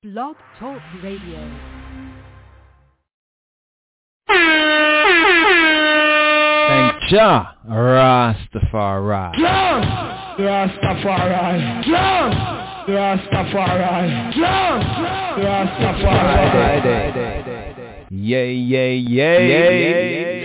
Blog Talk Radio. Thank Jah Rastafari. Jah Rastafari. Jah Rastafari. Jah Rastafari. Yay, yay, yay, yay.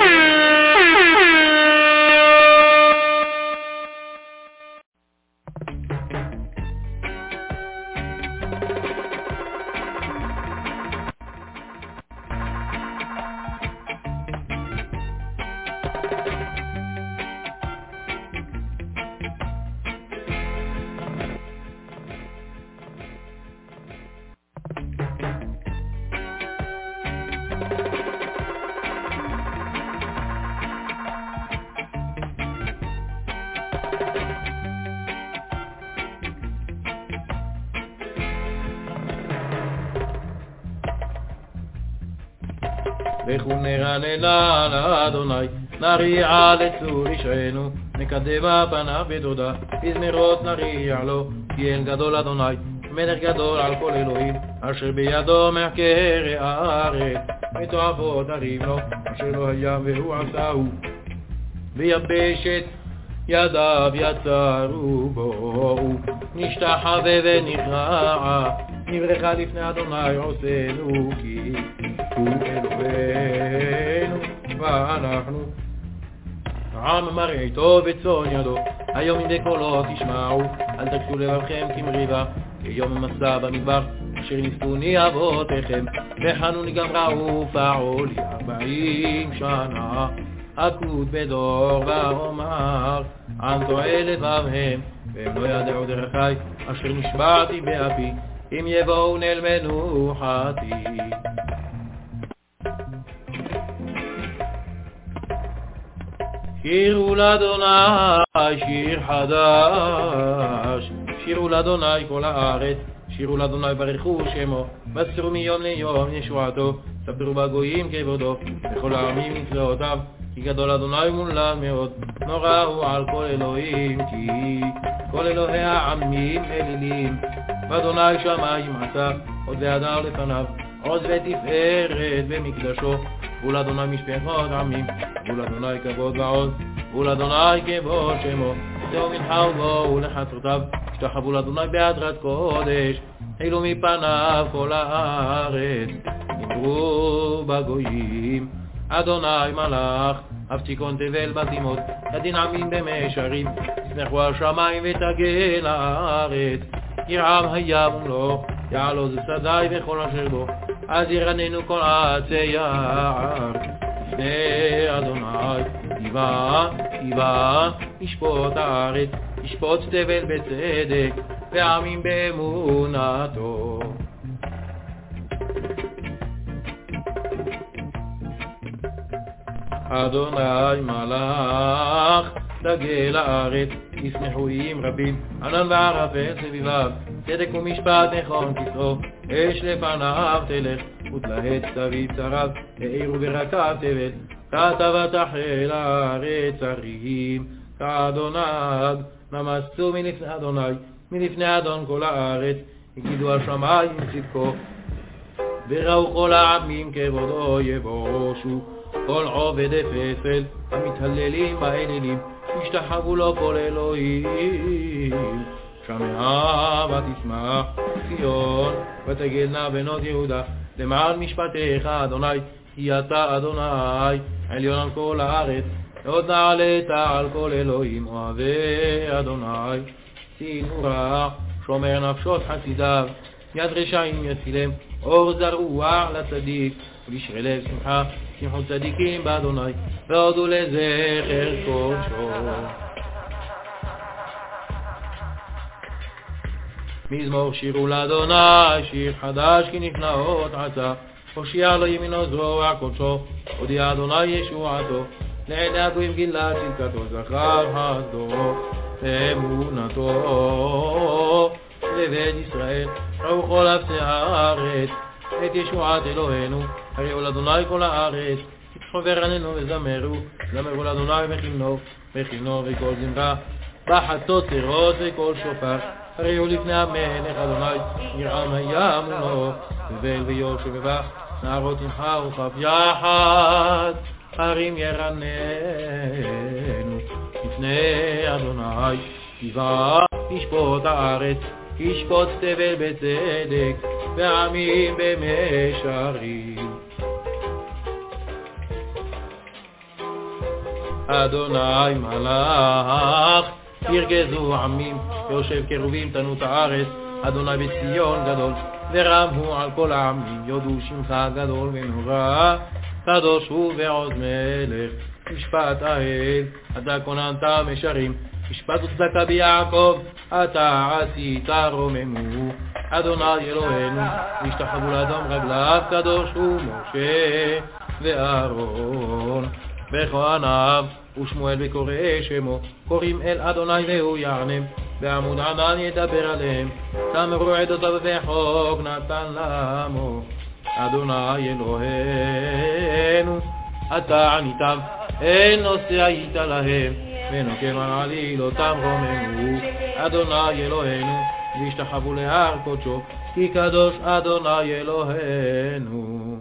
ונרננה לאדוני, נריע לצור ישענו, נקדמה פניו בתודה, בזמירות נריע לו, כי אין גדול אדוני, מלך גדול על כל אלוהים, אשר בידו מחקרי הארץ, מתועבות הרים לו, אשר לא היה והוא עשהו, ויבשת ידיו יצרו בו, נשתחווה ונכרע, נברכה לפני אדוני עושנו, כי הוא אלוהינו ואנחנו עם מרעיתו וצאן ידו. היום אם בקולו תשמעו, אל תקשו לבבכם כמריבה, כיום מסע במדבר אשר נספוני אבותיכם, וחנוני גם ראו פעול 40 שנה, אקוד בדור ואומר עם תועל לבבהם, והם לא ידעו דרכי אשר נשבעתי באפי, אם יבואו אל מנוחתי. שירו לאדוני שיר חדש, שירו לאדוני כל הארץ, שירו לאדוני ברכו שמו, בשרו מיום ליום ישועתו, ספרו בגויים כבודו, בכל העמים נפלאותיו, כי גדול אדוני ומולד מאוד, נורא הוא על כל אלוהים, כי כל אלוהי העמים אלילים, ואדוני שמיים עשה, עוד והדר לפניו, עוז ותפארת במקדשו, ולאדוני משפחות עמים, ולאדוני כבוד ועוז, ולאדוני כבוד שמו, זהו מנחה ובואו לחצרותיו, השתחוו לאדוני בהדרת קודש, חילו מפניו כל הארץ, אמרו בגויים, אדוני מלך, הפציקון תבל בתימות, כדין עמים במשרים, שמחו השמיים ותגל הארץ, ירעם הים ומלוך, יעלוז שדי וכל אשר בו, אז ירננו כל עצי יער, לפני אדוני, יבא, ישפוט הארץ, ישפוט תבל בצדק, ועמים באמונתו. אדוני מלך, דגל הארץ, ישמחו איים רבים, ענן וערפל סביביו, צדק ומשפט נכון כסרו, אש לפניו תלך, ותלהט סביב שריו, העירו ברקב תבל, כתב תחל הארץ הרים, כאדוניו, נמסו מלפני אדוני, מלפני אדון כל הארץ, הגידו השמיים צדקו, וראו כל העמים כבודו יבושו, כל עובד פסל, המתהללים באלילים, ישתחוו לו כל אלוהים. שמעה ותשמח ציון, ותגלנה בנות יהודה, למען משפטיך אדוני, כי אתה אדוני, עליון על כל הארץ, ועוד נעלית על כל אלוהים, אוהבי אדוני, צינו רע, שומר נפשות חסידיו, יד רשעים יצילם, אור זרוע לצדיק, ולשרי לב שמחה, שמחו צדיקים באדוני, והודו לזכר קודשו. מזמור שירו לאדוני, שיר חדש כי נפלאות עשה, הושיע לו ימינו זרוע קודשו, הודיע אדוני ישועתו, לעיני הגויים גילה צדקתו, זכר חסדו, אמונתו, לבית ישראל, ראו כל אפסי הארץ, את ישועת אלוהינו, הריעו לאדוני כל הארץ, תתחו ורננו וזמרו, זמרו לאדוני בכינו וכל זמרה, בחצות צירות וכל שופר, הריעו לפני המלך אדוני, ירעם היה אמונו, בבל ויושע ובך, נערות ימחה וכף יחד, הרים ירננו, לפני אדוני, יבח ישפוט הארץ, ישפוט תבל בצדק, ועמים במשרים. אדוני מלך, ירגזו עמים, יושב קרובים תנות הארץ, אדוני בציון גדול, ורמו על כל העמים, יודו שמך גדול ונורא, קדוש הוא ועוז מלך, משפט האל, אתה כוננת משרים, משפט וצדקה ביעקב, אתה עשית רוממו, אדוני אלוהינו, השתחוו לאדום רגליו, קדוש הוא משה ואהרון, בכהניו ושמואל וקורא שמו, קוראים אל אדוני והוא יענם, בעמוד ענן ידבר עליהם, תמרו עדותיו וחוק נתן למו, אדוני אלוהינו, אתה עניתם, אין נושא היית להם, ונוקם על עלילותם רוממו, אדוני אלוהינו, והשתחוו להר קודשו, כי קדוש אדוני אלוהינו.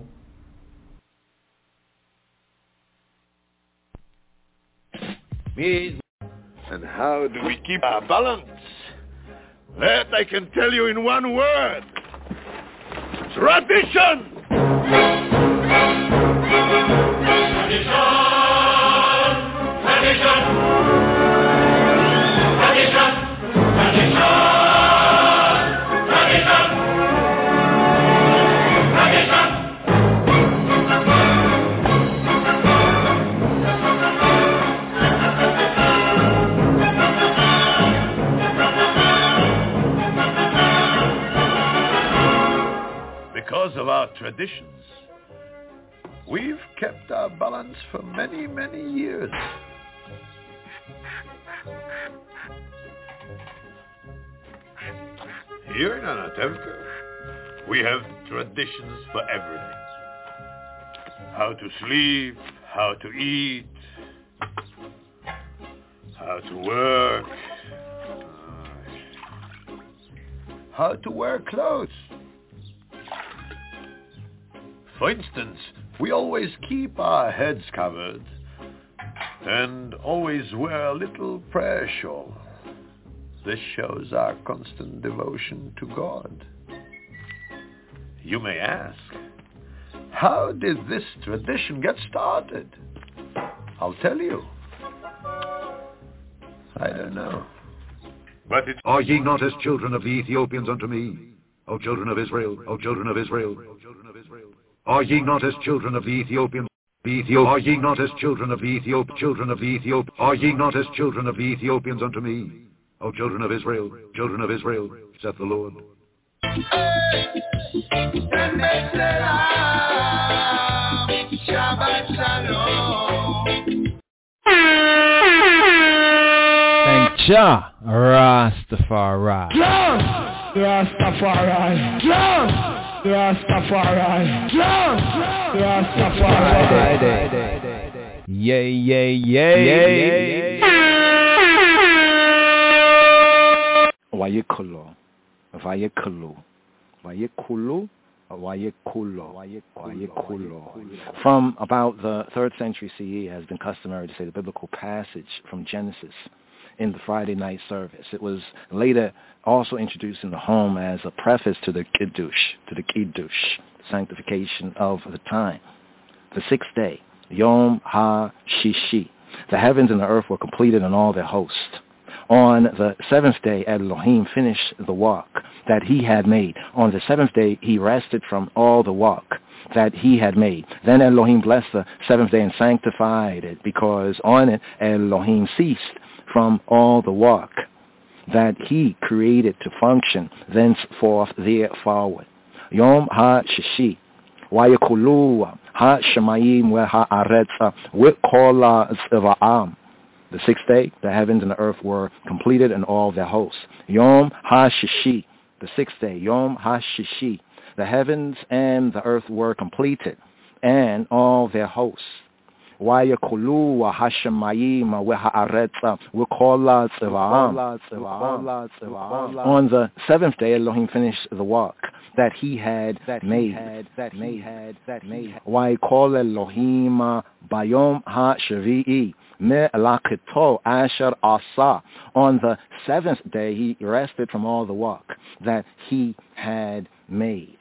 And how do we keep our balance? That I can tell you in one word. Tradition! Because of our traditions, we've kept our balance for many, many years. Here in Anatevka, we have traditions for everything. How to sleep, how to eat, how to work, how to wear clothes. For instance, we always keep our heads covered and always wear a little prayer shawl. This shows our constant devotion to God. You may ask, how did this tradition get started? I'll tell you. I don't know. But it's... Are ye not as children of the Ethiopians unto me, O children of Israel, O children of Israel? Are ye not as children of the Ethiopians? Are ye not as children of the children of the Ethiopians? Are ye not as children of the Ethiopians unto me, O children of Israel, saith the Lord. Thank Jah, Rastafari. Rastafari. Rastafari. Rastafari. Yay, yay, yay. Wayekulu. From about the 3rd century CE, it has been customary to say the biblical passage from Genesis in the Friday night service. It was later also introduced in the home as a preface to the Kiddush, sanctification of the time. The 6th day, Yom HaShishi, the heavens and the earth were completed in all their host. On the 7th day, Elohim finished the work that he had made. On the 7th day, he rested from all the work that he had made. Then Elohim blessed the 7th day and sanctified it, because on it Elohim ceased from all the work that he created to function thenceforth thereforward. Yom HaShishi, Wayekulu HaShemayim Ha'aretz Wikol Tziva'am. The 6th day, the heavens and the earth were completed and all their hosts. Yom HaShishi, the 6th day, Yom HaShishi, the heavens and the earth were completed and all their hosts. Wayakulu Hashemayim Weha'aretza Wikola Tziva'am. On the seventh day, Elohim finished the work that he had made. Wayikol Elohim Bayom HaShavi'i Me'alakito Asher Asa. On the seventh day, he rested from all the work that he had made.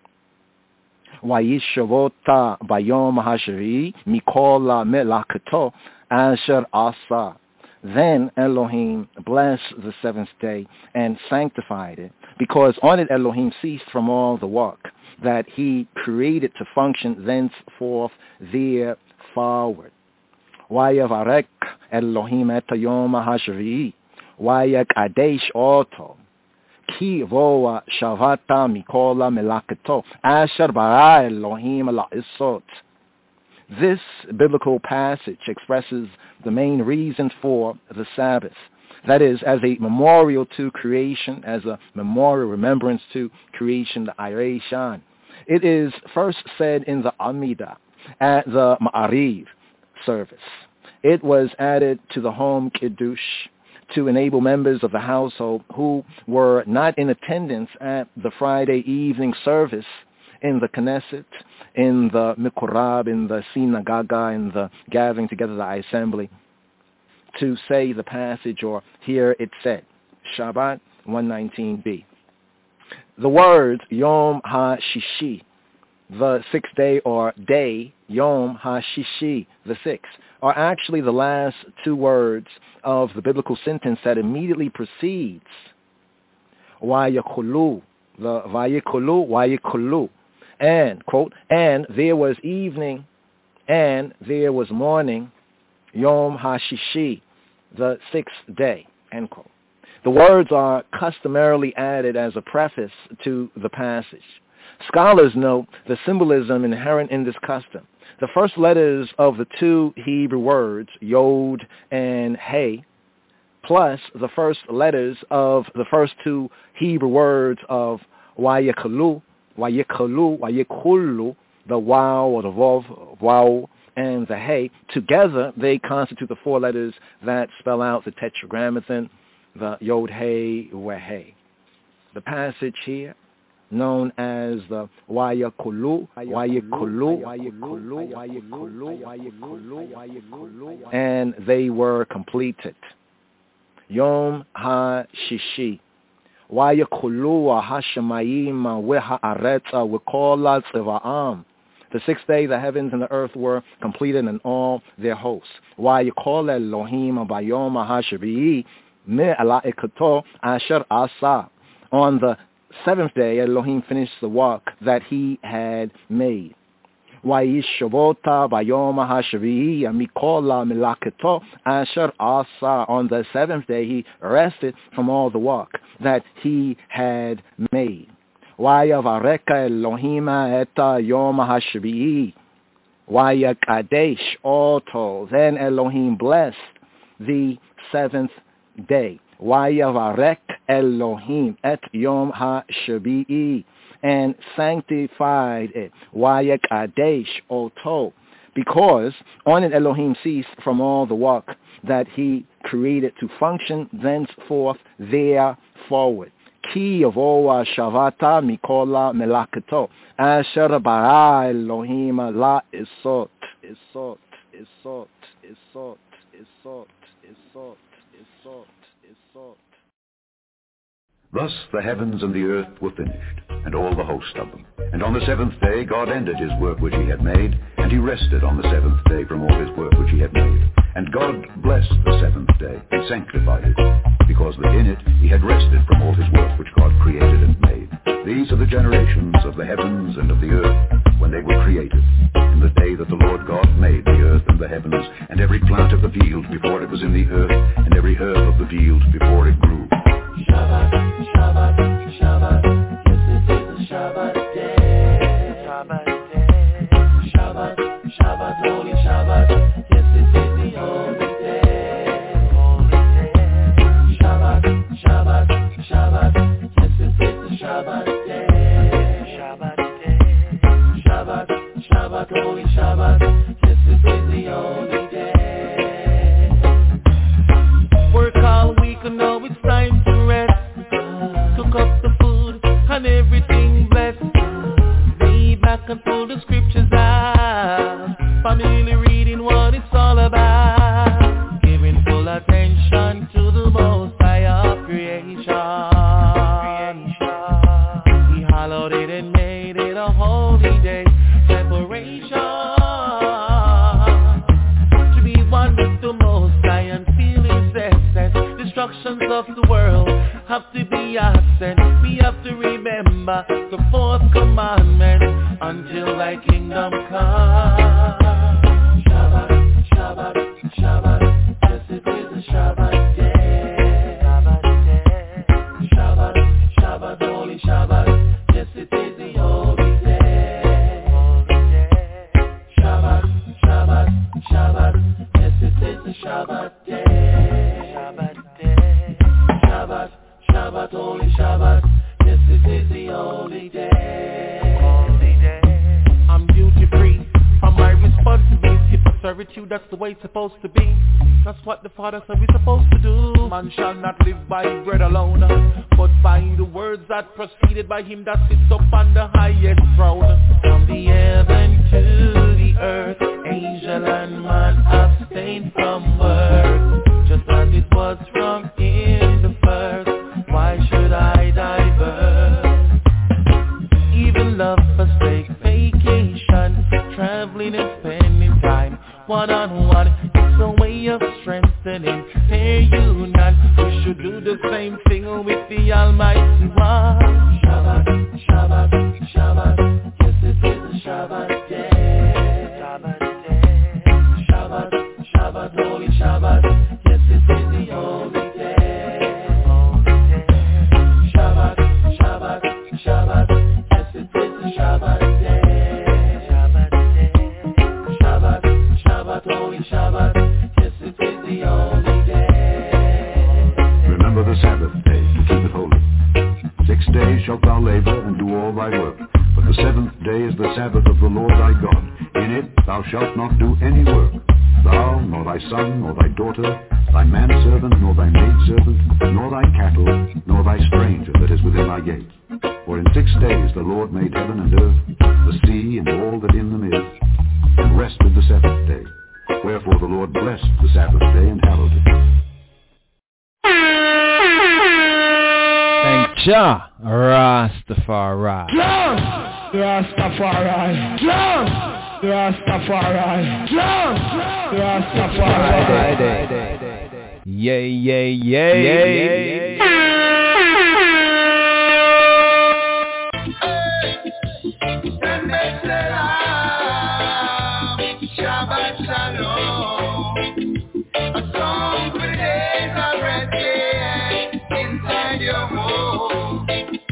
Vayishavota bayom hashvi mikola melakato asher asa. Then Elohim blessed the seventh day and sanctified it, because on it Elohim ceased from all the work that he created to function thenceforth there forward. Vayavarek Elohim et hayom hashvi vayakadesh oto. Ki voa shavata mikola melakato asher bara Elohim la'isot. This biblical passage expresses the main reason for the Sabbath. That is, as a memorial to creation, as a memorial remembrance to creation, the Irei Shan. It is first said in the Amidah at the Ma'ariv service. It was added to the home Kiddush to enable members of the household who were not in attendance at the Friday evening service in the Knesset, in the Mikorab, in the synagogue, in the gathering together, the assembly, to say the passage or hear it said. Shabbat 119b. The words Yom HaShishi, the sixth day, or day, Yom HaShishi, the sixth, are actually the last two words of the biblical sentence that immediately precedes Vayakulu, the Vayakulu, and, quote, and there was evening, and there was morning, Yom HaShishi, the sixth day, end quote. The words are customarily added as a preface to the passage. Scholars note the symbolism inherent in this custom. The first letters of the two Hebrew words, Yod and Hey, plus the first letters of the first two Hebrew words of Vayakulu, the Waw or the Vav, Waw, and the Hey, together they constitute the four letters that spell out the Tetragrammaton, the Yod Hey Weh. The passage here, known as the Vayakulu, and they were completed. Yom HaShishi, Vayakulu Hashemayim Weha'aretza Wikola Tziva'am. The sixth day, the heavens and the earth were completed and all their hosts. Vayikol Elohim Bayom HaShavi'i Me'ala'ikato Asher Asa. On the seventh day, Elohim finished the work that he had made. Vayishavota bayom hashvi'i mikola melakato asher asa. On the seventh day, he rested from all the work that he had made. Vayavareka Elohim et yom hashvi'i vayakadesh oto. Then Elohim blessed the seventh day. Vayavarek Elohim et yom ha-shabi'i, and sanctified it. Vayakadesh oto, because on it Elohim ceased from all the work that he created to function thenceforth there forward. Ki yavoa shavata mikola melakato asher bara Elohim la isot. Thus the heavens and the earth were finished, and all the host of them. And on the seventh day God ended his work which he had made, and he rested on the seventh day from all his work which he had made. And God blessed the seventh day, and sanctified it, because that in it he had rested from all his work which God created and made. These are the generations of the heavens and of the earth, when they were created, in the day that the Lord God made the earth and the heavens, and every plant of the field before it was in the earth, and every herb of the field before it grew. Shabbat, Shabbat, Shabbat, yes it is a Shabbat day. Shabbat, Shabbat, holy Shabbat, yes it is the holy day. Shabbat, Shabbat, Shabbat, yes it is the Shabbat day. Shabbat, Shabbat, holy Shabbat, yes it is the holy day. commandments until thy kingdom come. Shabbat, Shabbat, Shabbat, yes it is a Shabbat day. Shabbat, Shabbat, holy Shabbat, yes it is the holy day. Shabbat, Shabbat, Shabbat, yes it is the Shabbat day. Shabbat, Shabbat, holy Shabbat, yes it is the holy day. I'm duty free from my responsibility for servitude, that's the way it's supposed to be. That's what the Father said we're supposed to do. Man shall not live by bread alone, but by the words that proceeded by him that sits up on the highest throne. From the heaven to the earth, angel and man abstain from work, just as it was from in the first. Why should I divert? Even love forsake vacation, traveling and spending time one-on-one. It's a way of strengthening their union. We should do the same thing with the Almighty One. Shabbat, Shabbat, Shabbat, yes it is a Shabbat day. Shabbat, Shabbat, holy Shabbat, yes it is the holy day. Shabbat, Shabbat, Shabbat, yes it is the Shabbat day. Shabbat, Shabbat, holy Shabbat, yes it is the holy day. Remember the Sabbath day to keep it holy. 6 days shalt thou labor and do all thy work, but the seventh day is the Sabbath of the Lord thy God. In it thou shalt not do any work, thou, nor thy son, nor thy daughter, thy manservant, nor thy maidservant, nor thy cattle, nor thy stranger that is within thy gates. For in 6 days the Lord made heaven and earth, the sea and all that in them is, and rested the seventh day. Wherefore the Lord blessed the Sabbath day and hallowed it. Thank Jah, Rastafari. Rastafari. Rastafari. Rastafari. Yay, yay, yay, yay. Shabbat Shalom, a song for the days of rest inside your home.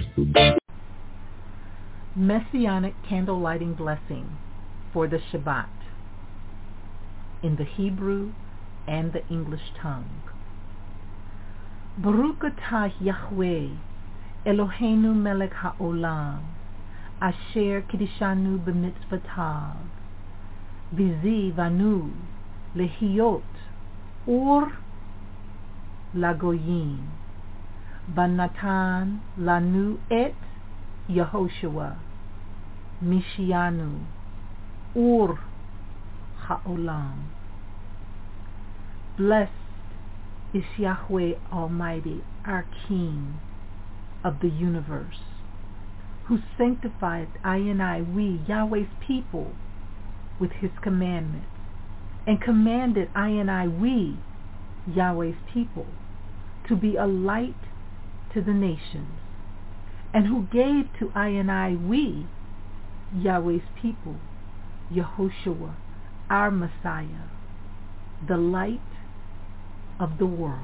Messianic candle lighting blessing for the Shabbat in the Hebrew and the English tongue. Baruch atah Yahweh Eloheinu melech haolam asher kiddushanu b'mitzvotav v'zivanu lehiyot ur lagoyim v'natan lanu et Yehoshua Mishianu Ur Ha'olam. Blessed is Yahweh Almighty, our King of the universe, who sanctifieth we, Yahweh's people, with his commandments, and commanded we, Yahweh's people, to be a light to the nations, and who gave to we, Yahweh's people, Yehoshua, our Messiah, the light of the world.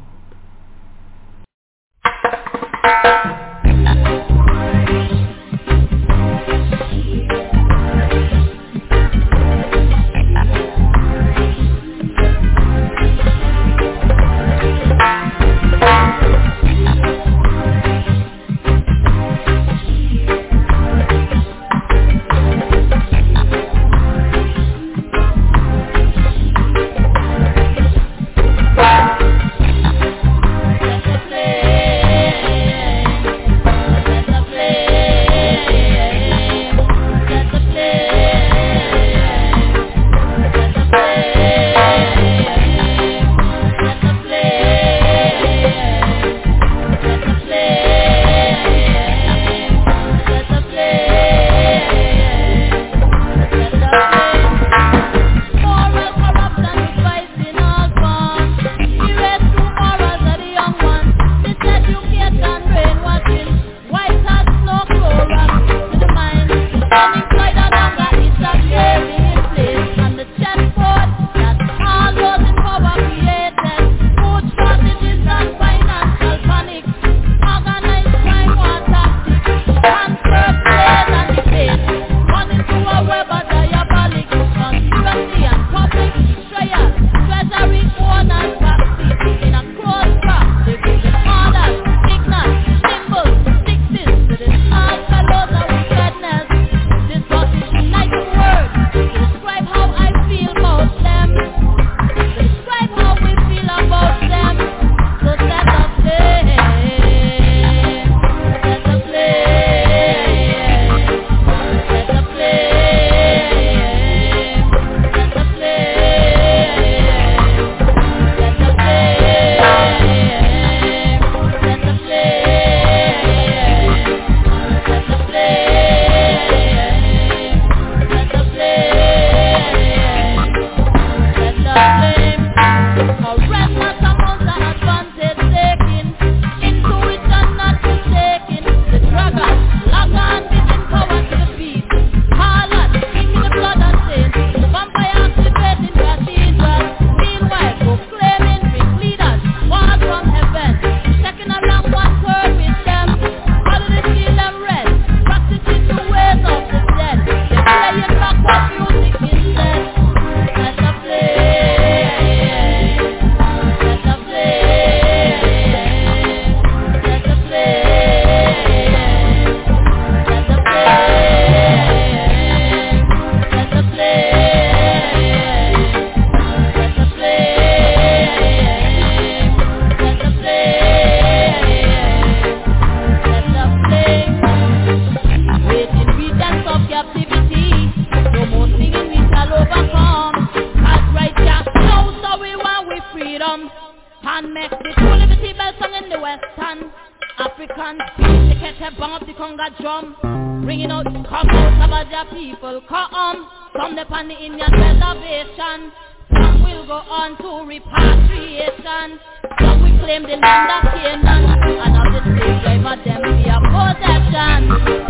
ringing out, come out, Sabaja people, come. From the pan the Indian reservation, some will go on to repatriation. Some will claim the land of Canaan, and of the slave driver them be a possession.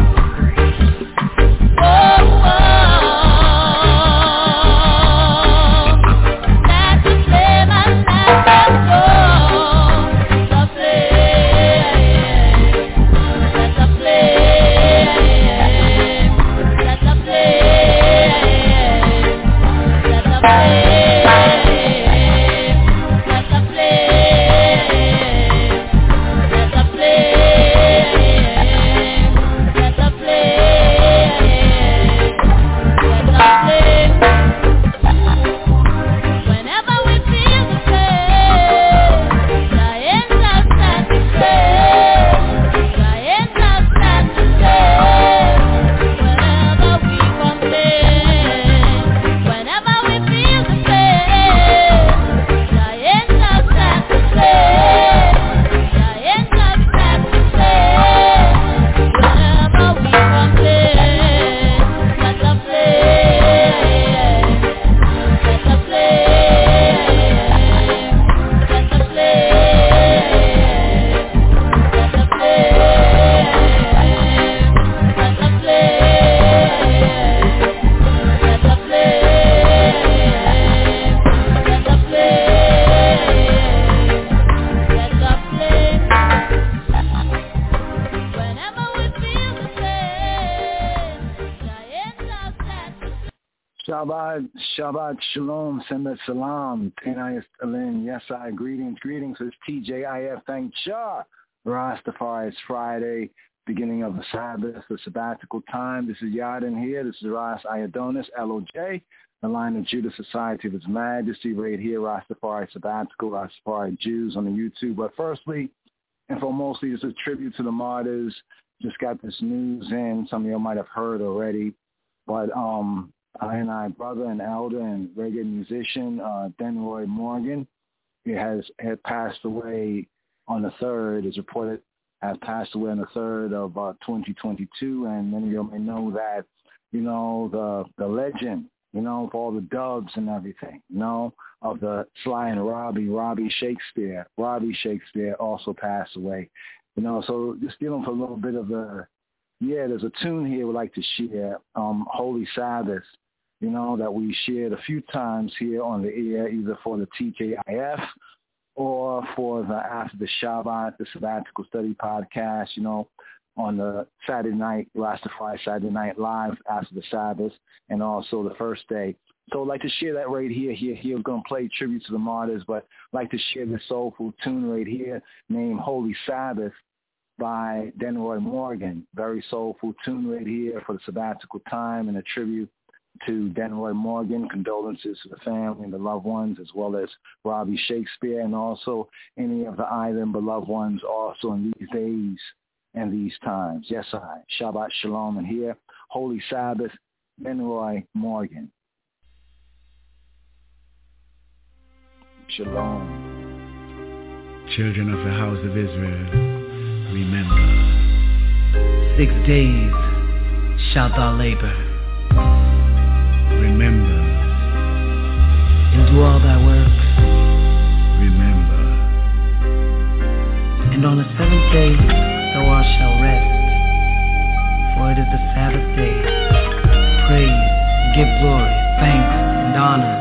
Oh, let the flame and let them go. The flame, let the flame, let the flame, let the flame, let the flame, let the flame, let the flame, let the flame. Whenever we feel the flame, the angels start to flame, the angels start to flame. Whenever we complain, whenever we feel the flame, the angels start to flame, the angels start to flame. Whenever we complain, let the flame, let the flame, let the flame, let the flame, let the flame, let the flame, let the flame, let the flame. Whenever we feel the flame, the angels start to Shabbat Shalom, Semet Salam, Tenayas Alin, yes I, greetings, it's TJIF, thank Jah, Rastafari, it's Friday, beginning of the Sabbath, the sabbatical time, this is Yadin here, this is Ras Iadonis, LOJ, the Line of Judah Society of His Majesty, right here, Rastafari Sabbatical, Rastafari Jews on the YouTube, but firstly, and foremostly, it's a tribute to the martyrs, just got this news in, some of you might have heard already, but I, brother and elder and reggae musician, Denroy Morgan, he had passed away on the 3rd, is reported, has passed away on the 3rd of 2022, and many of you may know that, the legend, of all the dubs and everything, of the Sly and Robbie Shakespeare. Robbie Shakespeare also passed away, so just dealing with a little bit of there's a tune here we'd like to share, Holy Sabbath, that we shared a few times here on the air, either for the TKIF or for the After the Shabbat, the Sabbatical Study podcast, on the Saturday night, Rastafari Saturday Night Live after the Sabbath, and also the first day. So I'd like to share that right here. We're going to play tribute to the martyrs, but I'd like to share this soulful tune right here named Holy Sabbath by Denroy Morgan. Very soulful tune right here for the sabbatical time and a tribute to Denroy Morgan. Condolences to the family and the loved ones, as well as Robbie Shakespeare and also any of the island beloved ones also in these days and these times. Yes, I. Shabbat Shalom. And here, Holy Sabbath, Denroy Morgan. Shalom. Children of the house of Israel, remember. 6 days shalt thou labor. Remember. And do all thy works. Remember. And on the 7th day thou shalt rest. For it is the Sabbath day. Praise, give glory, thanks, and honor.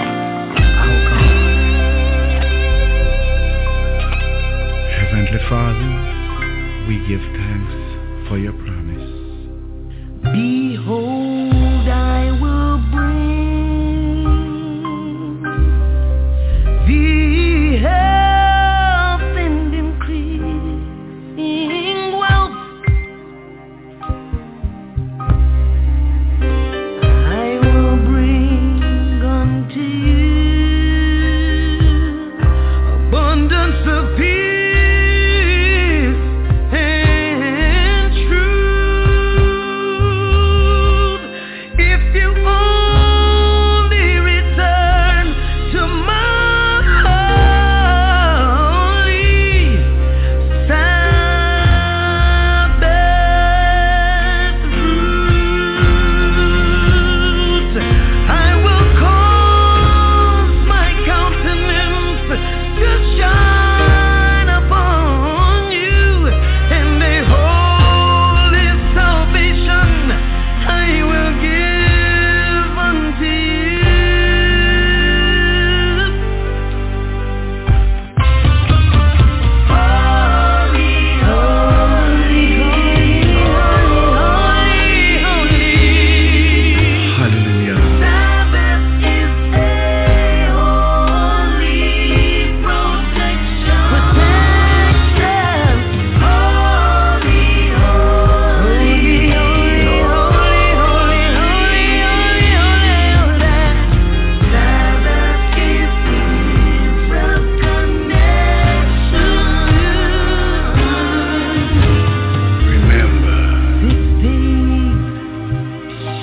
Heavenly Father, we give thanks for your promise. Behold, I will bring thee health and increasing wealth. I will bring unto you abundance of peace.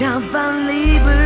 shall find labor.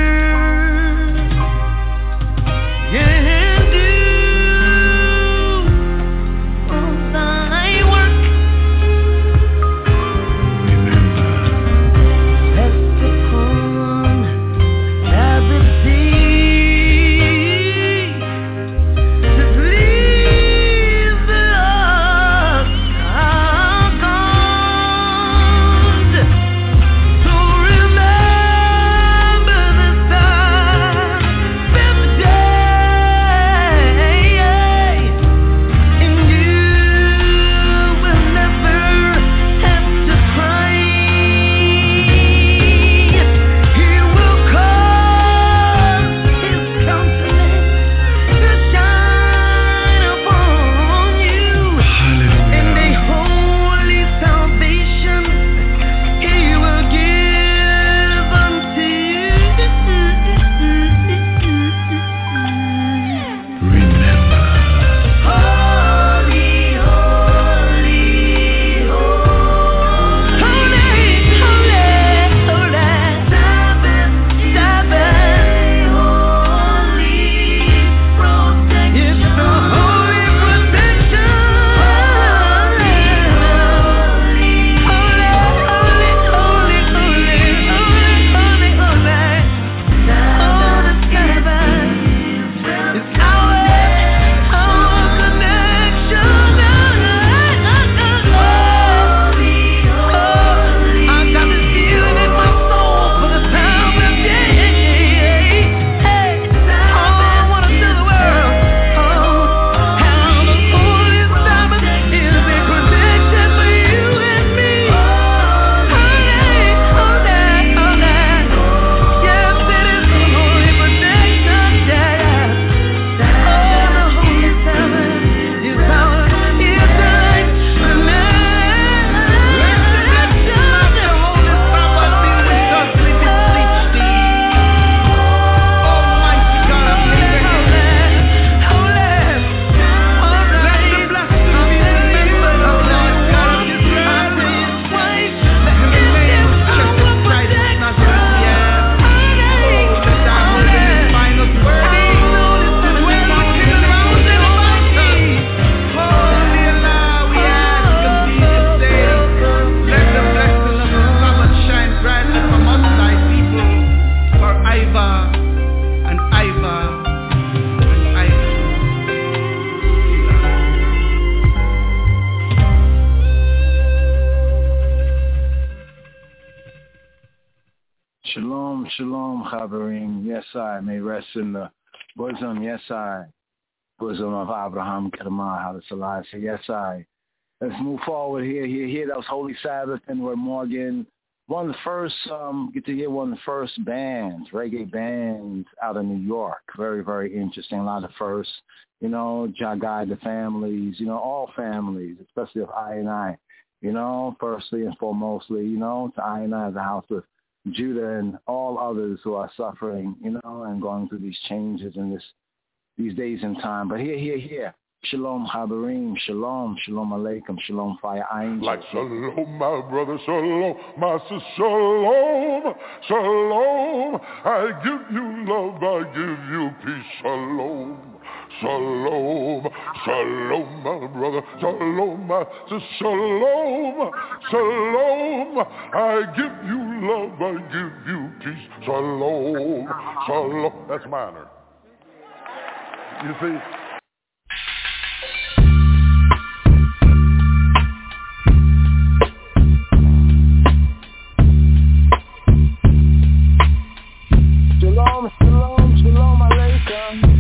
Shalom, Chaverim. Yes, I may rest in the bosom. Yes, I. Bosom of Abraham, Kedemah, Haile Selassie. Yes, I. Let's move forward here. That was Holy Sabbath, and we're Morgan. One of the first, get to hear one of the first bands, reggae bands out of New York. Very, very interesting. A lot of firsts. You know, Jah Guide the families, you know, all families, especially of I. You know, firstly and foremostly, you know, to I as a house with Judah and all others who are suffering, you know, and going through these changes in these days and time. But here. Shalom, Habarim. Shalom Aleichem. Shalom, Fire Angels. Like shalom, my brother. Shalom, master. Shalom. Shalom. I give you love. I give you peace. Shalom. Shalom. Shalom, my brother. Shalom, master. Shalom. Shalom. I give you love. I give you peace. Shalom. Shalom. That's minor. You see? Shalom Aleichem.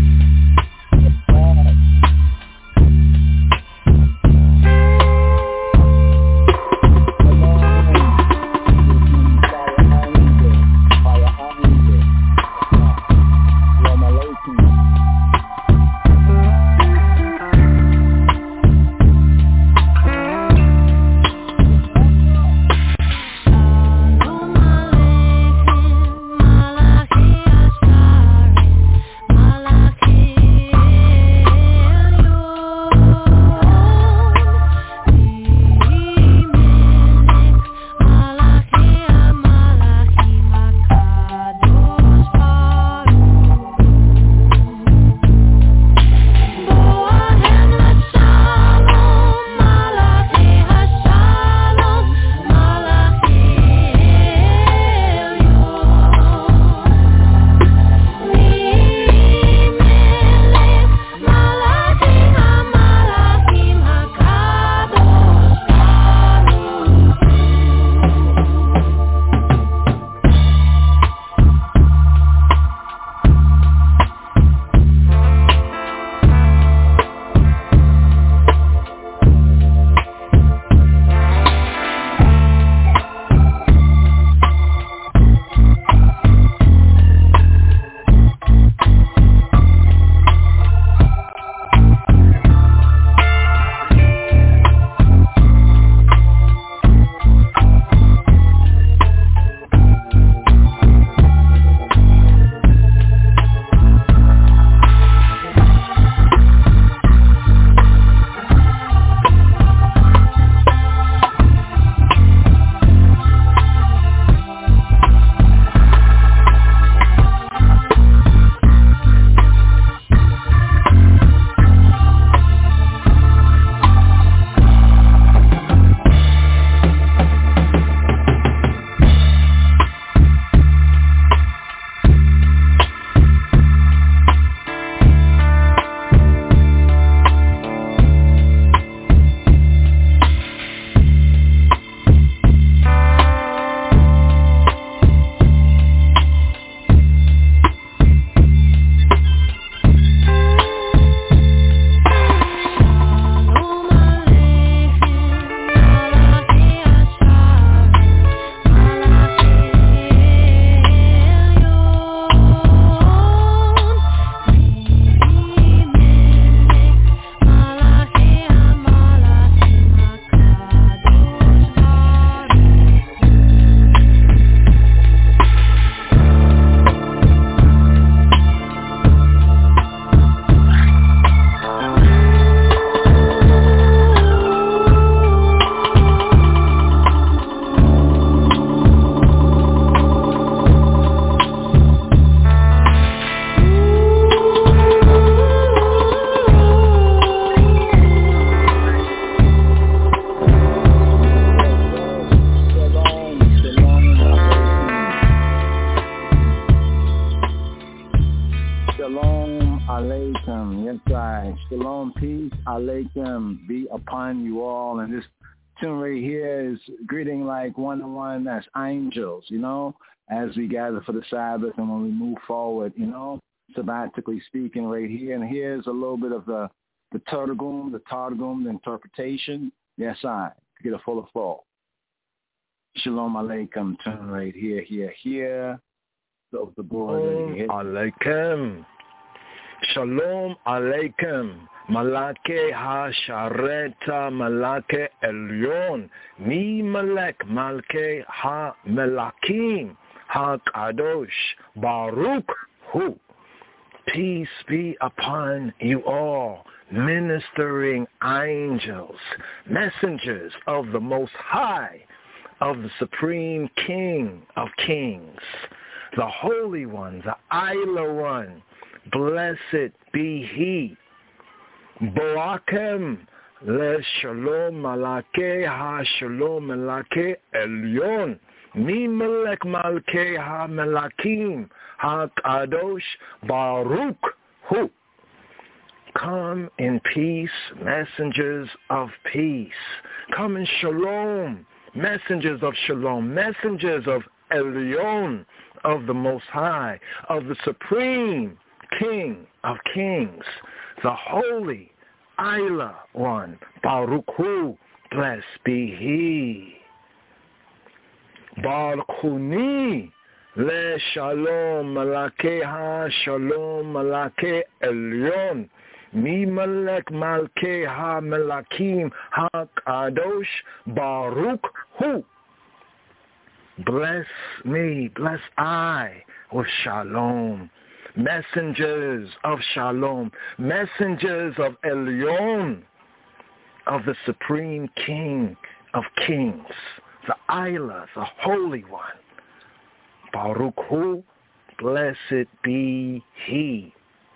alaikum. Yes, right. Shalom, peace, alaikum, be upon you all. And this tune right here is greeting like one-on-one as angels, as we gather for the Sabbath and when we move forward, sabbatically speaking right here. And here's a little bit of the Targum, the interpretation. Yes, to get a fuller flow. Shalom alaikum, turn right here. So the board alaikum. Shalom alaikum. Malake ha-shareta malake elyon. Mi malek malke ha-melakim ha-kadosh. Baruch hu. Peace be upon you all, ministering angels, messengers of the Most High, of the Supreme King of Kings, the Holy One, the Ila One. Blessed be He. Boakem le shalom malake ha shalom malake elyon. Mi melek malke ha melakim ha kadosh baruch hu. Come in peace, messengers of peace. Come in shalom, messengers of shalom, messengers of Elyon, of the Most High, of the Supreme King of Kings, the Holy Ila One, Baruch Hu, blessed be He. Baruch Huni, le shalom malake ha shalom malake elyon. Mi malek malke ha melakim ha kadosh baruch hu. Bless me, bless I with shalom. Messengers of shalom, messengers of Elyon, of the Supreme King of Kings, the Ila, the Holy One. Baruch Hu, blessed be He.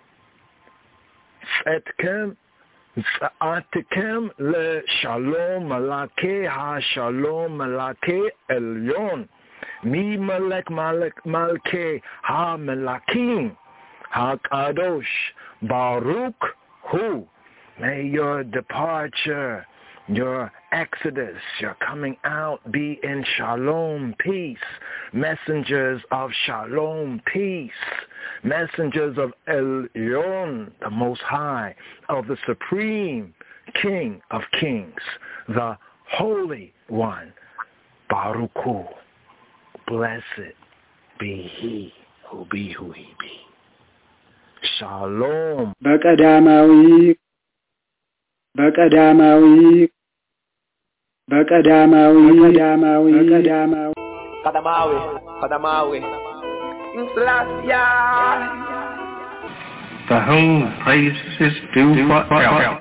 Tzedkem, Tza'atikem le shalom malake ha shalom malake elyon. Mi malek malke ha melakim ha kadosh baruch hu. May your departure, your exodus, your coming out be in shalom, peace. Messengers of shalom, peace. Messengers of Elyon, the Most High, of the Supreme King of Kings, the Holy One. Baruch Hu. Blessed be He who be who He be. Shalom. በቀዳማዊ For whom praise is due forever.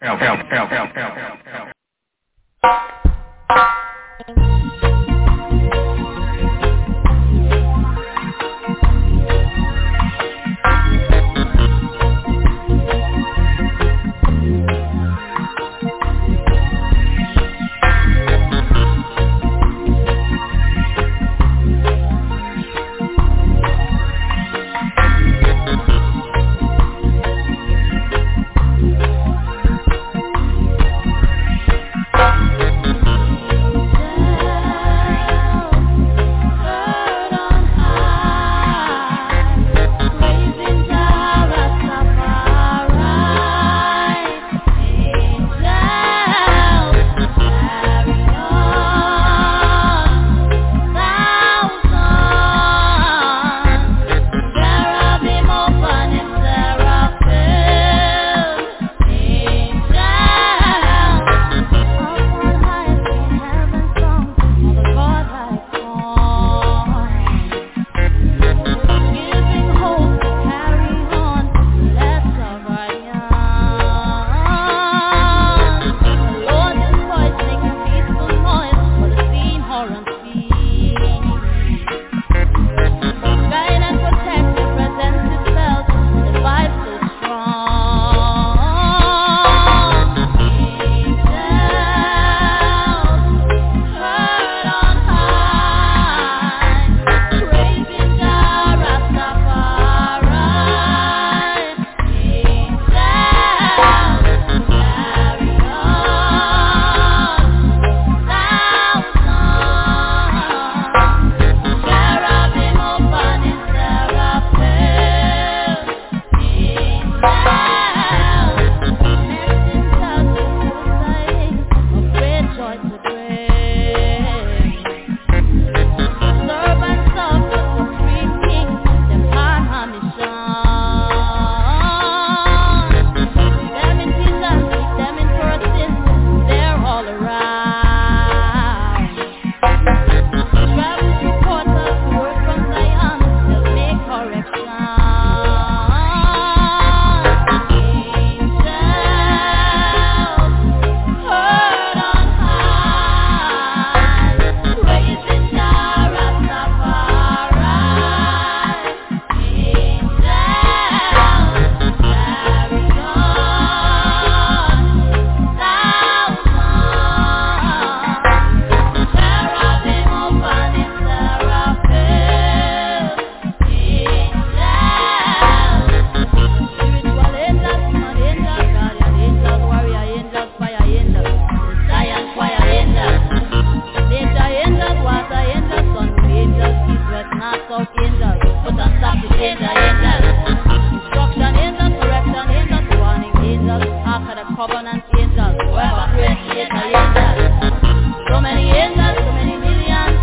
covenant angels, whoever created the angels. So many angels, so many millions.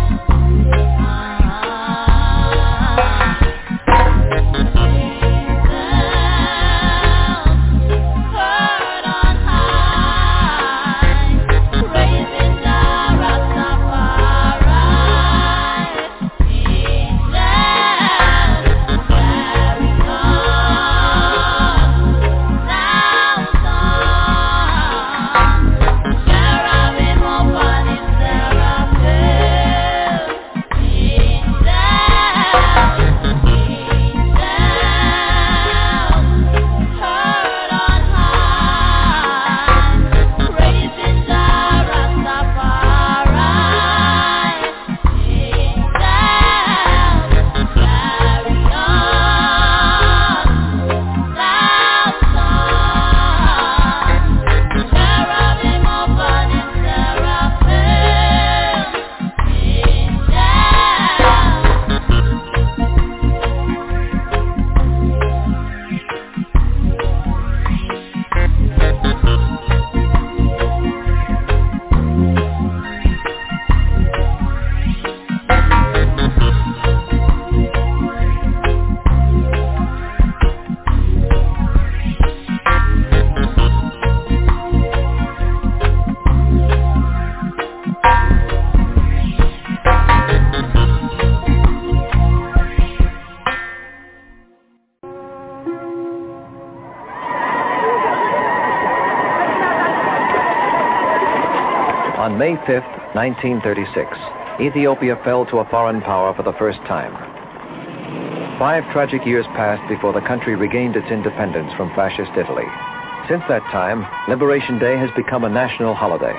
On May 5th, 1936, Ethiopia fell to a foreign power for the first time. 5 tragic years passed before the country regained its independence from fascist Italy. Since that time, Liberation Day has become a national holiday.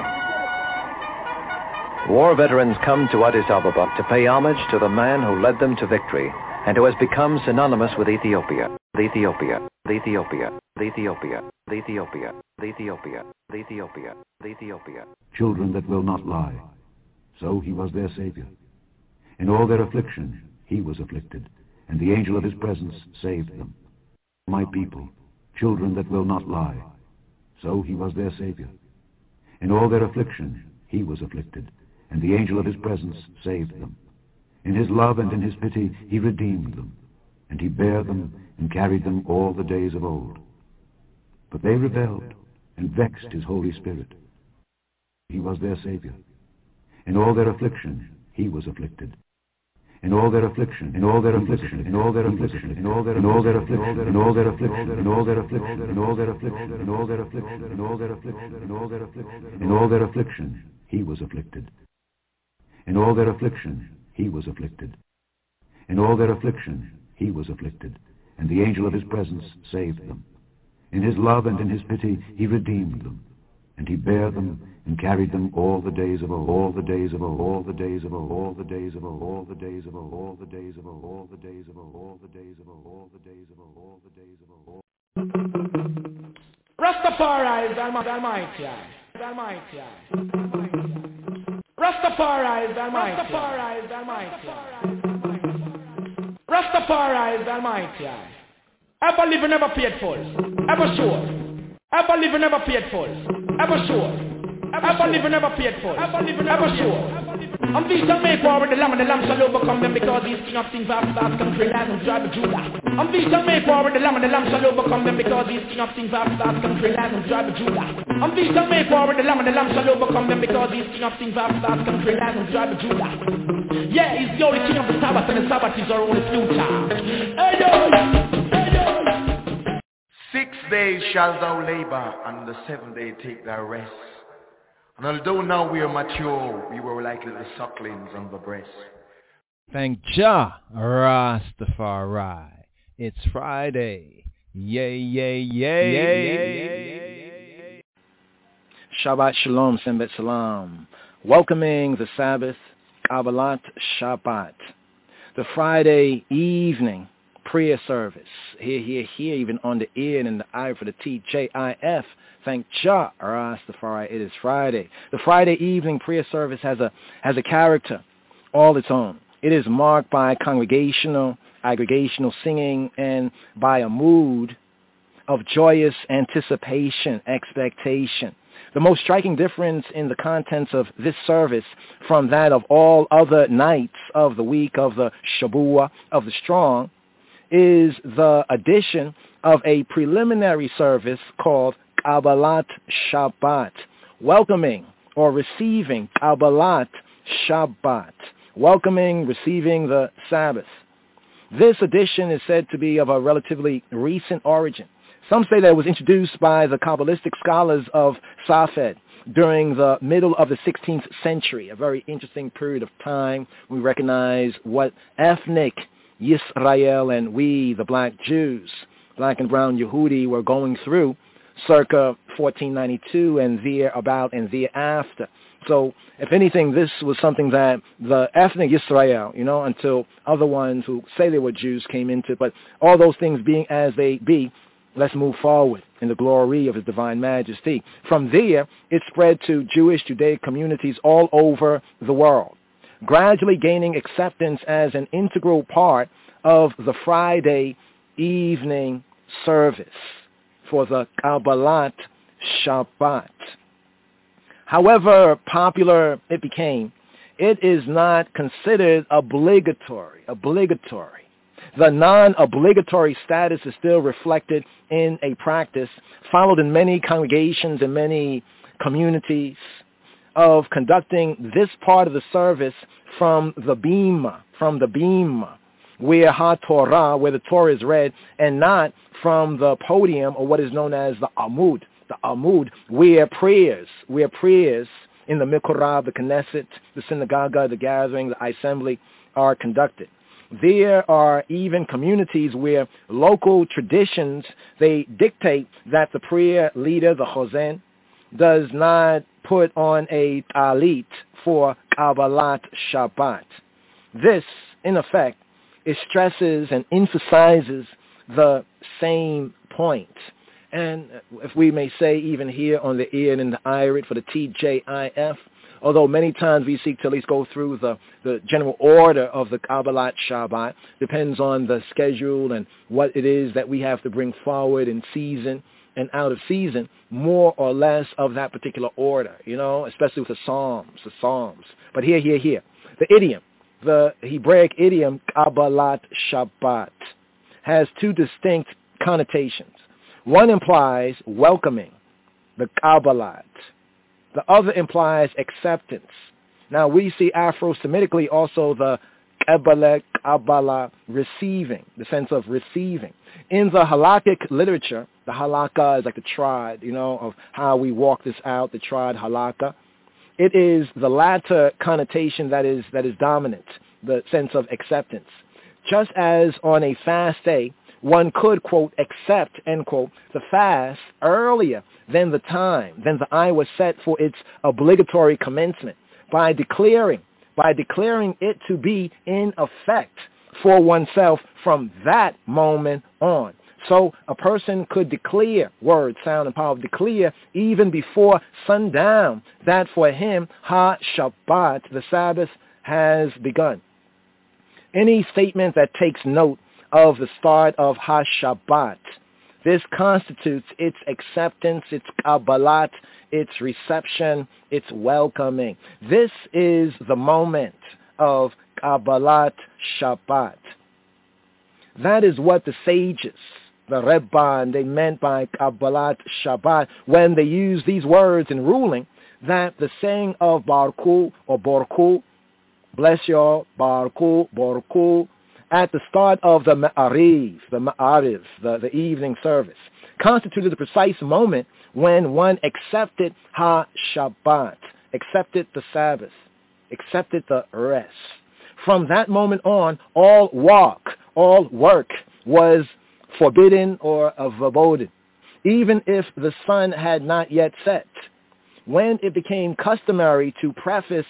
War veterans come to Addis Ababa to pay homage to the man who led them to victory and who has become synonymous with Ethiopia. Ethiopia, Ethiopia, Ethiopia, Ethiopia, Ethiopia, Ethiopia, Ethiopia. Children that will not lie. So he was their Savior. In all their affliction, he was afflicted, and the angel of his presence saved them. My people, children that will not lie. So he was their Savior. In all their affliction, he was afflicted, and the angel of his presence saved them. In his love and in his pity, he redeemed them, and he bare them and carried them all the days of old. But they rebelled and vexed his Holy Spirit. He was their Savior. In all their affliction, he was afflicted. In all their affliction, in all their affliction, in all their affliction, in all their affliction, in all their affliction, in all their affliction, in all their affliction, in all their affliction, in all their affliction, in all their affliction, in all their affliction, he was afflicted. In all their affliction, he was afflicted. In all their affliction, he was afflicted, and the angel of his presence saved them. In his love and in his pity, he redeemed them, and he bare them and carried them all the days of old, all the days of old, all the days of old, all the days of old, all the days of old, all the days of old, all the days of old, all the days of old, all the days of old, all the days of old. Rastafari is Almighty, Almighty, Rastafari is Almighty, Rastafari is Almighty, Rastafari is Almighty. Ever live and never paid for, ever sure. Ever live and never paid for, ever sure. Ever live and never paid for, ever sure. And these shall make war with the Lamb, and the Lamb shall overcome them, because he's King of Kings, vast country, land of tribe of Judah. And these shall make war with the Lamb, and the Lamb shall overcome them, because he's King of Kings, vast country, land of tribe of Judah. And these shall make war with the Lamb, and the Lamb shall overcome them, because he's King of Kings, vast country, land of tribe of Judah. Yeah, he's the only King of the Sabbath, and the Sabbath is our only future. Hey yo! 6 days shalt thou labor, and the 7th day take thy rest. And although now we are mature, we were like little sucklings on the breast. Thank Jah Rastafari. It's Friday. Yay, yay, yay, yay. Shabbat Shalom, Sembet Salam. Welcoming the Sabbath, Kabbalat Shabbat. The Friday evening prayer service. Here, even on the ear and in the eye for the TJIF. Thank Jah Rastafari. It is Friday. The Friday evening prayer service has a character all its own. It is marked by congregational, aggregational singing, and by a mood of joyous anticipation, expectation. The most striking difference in the contents of this service from that of all other nights of the week of the Shabuah, of the Strong, is the addition of a preliminary service called Kabbalat Shabbat, welcoming or receiving Kabbalat Shabbat, welcoming, receiving the Sabbath. This addition is said to be of a relatively recent origin. Some say that it was introduced by the Kabbalistic scholars of Safed during the middle of the 16th century, a very interesting period of time. We recognize what ethnic Yisrael and we, the black Jews, black and brown Yehudi, were going through circa 1492 and thereabout and thereafter. So, if anything, this was something that the ethnic Yisrael, until other ones who say they were Jews came into. But all those things being as they be, let's move forward in the glory of His Divine Majesty. From there, it spread to Jewish, Judaic communities all over the world, gradually gaining acceptance as an integral part of the Friday evening service for the Kabbalat Shabbat. However popular it became, it is not considered obligatory. The non-obligatory status is still reflected in a practice followed in many congregations and many communities of conducting this part of the service from the bima, where HaTorah, where the Torah is read, and not from the podium or what is known as the Amud, where prayers in the Mikorah, the Knesset, the synagogue, the gathering, the assembly are conducted. There are even communities where local traditions, they dictate that the prayer leader, the Chosen, does not put on a talit for Kabbalat Shabbat. This, in effect, it stresses and emphasizes the same point. And if we may say, even here on the ear and in the irit for the TJIF, although many times we seek to at least go through the general order of the Kabbalat Shabbat, depends on the schedule and what it is that we have to bring forward in season and out of season, more or less of that particular order, especially with the Psalms. But here, the idiom, the Hebraic idiom Kabbalat Shabbat, has two distinct connotations. One implies welcoming, the Kabbalat. The other implies acceptance. Now, we see Afro-Semitically also the Kabbalah, receiving, the sense of receiving. In the halakhic literature, the halakha is like the trod, of how we walk this out, the trod halakha. It is the latter connotation that is dominant, the sense of acceptance. Just as on a fast day, one could, quote, accept, end quote, the fast earlier than the eye was set for its obligatory commencement by declaring it to be in effect for oneself from that moment on. So a person could declare, word, sound, and power, declare even before sundown that for him, Ha-Shabbat, the Sabbath, has begun. Any statement that takes note of the start of Ha-Shabbat, this constitutes its acceptance, its Kabbalat, its reception, its welcoming. This is the moment of Kabbalat Shabbat. That is what the sages, the Rebban, they meant by Kabbalat Shabbat when they used these words in ruling that the saying of Barku or Borku, bless y'all, Barku, Borku, at the start of the Ma'ariv, the evening service, constituted the precise moment when one accepted Ha-Shabbat, accepted the Sabbath, accepted the rest. From that moment on, all work was forbidden or verboten, even if the sun had not yet set. When it became customary to preface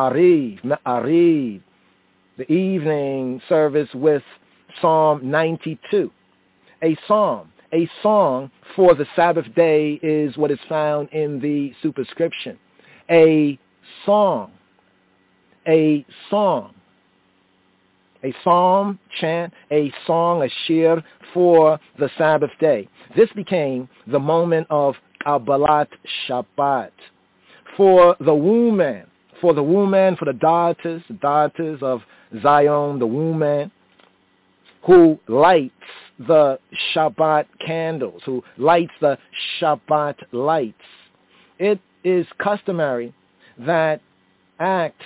Ma'ariv, the evening service, with Psalm 92. A song for the Sabbath day is what is found in the superscription. A song a psalm, chant, a song, a shir for the Sabbath day. This became the moment of Kabbalat Shabbat. For the woman, for the daughters of Zion, the woman who lights the Shabbat candles, who lights the Shabbat lights. It is customary that act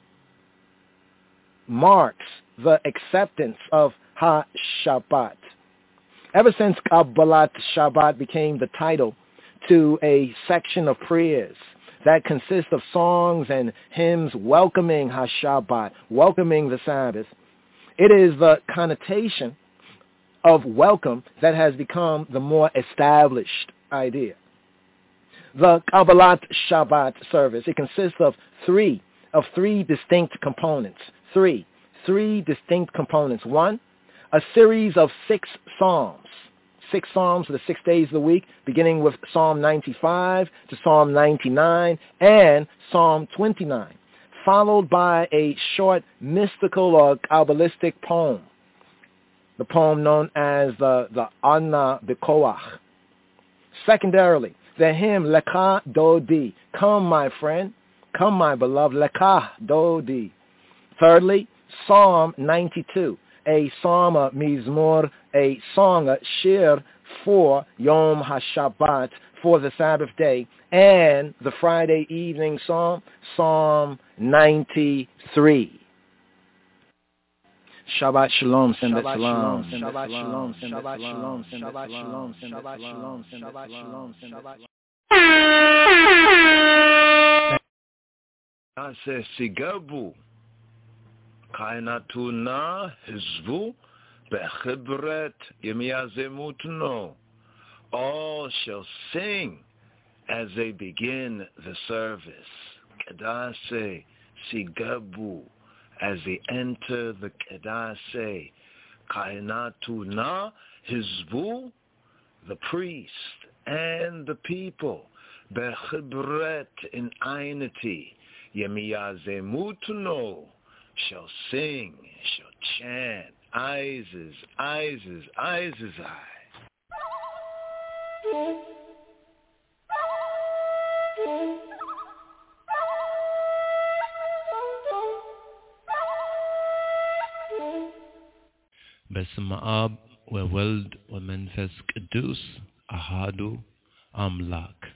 marks the acceptance of HaShabbat. Ever since Kabbalat Shabbat became the title to a section of prayers that consists of songs and hymns welcoming HaShabbat, welcoming the Sabbath, it is the connotation of welcome that has become the more established idea. The Kabbalat Shabbat service, it consists of three distinct components. Three distinct components. One, a series of 6 psalms. 6 psalms for the 6 days of the week, beginning with Psalm 95 to Psalm 99 and Psalm 29, followed by a short mystical or Kabbalistic poem, the poem known as the Anna B'Koach. Secondarily, the hymn Lekah Dodi, come my friend, come my beloved, Lekah Dodi. Thirdly, Psalm 92, a psalm, a mizmor, a song, a shir for Yom HaShabbat, for the Sabbath day, and the Friday evening psalm, Psalm 93. Shabbat Shalom, Shabbat Shalom, Shabbat Shalom, Shabbat Shalom, Shabbat Shalom, Shabbat Shalom, Shabbat Shalom, Shabbat Shalom. Sigabu, Kainatuna, Hizbu, Bechibret, Yemiyazemutno. All shall sing as they begin the service. Kedase, Sigabu, as they enter the Kedase. Kainatuna, Hizbu, the priest and the people. Bechibret, in einity. Yemiyazemutno, shall sing, shall chant. Isis, Isis, Isis, I. باسم آب وولد ومنفس قدوس أحد أملاك.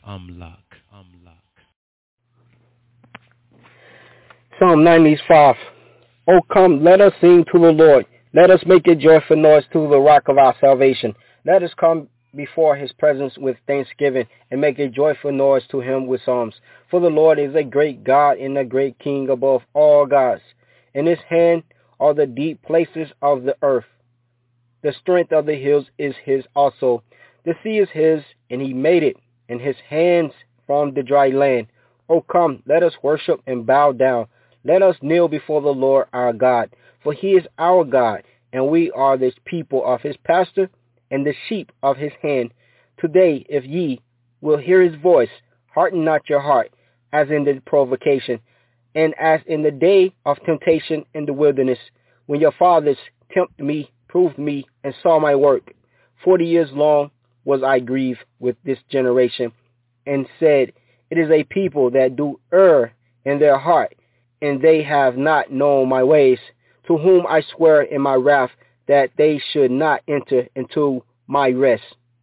Psalm 95. O come, let us sing to the Lord. Let us make a joyful noise to the rock of our salvation. Let us come before his presence with thanksgiving and make a joyful noise to him with psalms. For the Lord is a great God and a great King above all gods. In his hand are the deep places of the earth. The strength of the hills is his also. The sea is his, and he made it, and his hands formed the dry land. O come, let us worship and bow down. Let us kneel before the Lord our God, for he is our God, and we are the people of his pasture and the sheep of his hand. Today, if ye will hear his voice, harden not your heart, as in the provocation, and as in the day of temptation in the wilderness, when your fathers tempted me, proved me, and saw my work. 40 years long was I grieved with this generation, and said, it is a people that do err in their heart, and they have not known my ways, to whom I swear in my wrath that they should not enter into my rest.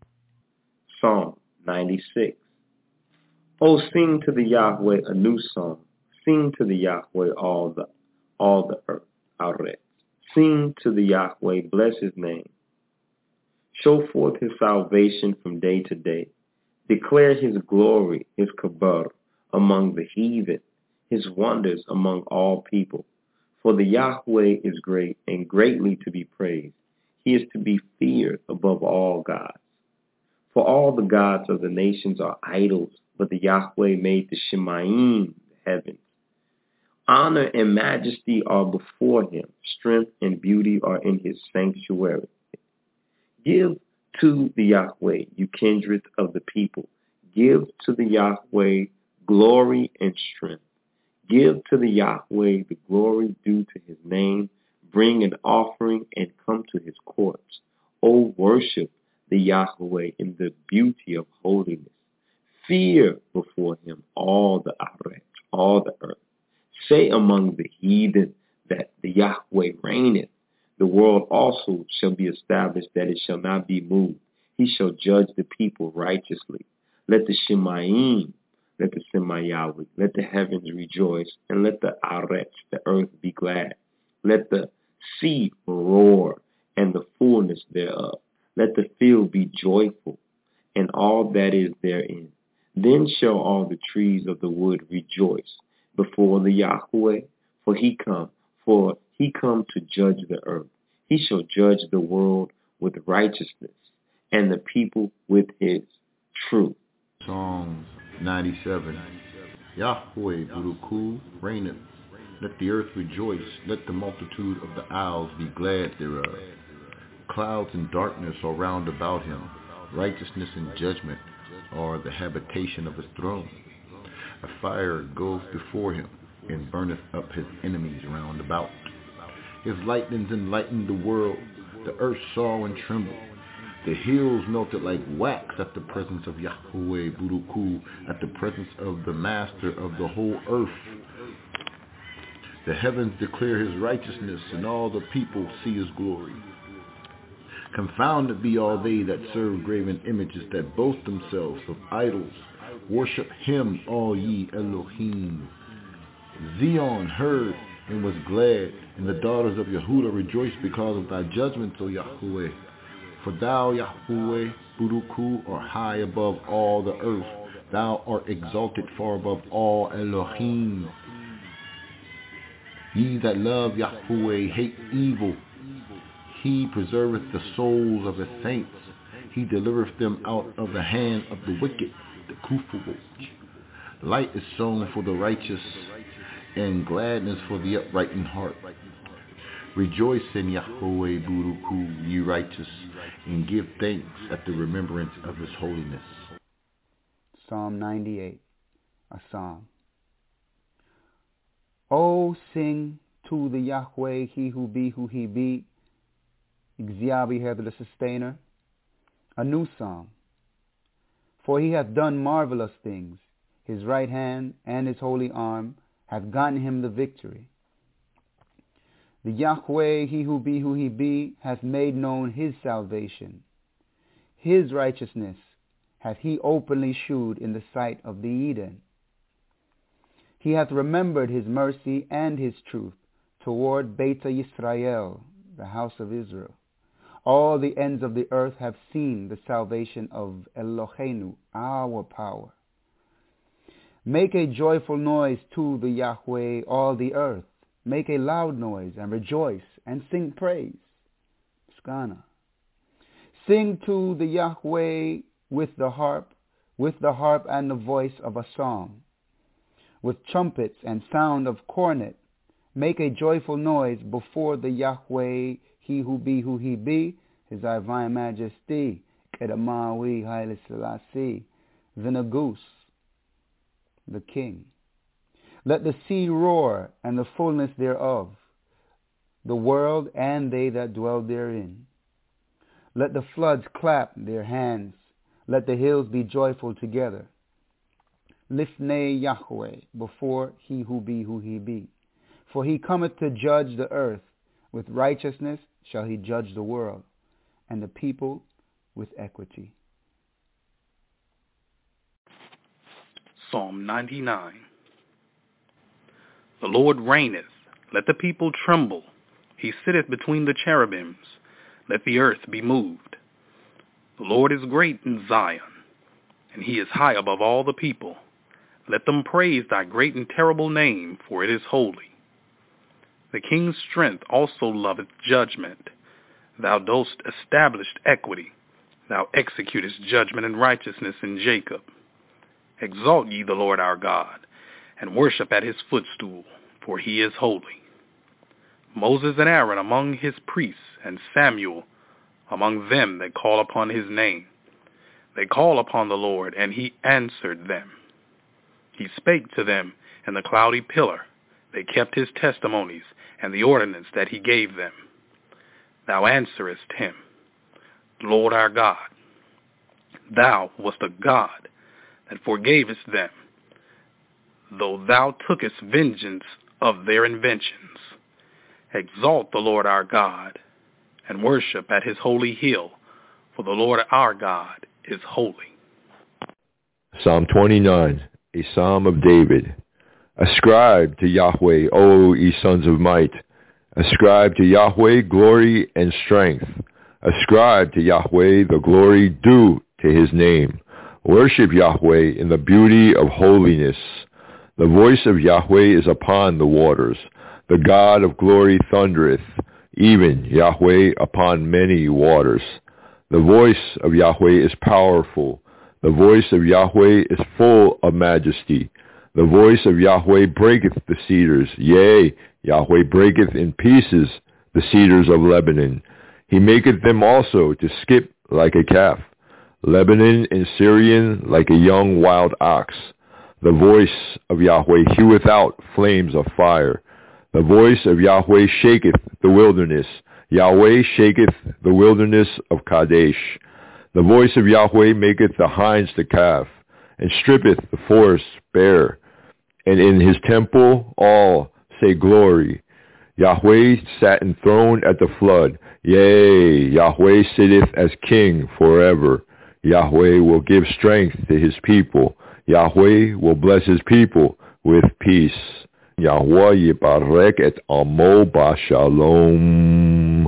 Psalm 96. Oh, sing to the Yahweh a new song. Sing to the Yahweh all the earth, Aret. Sing to the Yahweh, bless his name. Show forth his salvation from day to day. Declare his glory, his kabar, among the heathen, his wonders among all people. For the Yahweh is great and greatly to be praised. He is to be feared above all gods. For all the gods of the nations are idols, but the Yahweh made the Shemaim, the heavens. Honor and majesty are before him. Strength and beauty are in his sanctuary. Give to the Yahweh, you kindred of the people. Give to the Yahweh glory and strength. Give to the Yahweh the glory due to his name. Bring an offering and come to his courts. O worship the Yahweh in the beauty of holiness. Fear before him all the Aret, all the earth. Say among the heathen that the Yahweh reigneth. The world also shall be established, that it shall not be moved. He shall judge the people righteously. Let the Shemayim, let the Semayawi, let the heavens rejoice, and let the Aret, the earth, be glad. Let the sea roar, and the fullness thereof. Let the field be joyful, and all that is therein. Then shall all the trees of the wood rejoice before the Yahweh, for he come to judge the earth. He shall judge the world with righteousness, and the people with his truth. Psalm 97. Yahweh Buruku reigneth. Let the earth rejoice. Let the multitude of the isles be glad thereof. Clouds and darkness are round about him. Righteousness and judgment are the habitation of his throne. A fire goes before him, and burneth up his enemies round about. His lightnings enlightened the world. The earth saw and trembled. The hills melted like wax at the presence of Yahweh Buruku, at the presence of the Master of the whole earth. The heavens declare his righteousness, and all the people see his glory. Confounded be all they that serve graven images, that boast themselves of idols. Worship him, all ye Elohim. Zion heard and was glad, and the daughters of Yehuda rejoiced because of thy judgments, O Yahweh. For thou, Yahweh, Buruku, art high above all the earth. Thou art exalted far above all Elohim. Ye that love Yahweh hate evil. He preserveth the souls of his saints. He delivereth them out of the hand of the wicked, the Kufuot. Light is sown for the righteous, and gladness for the upright in heart. Rejoice in Yahweh Buruku, ye righteous, and give thanks at the remembrance of his holiness. Psalm 98, a psalm. Oh, sing to the Yahweh, he who be who he be, Exhiabi the sustainer, a new psalm. For he hath done marvelous things. His right hand and his holy arm hath gotten him the victory. The Yahweh, he who be, hath made known his salvation. His righteousness hath he openly shewed in the sight of the Eden. He hath remembered his mercy and his truth toward Beta Yisrael, the house of Israel. All the ends of the earth have seen the salvation of Eloheinu, our power. Make a joyful noise to the Yahweh, all the earth. Make a loud noise and rejoice and sing praise. Skana. Sing to the Yahweh with the harp and the voice of a song, with trumpets and sound of cornet. Make a joyful noise before the Yahweh, he who be, his divine majesty, Kedamawi Haile Selassie, the Nagus, the king. Let the sea roar and the fullness thereof, the world and they that dwell therein. Let the floods clap their hands, let the hills be joyful together. Lifnei Yahweh, before he who be. For he cometh to judge the earth. With righteousness shall he judge the world, and the people with equity. Psalm 99. The Lord reigneth. Let the people tremble. He sitteth between the cherubims. Let the earth be moved. The Lord is great in Zion, and he is high above all the people. Let them praise thy great and terrible name, for it is holy. The king's strength also loveth judgment. Thou dost establish equity. Thou executest judgment and righteousness in Jacob. Exalt ye the Lord our God, and worship at his footstool, for he is holy. Moses and Aaron among his priests, and Samuel among them that call upon his name. They call upon the Lord, and he answered them. He spake to them in the cloudy pillar. They kept his testimonies and the ordinance that he gave them. Thou answerest him, Lord our God. Thou wast a God that forgavest them, though thou tookest vengeance of their inventions. Exalt the Lord our God, and worship at his holy hill, for the Lord our God is holy. Psalm 29, a psalm of David. Ascribe to Yahweh, O ye sons of might. Ascribe to Yahweh glory and strength. Ascribe to Yahweh the glory due to his name. Worship Yahweh in the beauty of holiness. The voice of Yahweh is upon the waters. The God of glory thundereth, even Yahweh upon many waters. The voice of Yahweh is powerful. The voice of Yahweh is full of majesty. The voice of Yahweh breaketh the cedars. Yea, Yahweh breaketh in pieces the cedars of Lebanon. He maketh them also to skip like a calf. Lebanon and Syrian like a young wild ox. The voice of Yahweh heweth out flames of fire. The voice of Yahweh shaketh the wilderness. Yahweh shaketh the wilderness of Kadesh. The voice of Yahweh maketh the hinds to calve, and strippeth the forest bare. And in his temple all say glory. Yahweh sat enthroned at the flood. Yea, Yahweh sitteth as king forever. Yahweh will give strength to his people. Yahweh will bless his people with peace. Yahweh yibarek et amo b'shalom.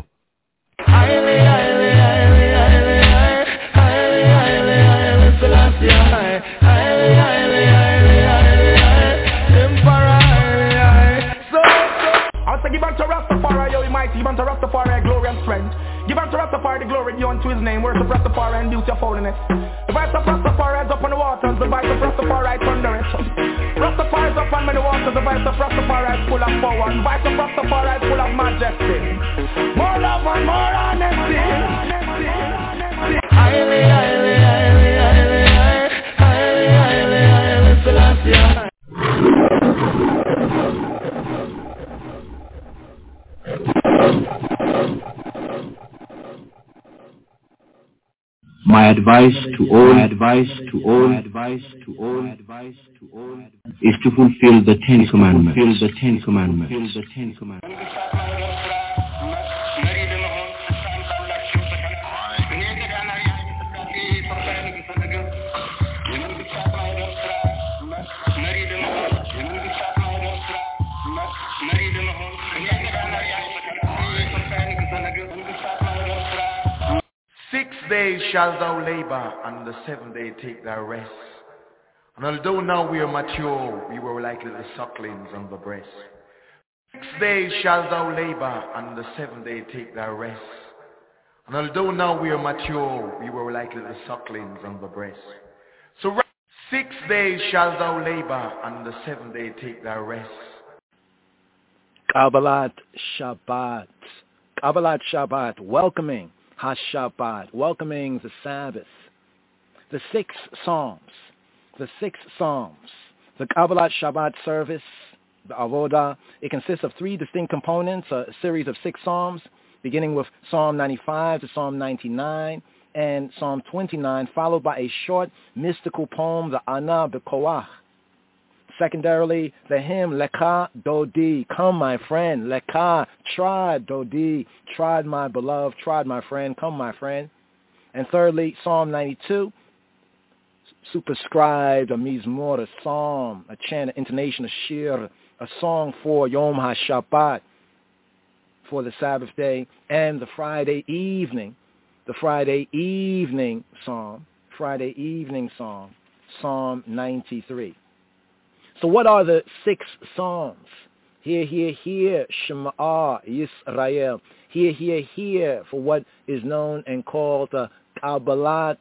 Give unto Rastafari, yo, mighty, give unto Rastafari glory and strength. Give unto Rastafari the glory due unto his name. Worship Rastafari and beauty of holiness. The voice of Rastafari is up on the waters. The voice of Rastafari thundereth. Rastafari is up on many waters. The voice of Rastafari is full of power. The voice of Rastafari is full of majesty. More love and more honesty. Highly, highly, highly, highly, highly, highly, highly, Selassie. My advice to all is to fulfill the Ten Commandments. days shalt thou labor, and the seventh day take thy rest. And although now we are mature, we were like little sucklings on the breast. 6 days shalt thou labor, and the seventh day take thy rest. And although now we are mature, we were like little sucklings on the breast. So 6 days shalt thou labor, and the seventh day take thy rest. Kabbalat Shabbat. Kabbalat Shabbat, welcoming HaShabbat, welcoming the Sabbath. The 6 Psalms. The Kabbalat Shabbat service, the Avodah, it consists of 3 distinct components, a series of 6 Psalms, beginning with Psalm 95 to Psalm 99 and Psalm 29, followed by a short mystical poem, the Ana B'Koach. Secondarily, the hymn, Leka Dodi, come my friend, Leka, trod Dodi, trod my beloved, trod my friend, come my friend. And thirdly, Psalm 92, superscribed, a mizmor, a psalm, a chant, an intonation, a shir, a song for Yom HaShabbat, for the Sabbath day, and the Friday evening psalm, Psalm 93. So what are the 6 Psalms? Hear, Shema Yisrael. Hear, for what is known and called the Kabbalat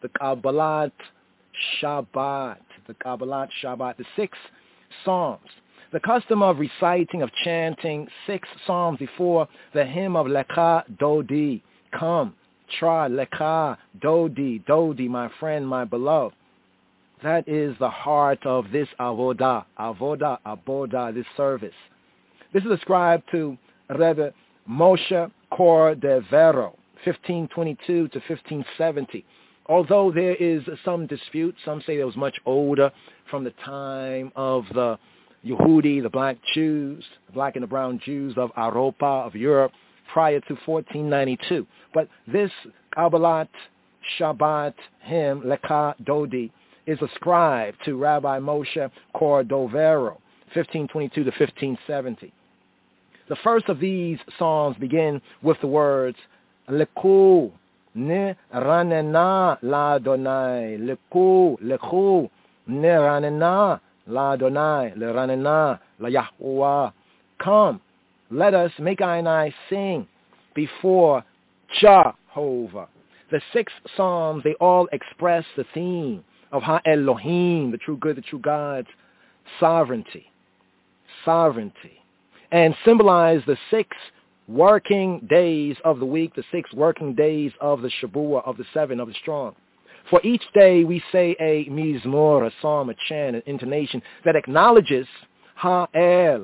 Shabbat, the 6 Psalms. The custom of reciting, of chanting 6 Psalms before the hymn of Leka Dodi, come, trod, Leka Dodi, my friend, my beloved. That is the heart of this avodah, aboda, this service. This is ascribed to Rebbe Moshe Cordovero, 1522 to 1570. Although there is some dispute, some say it was much older, from the time of the Yehudi, the black Jews, the black and the brown Jews of Europa, of Europe, prior to 1492. But this Kabbalat Shabbat hymn, Leka Dodi, is ascribed to Rabbi Moshe Cordovero, 1522 to 1570. The first of these psalms begin with the words, Leku ne ranena la Adonai, Leku ne ranena la Adonai, le ranena la Yahuwah. Come, let us make I and I sing before Jehovah. The 6 psalms, they all express the theme of Ha-Elohim, the true good, the true God's sovereignty, and symbolize the 6 working days of the week, the 6 working days of the Shabua, of the 7, of the strong. For each day we say a mizmor, a psalm, a chant, an intonation that acknowledges Ha-El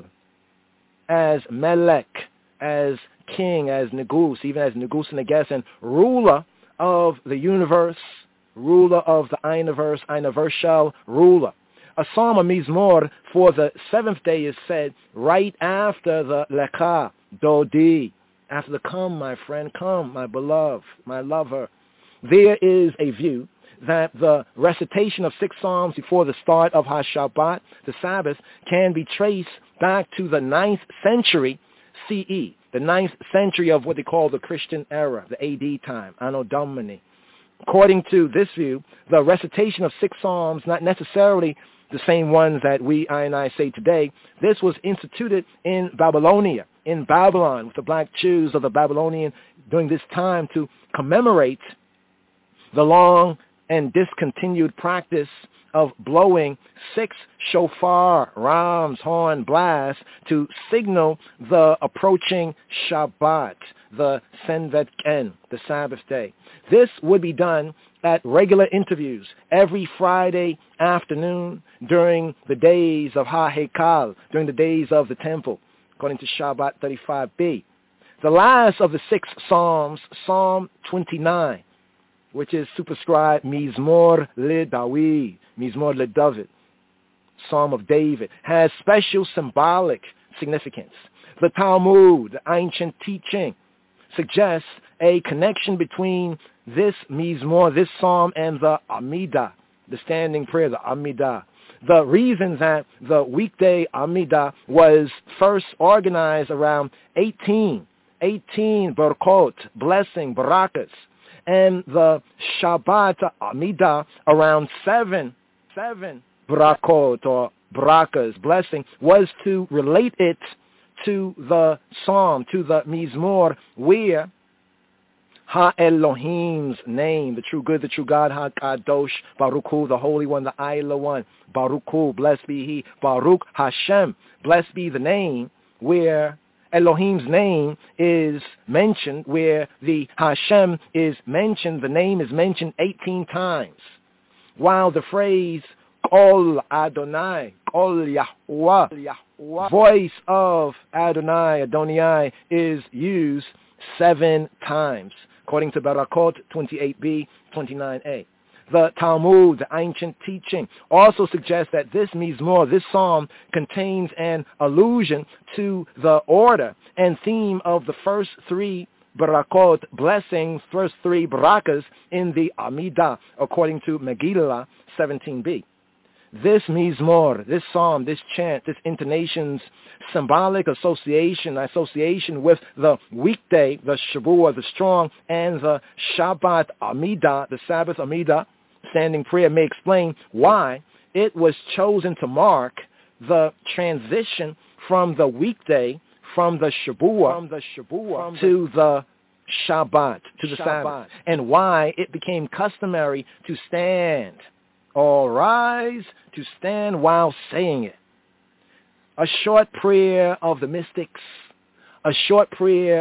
as Melech, as king, as Negus, even as Negus and Neges, and ruler of the universe, ruler of the universal ruler. A psalm, a mizmor, for the 7th day is said right after the Leka Dodi, after the come, my friend, come, my beloved, my lover. There is a view that the recitation of 6 psalms before the start of HaShabbat, the Sabbath, can be traced back to the 9th century CE, the 9th century of what they call the Christian era, the AD time, Anno Domini. According to this view, the recitation of 6 psalms, not necessarily the same ones that I and I say today, this was instituted in Babylonia, in Babylon, with the black Jews of the Babylonian during this time to commemorate the long and discontinued practice of blowing 6 shofar, rams, horn blasts to signal the approaching Shabbat, the Senvetken, the Sabbath day. This would be done at regular intervals every Friday afternoon during the days of Ha-Hekal, during the days of the temple, according to Shabbat 35b. The last of the 6 psalms, Psalm 29, which is superscribed Mizmor le David, Mizmor le David, Psalm of David, has special symbolic significance. The Talmud, the ancient teaching, suggests a connection between this Mizmor, this psalm, and the Amidah, the standing prayer, the Amidah. The reason that the weekday Amidah was first organized around 18 Barakot, blessing, barakas, and the Shabbat Amidah around 7 Barakot or barakas, blessing, was to relate it to the psalm, to the Mizmor, where Ha-Elohim's name, the true good, the true God, Ha-Kadosh, Baruch Hu, the Holy One, the Ayla One, Baruch Hu, blessed be He, Baruch Hashem, blessed be the name, where Elohim's name is mentioned, where the Hashem is mentioned, the name is mentioned 18 times, while the phrase Kol Adonai, Kol Yahuwah, voice of Adonai, is used 7 times, according to Barakot 28b, 29a. The Talmud, the ancient teaching, also suggests that this Mizmor, this psalm, contains an allusion to the order and theme of the first 3 Barakot, blessings, first 3 barakas in the Amidah, according to Megillah 17b. This Mizmor, this psalm, this chant, this intonation's symbolic association with the weekday, the Shabua, the strong, and the Shabbat Amidah, the Sabbath Amidah, standing prayer, may explain why it was chosen to mark the transition from the weekday, from the Shabua to the Shabbat, to the Sabbath, and why it became customary to stand. All rise, to stand while saying it. A short prayer of the mystics,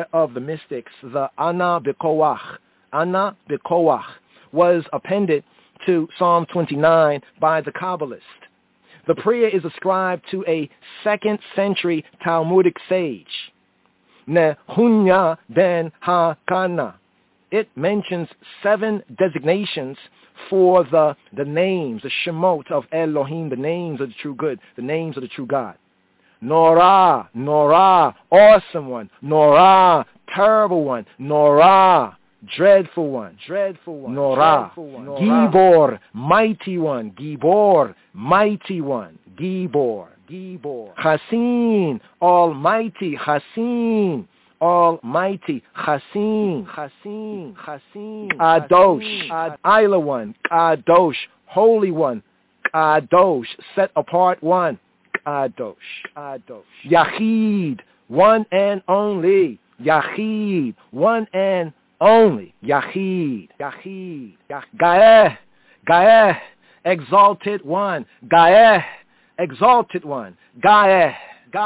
the Ana B'Koach, was appended to Psalm 29 by the Kabbalists. The prayer is ascribed to a 2nd century Talmudic sage, Nehunya ben Hakana. It mentions 7 designations for the names, the Shemot of Elohim, the names of the true good, the names of the true God. Norah, Norah, awesome one. Norah, terrible one. Norah, dreadful one. Norah, Gibor, mighty one. Gibor, mighty one. Gibor. Chassin, almighty. Chassin, almighty. Chassin. Kadosh, Isla one. Kadosh, holy one. Kadosh, set apart one. Kadosh. Yachid, one and only. Yachid, one and only. Yachid. Gaeh, exalted one. Gaeh, exalted one. Gaeh.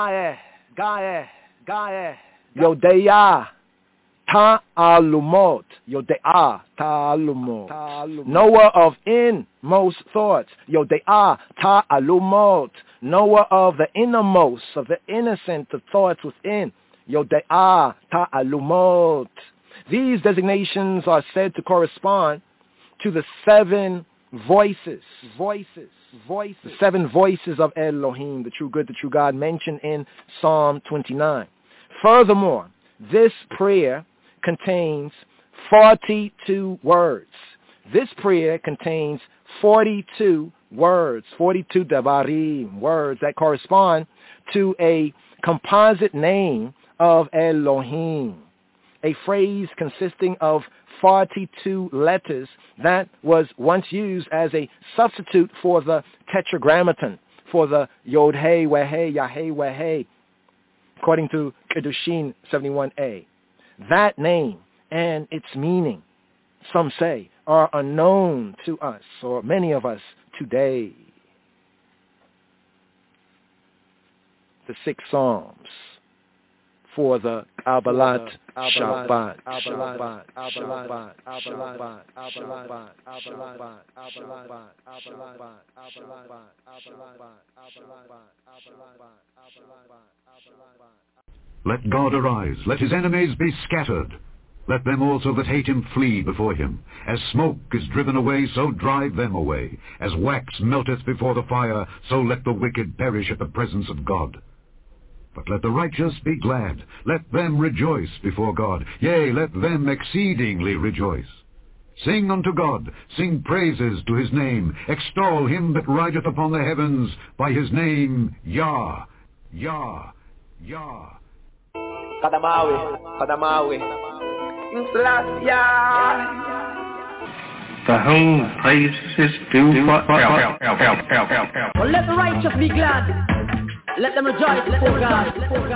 Yodeah, ta'alumot. Yodeah, ta'alumot. Knower of inmost thoughts. Yodeah, ta'alumot. Knower of the innermost, of the innocent, the thoughts within. Yodeah, ta'alumot. These designations are said to correspond to the 7 voices. The 7 voices of Elohim, the true good, the true God, mentioned in Psalm 29. Furthermore, this prayer contains 42 words. This prayer contains 42 words, 42 devarim, words that correspond to a composite name of Elohim, a phrase consisting of 42 letters that was once used as a substitute for the tetragrammaton, for the Yod-Heh, Weh-Heh, Yah-Heh, Weh-Heh, according to Kedushin 71a. That name and its meaning, some say, are unknown to us, or many of us, today. The 6 Psalms for the Kabbalat Shabbat. Let God arise, let his enemies be scattered. Let them also that hate him flee before him. As smoke is driven away, so drive them away. As wax melteth before the fire, so let the wicked perish at the presence of God. But let the righteous be glad, let them rejoice before God, yea, let them exceedingly rejoice. Sing unto God, sing praises to his name, extol him that rideth upon the heavens by his name, Yah, Yah, Yah. Kadamawi. To whom praise is due forever. Well, let the righteous be glad. Let them rejoice before God.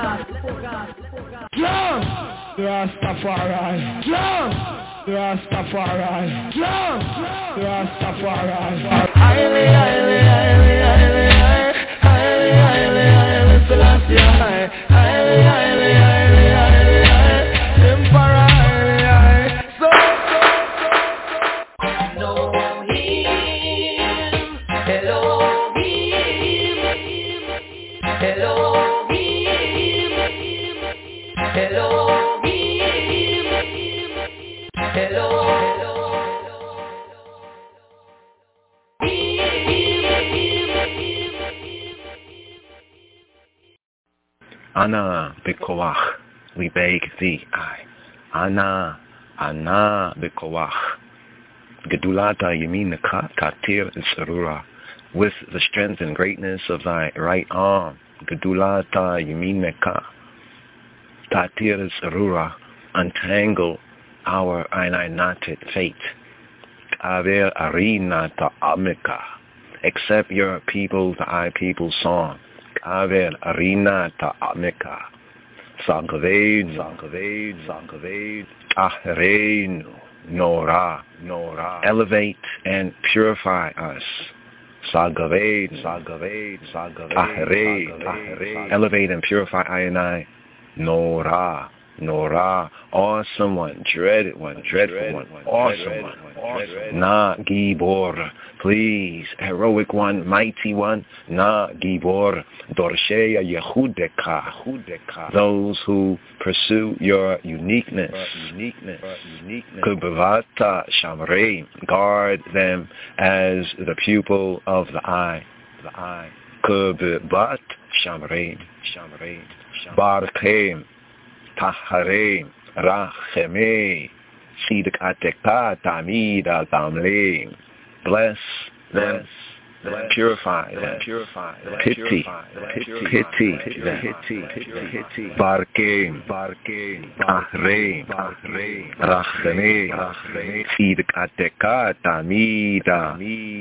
Jump! Rastafari. Jump! Rastafari. Jump! Rastafari. Highly, Selassie. Highly, Emperor. Ana Bekoach, we beg thee, Ana Bekoach. Gedulata Yaminaka Tatir Sarura, with the strength and greatness of thy right arm. Gedulata Yaminaka Tatir Sarura, untangle our knotted fate. Aver Arina Ta'amika, accept your people, thy people's song. Aver Arina Ta'amika, Sangaved, Ahreinu, Nora, elevate and purify us. Sangaved, Ahre, elevate and purify I and I. Nora, awesome one, dreaded one, dreadful one, awesome one, Na Gibor, please, heroic one, mighty one, Na Gibor, Dorsheya Yehudeka, those who pursue your uniqueness, Kubavata Shamrei, guard them as the pupil of the eye, Kubavat Shamrei, Barchem, Taharei, Rachemei, Sidik Ateka, Tamida, Tamle, bless them, purify them, pity them, Barchem, Ahreim, Rachemei, Sidik Ateka, Tamida,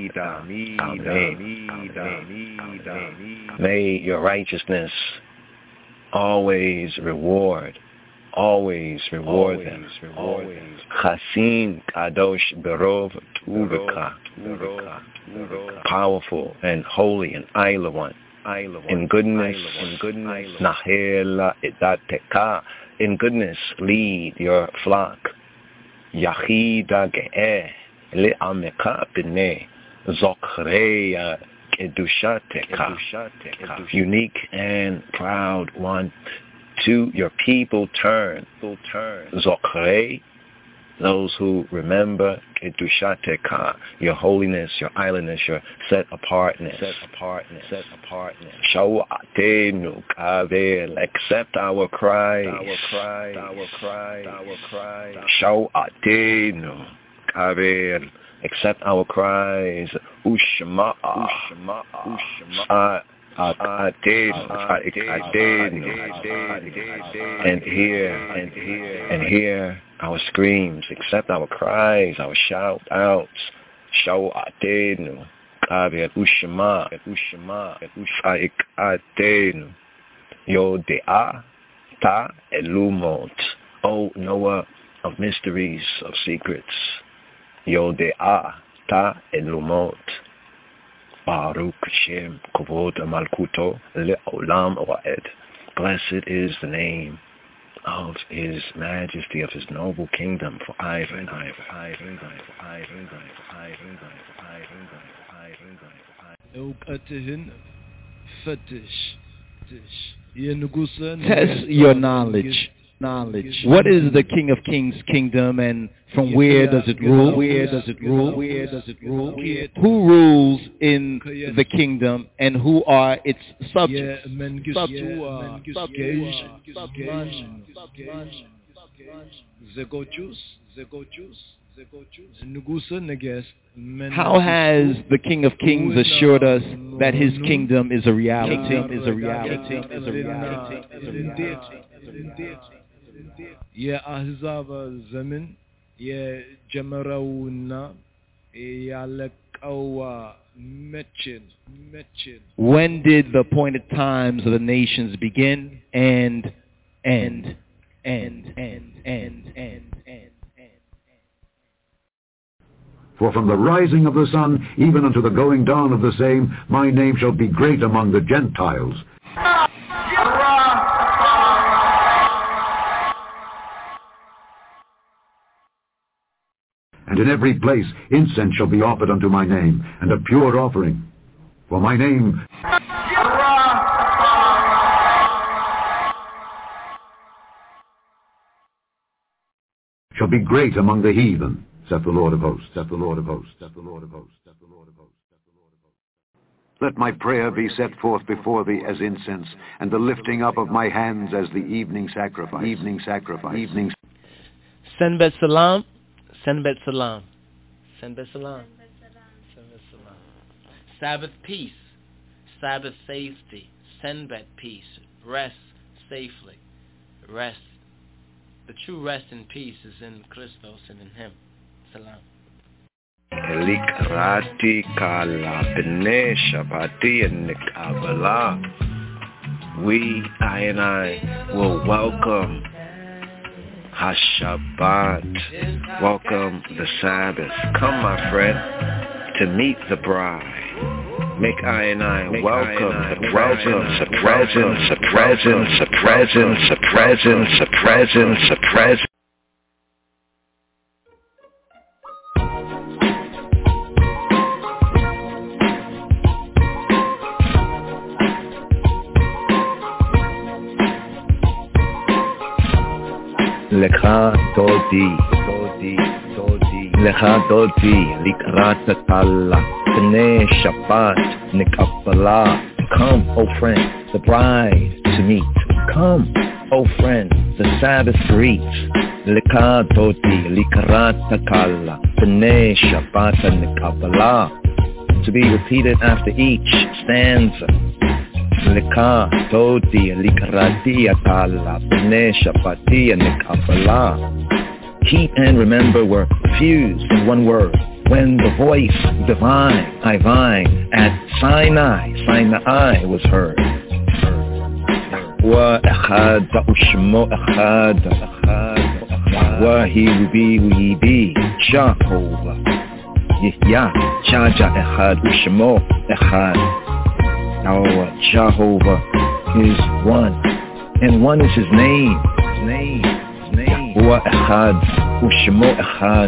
Tamle. May your righteousness always reward them. Chasin Kadosh Berov Tuvika, powerful and holy and Isla one. In goodness, Nahela Idateka, in goodness lead your flock. Yachida Ge'eh Le'ameka B'nei Zochreya Kedushateka, unique and proud one. To your people turn, Zochrei, those who remember Kedushateka, your holiness, your islandness, your set apartness. Shawatenu Kavel, accept our cries. Shawatenu Kavel, accept our cries. Ushma. And hear our screams, accept our cries, our shout outs. Shawatenu, Kaviat Ushma, Ushaikatenu, Yodea, Ta Elumot, O knower of mysteries, of secrets. Yodea, Ta Elumot. Baruch Shem Kovod Malkuto Le'olam Oed. Blessed is the name of His Majesty, of His noble kingdom, for ever and ever. Test your knowledge. What is the King of Kings' kingdom, and from where does it rule? Who rules in the kingdom, and who are its subjects? How has the King of Kings assured us that His kingdom is a reality? Ya ahzab zaman ya jamarawna ya laqawa matchin. When did the appointed times of the nations begin and end? For from the rising of the sun even unto the going down of the same, my name shall be great among the Gentiles. And in every place incense shall be offered unto my name, and a pure offering. For my name shall be great among the heathen, saith the Lord of hosts, Let my prayer be set forth before thee as incense, and the lifting up of my hands as the evening sacrifice. Send bet salam. Sabbath peace, Sabbath safety, Senbet peace, rest safely, rest. The true rest and peace is in Christos and in Him. Salam. Likrati kala b'nei Shabbati and Nikabala. We, I and I, will welcome HaShabbat, welcome the Sabbath. Come, my friend, to meet the bride. Make I and I welcome the presence. דודי, לך דודי, לקראת הקלה, פני שבת נקבלה. Come, O friend, the bride to meet. Come, O friend, the Sabbath greet. לך דודי, לקראת הקלה, פני שבת נקבלה. To be repeated after each stanza. Leka dodi likarati akala b'nei shapati nekabala. Keep and remember were fused in one word. When the voice divine, divine, at Sinai was heard. Wa echad u'shmo echad, wa he be Jehovah. Yah, Jaja echad u'shmo echad. Our Jehovah is one, and one is his name. Yahuwah Echad, Ushemo Echad,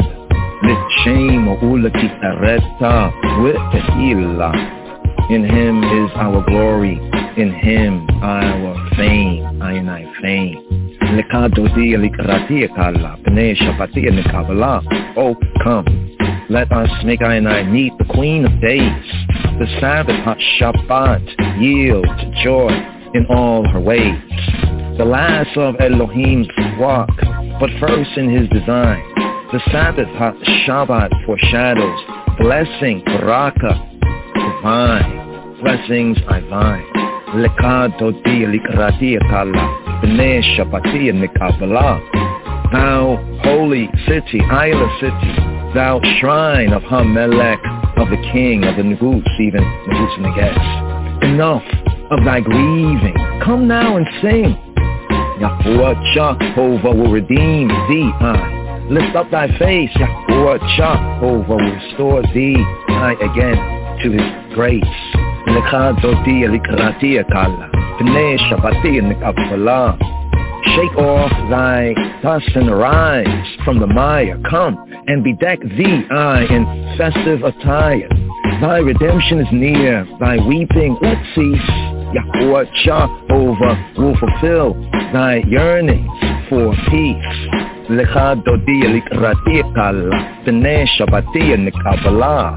L'Shem U'L'Tifareta V'Tehillah. In him is our glory, in him our fame, Ainai fame. L'Kadodi L'Ikrati Ekala, B'nei Shabati L'Kabbalah. Oh, come, let us make Ainai meet the Queen of Days. The Sabbath Shabbat yield joy in all her ways. The last of Elohim's walk, but first in his design. The Sabbath Shabbat foreshadows blessing, baraka, divine. Blessings divine. Leka dodi likrati akala, b'nei Shabbati nekabbalah. Thou holy city, Isla city, thou shrine of Hamelech, of the king, of the Negus, even Negus Neges. Enough of thy grieving, come now and sing. Yahuwah Jehovah will redeem thee, I. Lift up thy face, Yahuwah Jehovah will restore thee, I again, to his grace. Lecha dodi likrati akala, b'nei Shabbati nekabbalah. Shake off thy dust and arise from the mire. Come and bedeck thee, I, in festive attire. Thy redemption is near, thy weeping let cease. Yahuwah Jehovah will fulfill thy yearnings for peace. Lecha dodi likrati akala, b'nei Shabbati nekabbalah.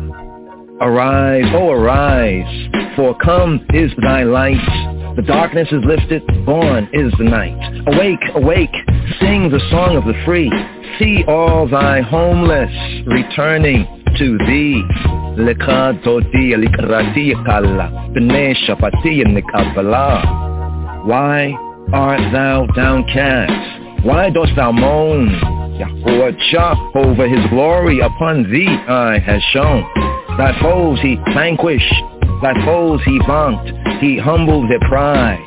Arise, oh arise, for come is thy light. The darkness is lifted, born is the night. Awake, awake, sing the song of the free. See all thy homeless returning to thee. Lecha dodi likrati akala, b'nei Shabbati nekabbalah. Why art thou downcast? Why dost thou moan? Yahuwah Jehovah his glory upon thee I has shown. Thy foes he vanquished, thy foes he vaunt, he humbled their pride.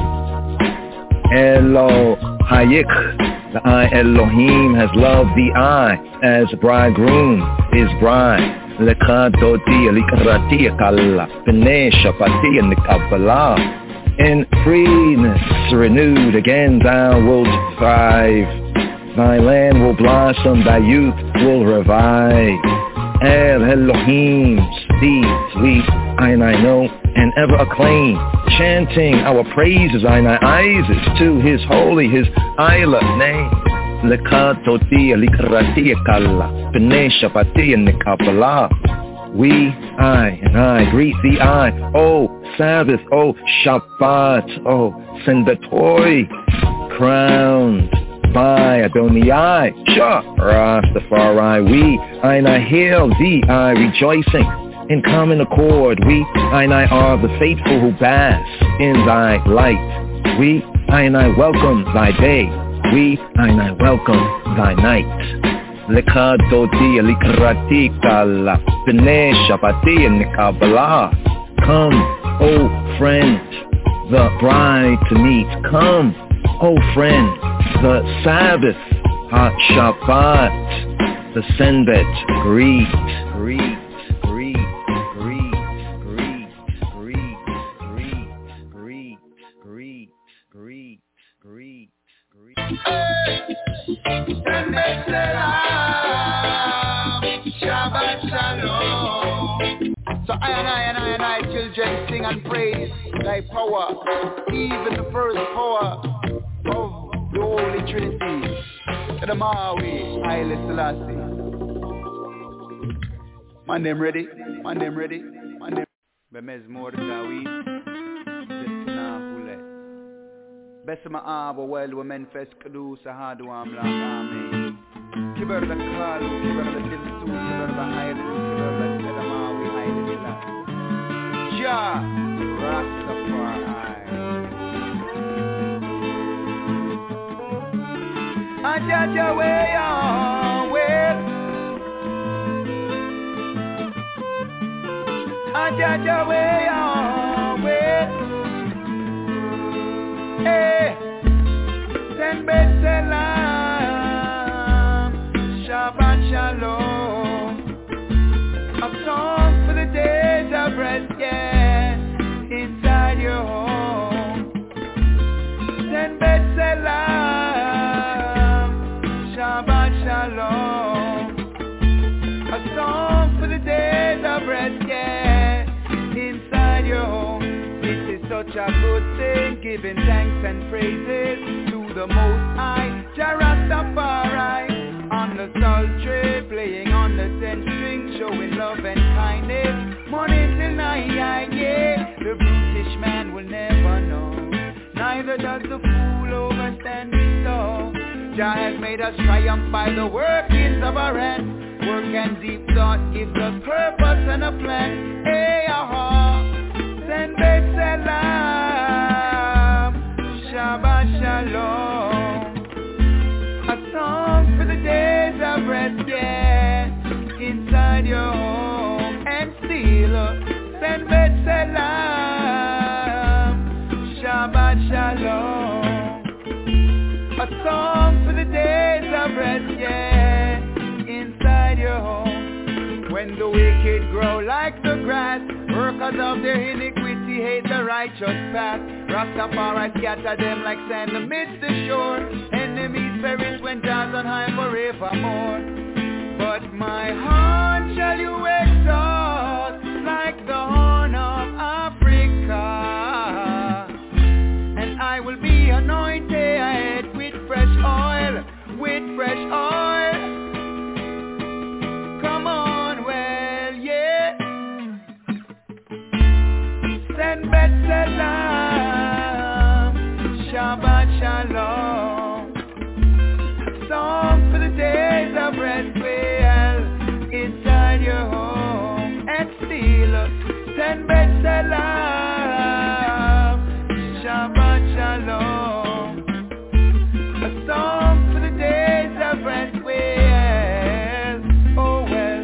Elohayik, the I Elohim has loved thee I, as bridegroom is bride. Lecha dodi likrati akala, b'nei Shabbati nekabbalah. In freeness renewed again thou wilt thrive. Thy land will blossom, thy youth will revive. El Elohim's deeds we, I know, and ever acclaim, chanting our praises, I Isis, to his holy, his Isla name. Lecha dodi likrati akala, b'nei Shabbati nekabbalah. We, I greet thee, I, O Sabbath, O Shabbat, O Sendatoi, crowned by Adonai, Shah, Rastafari. We, I hail thee, I rejoicing in common accord. We, I are the faithful who bask in thy light. We, I welcome thy day. We, I welcome thy night. Lecha dodi likrati kala, b'nei Shabbati nekabbalah. Come, O friend, the bride to meet. Come, O friend, the Sabbath, Shabbat, the Senbet, greet. Shabbat Shalom. So I and I children sing and praise thy power, even the first power of the Holy Trinity, to the Maui, Haile Selassie. Man them ready, man them ready, man them. Bemez Mordekawi, Zetina Hule. Besma Abo, well, women fest Kadu, Sahadu Amla, Kiber the Kalu, Kiber the Dinsu, Kiber the Haile, Kiber the Sedamawi, Haile Dilla. Jah, Rastafari. Ajaja way on way. Ajaja way on way. Hey, Ten Bet Selam, Shabbat Shalom. A song for the days of rest, yeah, inside your home. Ten Bet Selam, Shabbat Shalom. A song for the days of rest, yeah, inside your home. It is such a good thing, giving thanks and praises to the Most High, Jah Rastafari. On the sultry, playing on the 10 string, showing love and kindness, morning till night, yeah. The brutish man will never know, neither does the fool overstand his soul. Jah has made us triumph by the workings of our hands. Work and deep thought gives us purpose and a plan. Hey, aha, Ten Bet Selam, Shabbat Shalom. A song for the days of rest, yeah, inside your home. And still, Ten Bet Selam, Shabbat Shalom. A song for the days of rest, yeah, inside your home. When the wicked grow like the grass, workers of their iniquity hate the righteous path. Rastafari scatter them like sand amidst the shore. Enemies perish when God's on high forevermore. But my heart shall you exalt like the horn of Africa, and I will be anointed with fresh oil, with fresh oil. Come on, well, yeah. Ten Bet Selam, Shabbat Shalom. Song for the days of rest, well, inside your home. And still, Ten Bet Selam, Shabbat Shalom. A song for the days of rest, well, oh well.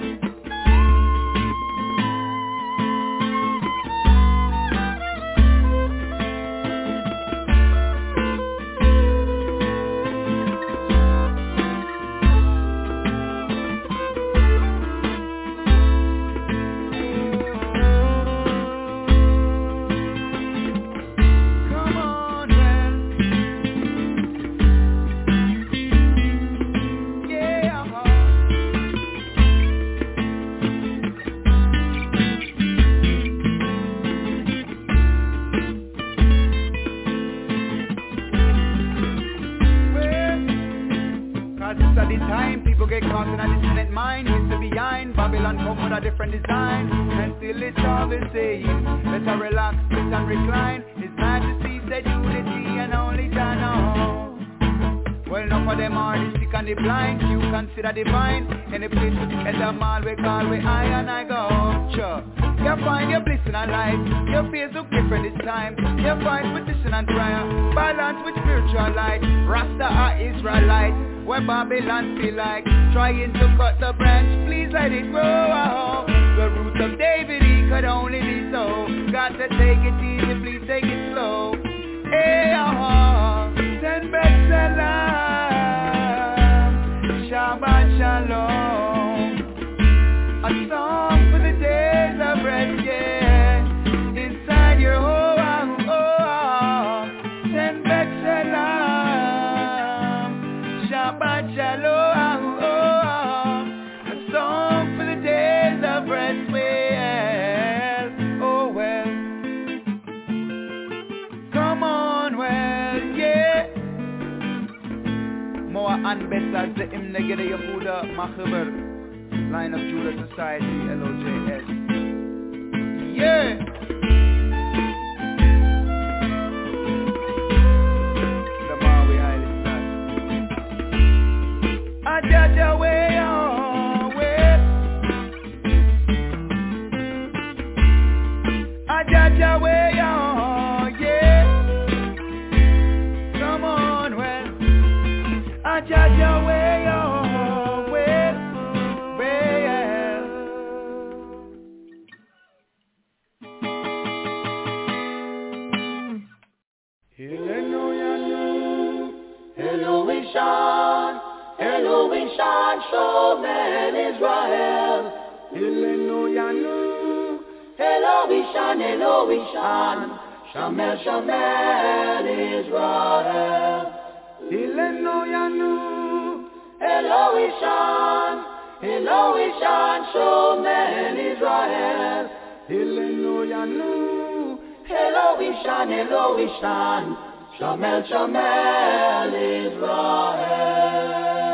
Time people get caught in a dissonant mind. History behind Babylon come with a different design, and still it's all the same. Better relax, sit and recline. His Majesty said unity and only Jah know. Well, enough of them are the sick and the blind. You consider divine. Any place with the head of all we call where I and I go. Sure, you find your bliss in a life. Your face look different this time. You find petition and prayer, balance with spiritual light. Rasta are Israelite, where Babylon feel like trying to cut the branch, please let it grow. The root of David, he could only be so. Got to take it easy, please take it slow. Hey, Ten Bet Selam, Shabbat Shalom. A song for the days of rest, yeah, inside your home. Ten Bet Selam, Shabbat Shalom. A song for the better to him negate Yehuda Machaber, Line of Judah Society, LOJS. Yeah. The Maui Highly Class. Ajaja way on way. Ajaja way on, yeah. Come on, well. Ajaja way on way, yeah. Elohim, Shomer Israel. Elohim, Shomer Israel. Elohim, Shomer Israel. Elohim, Shomer Israel.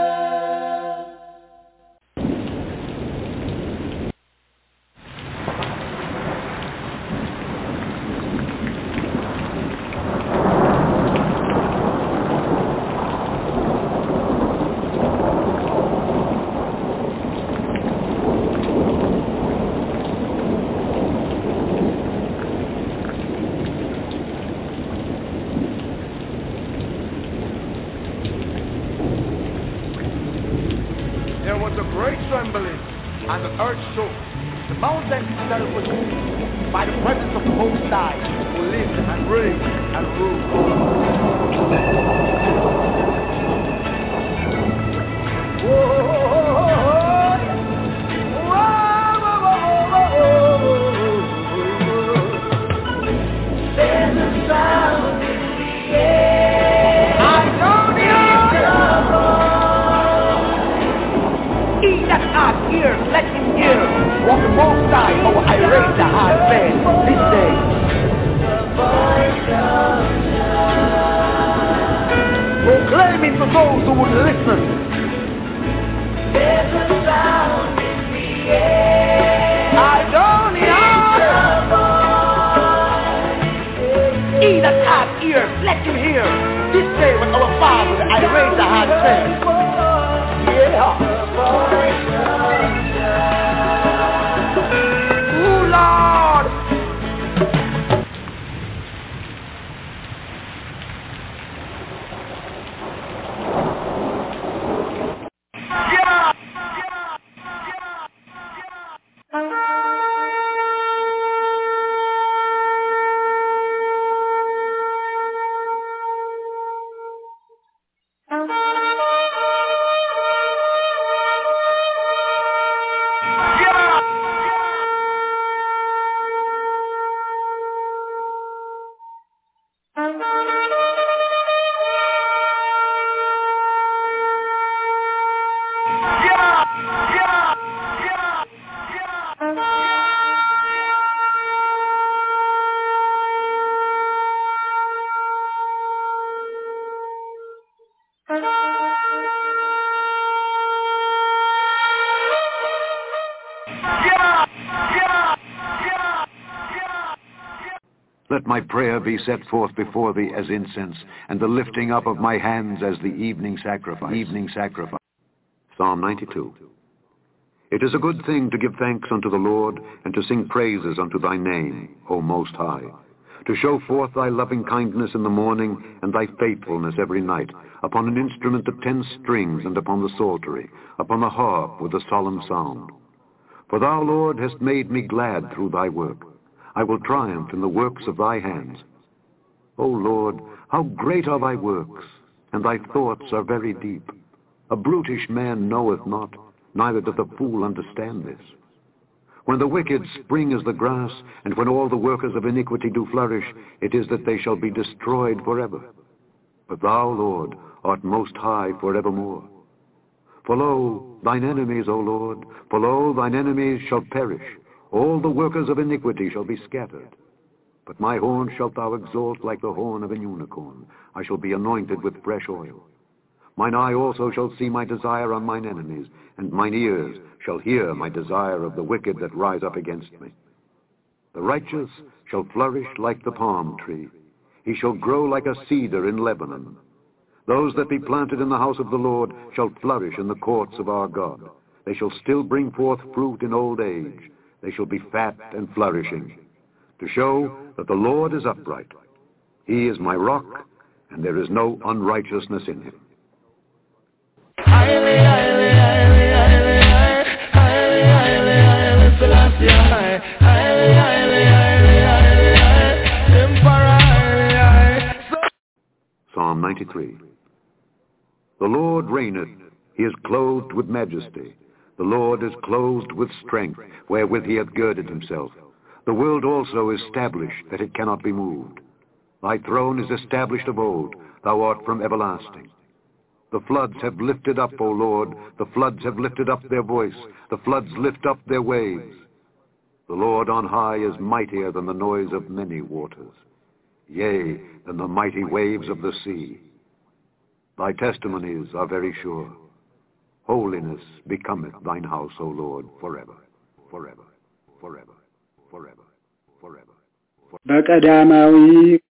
And the earth shook. The mountain itself was moved by the presence of the Most High, who lived and reigned and ruled. There's a sound in the air. I know the He that hath ears, let him hear what the Most High, our irate hath said this day. Proclaiming to those who would listen. There's a sound in the air. I don't hear. He that hath ears, let him hear this day what our Father, the irate hath said. Yeah. Ooh, Lord. Let my prayer be set forth before thee as incense, and the lifting up of my hands as the evening sacrifice. Psalm 92. It is a good thing to give thanks unto the Lord, and to sing praises unto thy name, O Most High, to show forth thy loving kindness in the morning, and thy faithfulness every night, upon an instrument of 10 strings, and upon the psaltery, upon the harp with a solemn sound. For thou, Lord, hast made me glad through thy work. I will triumph in the works of thy hands. O Lord, how great are thy works, and thy thoughts are very deep. A brutish man knoweth not, neither doth a fool understand this. When the wicked spring as the grass, and when all the workers of iniquity do flourish, it is that they shall be destroyed forever. But thou, Lord, art most high forevermore. For lo, thine enemies, O Lord, for lo, thine enemies shall perish. All the workers of iniquity shall be scattered. But my horn shalt thou exalt like the horn of an unicorn. I shall be anointed with fresh oil. Mine eye also shall see my desire on mine enemies, and mine ears shall hear my desire of the wicked that rise up against me. The righteous shall flourish like the palm tree. He shall grow like a cedar in Lebanon. Those that be planted in the house of the Lord shall flourish in the courts of our God. They shall still bring forth fruit in old age. They shall be fat and flourishing, to show that the Lord is upright. He is my rock, and there is no unrighteousness in him. Psalm 93. The Lord reigneth, he is clothed with majesty. The Lord is clothed with strength, wherewith he hath girded himself. The world also is established, that it cannot be moved. Thy throne is established of old, thou art from everlasting. The floods have lifted up, O Lord, the floods have lifted up their voice, the floods lift up their waves. The Lord on high is mightier than the noise of many waters, yea, than the mighty waves of the sea. Thy testimonies are very sure. Holiness becometh thine house, O Lord, forever, forever, forever, forever, forever. በቀዳማዊ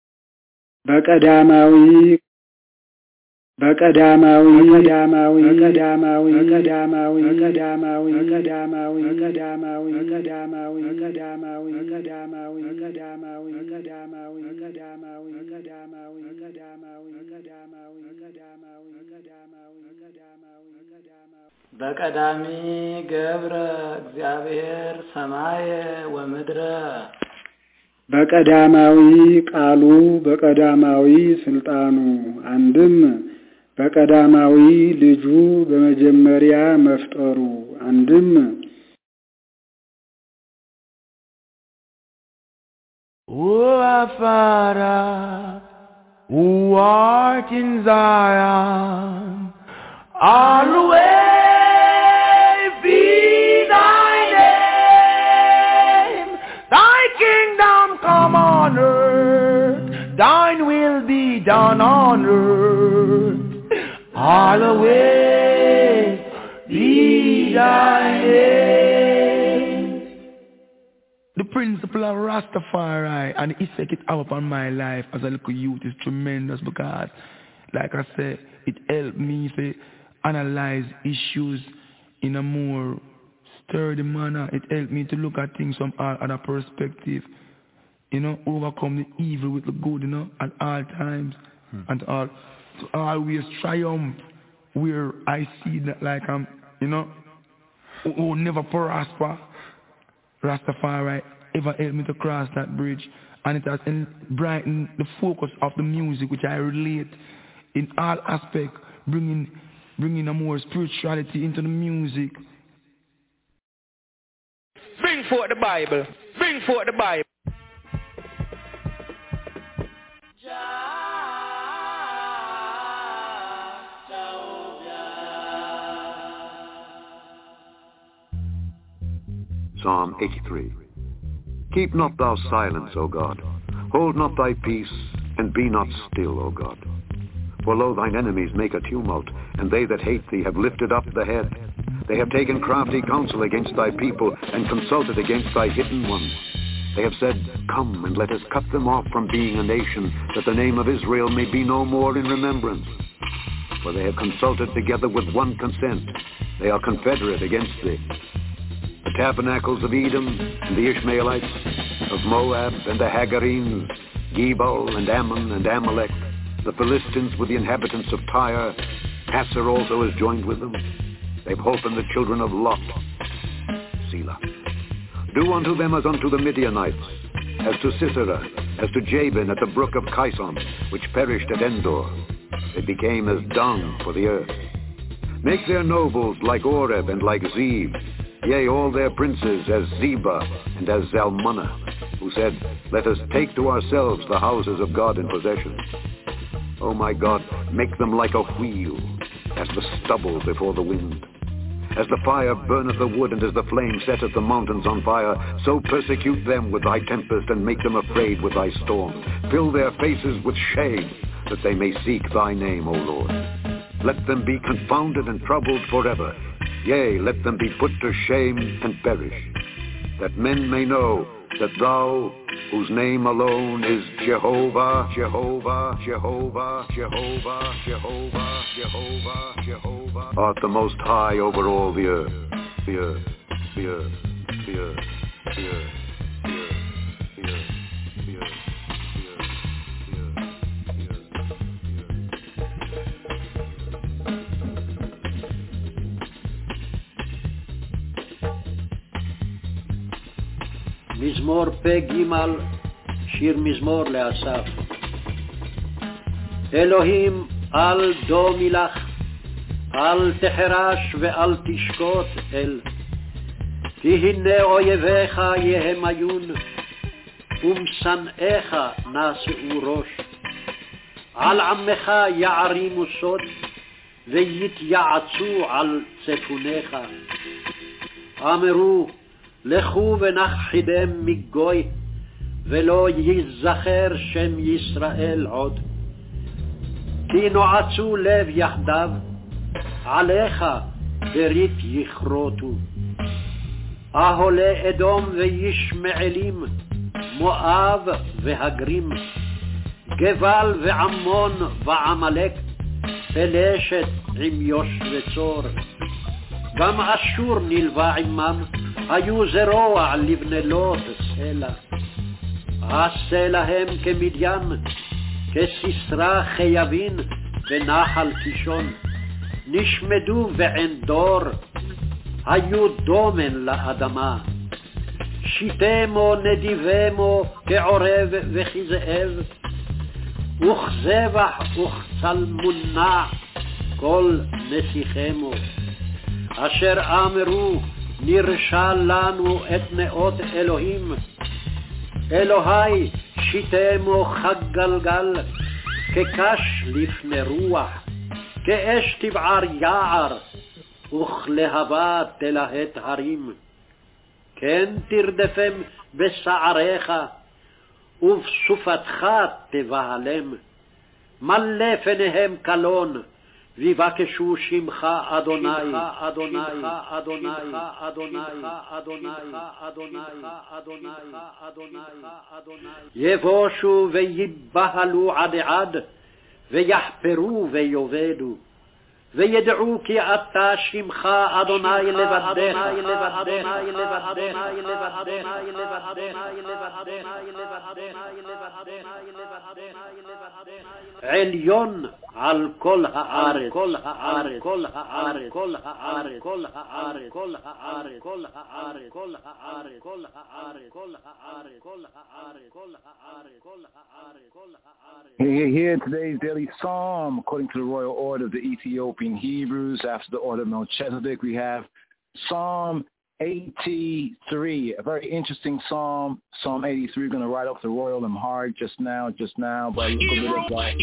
በቀዳሚ ገብረ እግዚአብሔር ሰማየ ወምድረ በቀዳማዊ ቃሉ በቀዳማዊ ስልጣኑ አንድም በቀዳማዊ ልጁ በመጀመሪያ መፍጠሩ አንድም O our Father, who art in Zion, hallowed be thy name. Thy kingdom come on earth, thine will be done on earth. Hallowed be thy name. The principle of Rastafari and the effect it have upon my life as a little youth is tremendous because, like I said, it helped me to analyze issues in a more sturdy manner. It helped me to look at things from other perspective. Overcome the evil with the good, at all times. And to always triumph where I see that like I'm, who never prosper. Rastafari ever helped me to cross that bridge, and it has brightened the focus of the music, which I relate in all aspects, bringing a more spirituality into the music. Bring forth the Bible. Bring forth the Bible. Psalm 83. Keep not thou silence, O God. Hold not thy peace, and be not still, O God. For lo, thine enemies make a tumult, and they that hate thee have lifted up the head. They have taken crafty counsel against thy people, and consulted against thy hidden ones. They have said, Come, and let us cut them off from being a nation, that the name of Israel may be no more in remembrance. For they have consulted together with one consent. They are confederate against thee. The tabernacles of Edom and the Ishmaelites, of Moab and the Hagarenes, Gebal and Ammon and Amalek, the Philistines with the inhabitants of Tyre, Hasser also is joined with them. They've holpen the children of Lot. Selah. Do unto them as unto the Midianites, as to Sisera, as to Jabin at the brook of Kison, which perished at Endor. They became as dung for the earth. Make their nobles like Oreb and like Zeb, yea, all their princes as Zebah and as Zalmunna, who said, Let us take to ourselves the houses of God in possession. O my God, make them like a wheel, as the stubble before the wind. As the fire burneth the wood, and as the flame setteth the mountains on fire, so persecute them with thy tempest, and make them afraid with thy storm. Fill their faces with shame, that they may seek thy name, O Lord. Let them be confounded and troubled forever. Yea, let them be put to shame and perish, that men may know that thou, whose name alone is Jehovah, Jehovah, Jehovah, Jehovah, Jehovah, Jehovah, Jehovah, art the most high over all the earth, the earth, the earth, the earth, the earth. מזמור פ"ג, שיר מזמור לאסף. אלוהים אל דומי לך, אל תחרש ואל תשקוט אל, כי הנה אויביך יהמיון, ומשנאיך נשאו ראש. על עמך יערימו סוד, ויתייעצו על צפוניך. אמרו, לכו ונכחידם מגוי, ולא ייזכר שם ישראל עוד. כי נועצו לב יחדיו, עליך ברית יכרותו. אהולי אדום וישמעאלים, מואב והגרים, גבל ועמון ועמלק, פלשת עם יושבי צור. גם אשור נלווה עמם, היו זרוע לבנלות סלע. עשה להם כמדיין, כסיסרא חייבין ונחל קישון. נשמדו בעין דור, היו דומן לאדמה. שיתמו נדיבמו כעורב וכזאב, וכזבח וכצלמונע כל נסיכמו. אשר אמרו, נרשע לנו את נאות אלוהים. אלוהי שיתמו חג גלגל, כקש לפני רוח, כאש תבער יער, וכלהבה תלהט הרים. כן תרדפם בשעריך, ובסופתך תבהלם. מלא פניהם קלון, ויבקשו שמך אדוני, אדוני, אדוני, אדוני, אדוני, אדוני, אדוני, אדוני. יבושו ויבהלו עד עד, ויחפרו ויובדו. וידעו כי אתה שמך אדוני לבדך, עליון על כל הארץ, כל הארץ, כל הארץ, כל הארץ, כל הארץ, כל הארץ, כל הארץ, כל הארץ, כל הארץ, כל הארץ, כל הארץ, כל הארץ, כל הארץ, כל הארץ. Here today's daily psalm, according to the royal order of the Ethiopian Hebrews, after the order of Melchizedek, we have Psalm 83, a very interesting psalm. Psalm 83, going to write off the royal Amharic just now, but a little bit of like,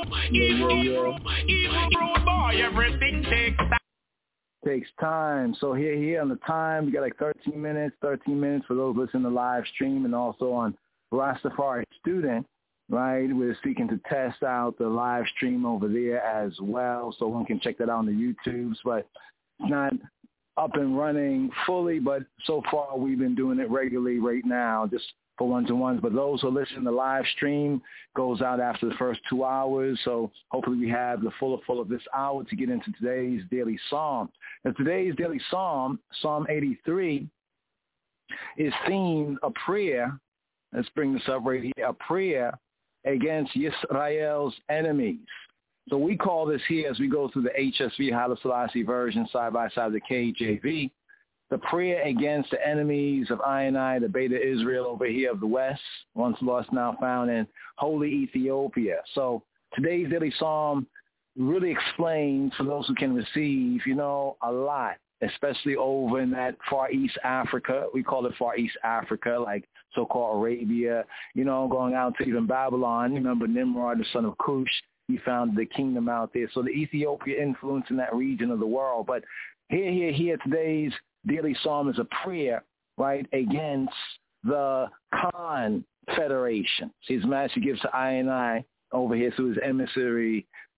takes time. So here on the time, we got like 13 minutes for those listening to live stream, and also on Rastafari Student. Right, we're seeking to test out the live stream over there as well, so one can check that out on the YouTubes. But it's not up and running fully, but so far we've been doing it regularly right now, just for one-to-ones. But those who listen to the live stream goes out after the first 2 hours, so hopefully we have the full of this hour to get into today's daily psalm. Now today's daily psalm, Psalm 83, is themed a prayer. Let's bring this up right here, a prayer against Yisrael's enemies. So we call this here, as we go through the HSV Haile Selassie version side by side with the KJV, the prayer against the enemies of I, the Beta Israel over here of the West, once lost, now found in holy Ethiopia. So today's daily psalm really explains, for those who can receive, a lot, especially over in that Far East Africa. We call it Far East Africa, like so-called Arabia, going out to even Babylon. Remember Nimrod, the son of Cush, he founded the kingdom out there. So the Ethiopia influence in that region of the world. But here, today's daily psalm is a prayer, right, against the Khan Federation. See, His Majesty gives to I over here through his emissary,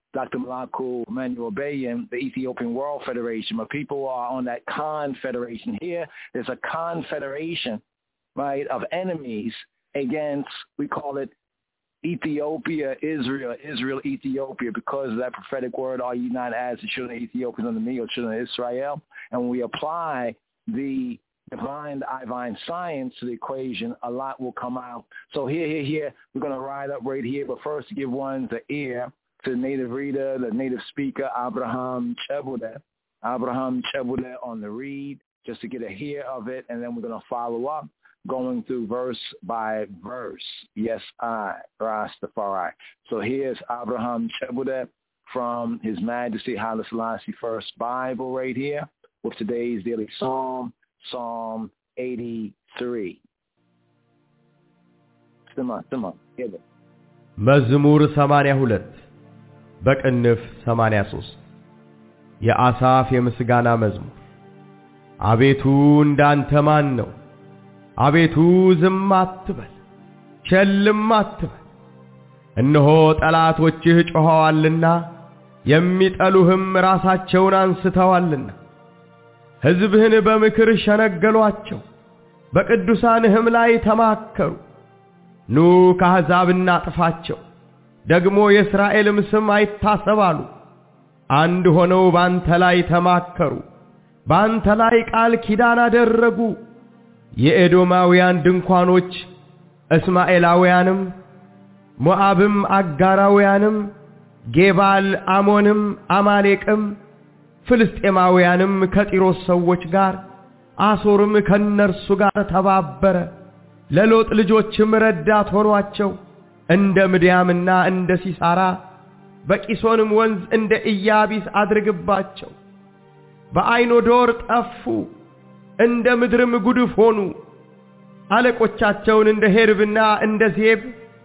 Dr. Malaku Emmanuel Bayan, the Ethiopian World Federation. But people are on that confederation. Here, there's a confederation, right, of enemies against, we call it Ethiopia, Israel, Israel, Ethiopia, because of that prophetic word, are ye not as the children of Ethiopians unto me, or children of Israel? And when we apply the divine science to the equation, a lot will come out. So here, we're going to ride up right here, but first give one the ear to the native reader, the native speaker, Abraham Chebude on the read, just to get a hear of it, and then we're going to follow up, going through verse by verse. Yes, I, Rastafari. So here's Abraham Chebude from His Majesty Haile Selassie First Bible right here with today's daily Psalm, Psalm 83. ስማ ሄደ መዝሙር 82 በቅንፍ 83 የአሳፍ የምስጋና መዝሙር። አቤቱ እንዳንተ ማን ነው? አቤቱ ዝም አትበል፣ ቸልም አትበል። እነሆ ጠላቶችህ ጮኸዋልና የሚጠሉህም ራሳቸውን አንስተዋልና። ሕዝብህን በምክር ሸነገሏቸው፣ በቅዱሳንህም ላይ ተማከሩ። ኑ ከአሕዛብ እናጥፋቸው፣ ደግሞ የእስራኤልም ስም አይታሰባሉ። አንድ ሆነው ባንተ ላይ ተማከሩ፣ ባንተ ላይ ቃል ኪዳን አደረጉ። የኤዶማውያን ድንኳኖች እስማኤላውያንም፣ ሞዓብም፣ አጋራውያንም፣ ጌባል፣ አሞንም፣ አማሌቅም፣ ፍልስጤማውያንም ከጢሮስ ሰዎች ጋር፣ አሶርም ከነርሱ ጋር ተባበረ። ለሎጥ ልጆችም ረዳት ሆኗቸው። እንደ ምድያምና እንደ ሲሳራ በቂሶንም ወንዝ እንደ ኢያቢስ አድርግባቸው። በአይኖዶር ጠፉ፣ እንደ ምድርም ጉድፍ ሆኑ። አለቆቻቸውን እንደ ሄርብና እንደ ዜብ፣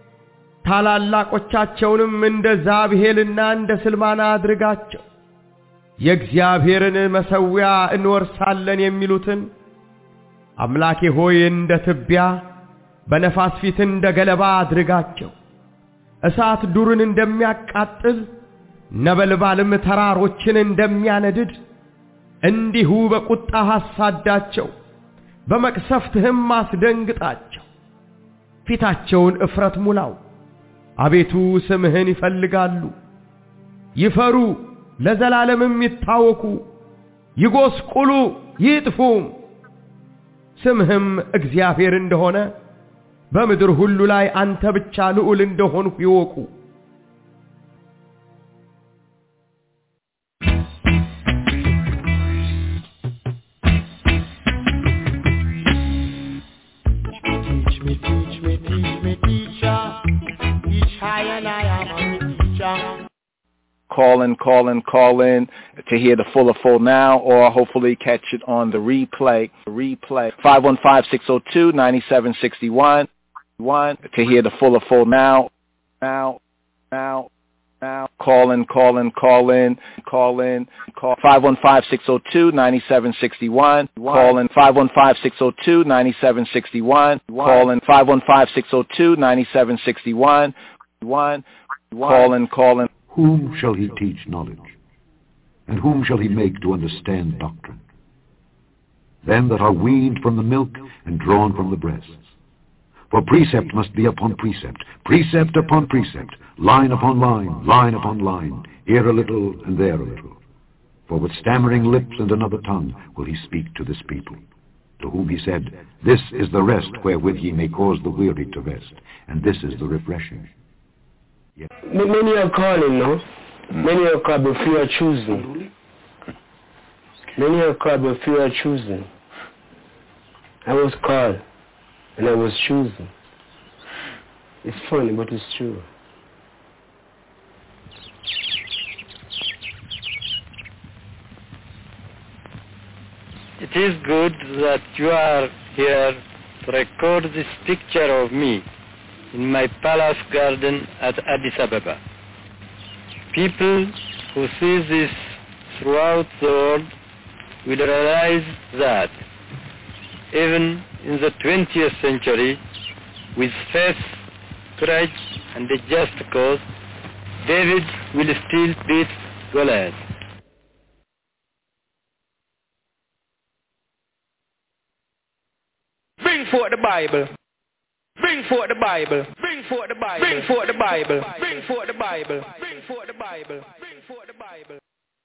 ታላላቆቻቸውንም እንደ ዛብሄልና እንደ ስልማና አድርጋቸው። የእግዚአብሔርን መሠዊያ እንወርሳለን የሚሉትን አምላኬ ሆይ እንደ ትቢያ በነፋስ ፊት እንደ ገለባ አድርጋቸው። እሳት ዱርን እንደሚያቃጥል ነበልባልም ተራሮችን እንደሚያነድድ እንዲሁ በቁጣህ አሳዳቸው፣ በመቅሰፍትህም አስደንግጣቸው። ፊታቸውን እፍረት ሙላው። አቤቱ ስምህን ይፈልጋሉ፣ ይፈሩ፣ ለዘላለምም ይታወኩ፣ ይጎስቁሉ፣ ይጥፉም። ስምህም እግዚአብሔር እንደሆነ በምድር ሁሉ ላይ አንተ ብቻ ልዑል እንደሆንህ ይወቁ። Call in to hear the full now, or hopefully catch it on the replay. 515-602-9761 to hear the full now. Call in. 515-602-9761. Call in 515-602-9761. Call in 515-602-9761. Call in. Whom shall he teach knowledge? And whom shall he make to understand doctrine? Them that are weaned from the milk and drawn from the breasts. For precept must be upon precept, precept upon precept, line upon line, line upon line, here a little and there a little. For with stammering lips and another tongue will he speak to this people, to whom he said, This is the rest wherewith ye may cause the weary to rest, and this is the refreshing. Yes. Many are calling, no? Many are called, but few are choosing. Many are called, but few are choosing. I was called, and I was chosen. It's funny, but it's true. It is good that you are here to record this picture of me in my palace garden at Addis Ababa. People who see this throughout the world will realize that even in the 20th century, with faith, courage, and a just cause, David will still beat Goliath. Bring forth the Bible. Bring forth the Bible. Bring forth the Bible. Bring forth the Bible. Bring forth the Bible. Bring forth the Bible. Bring forth the Bible.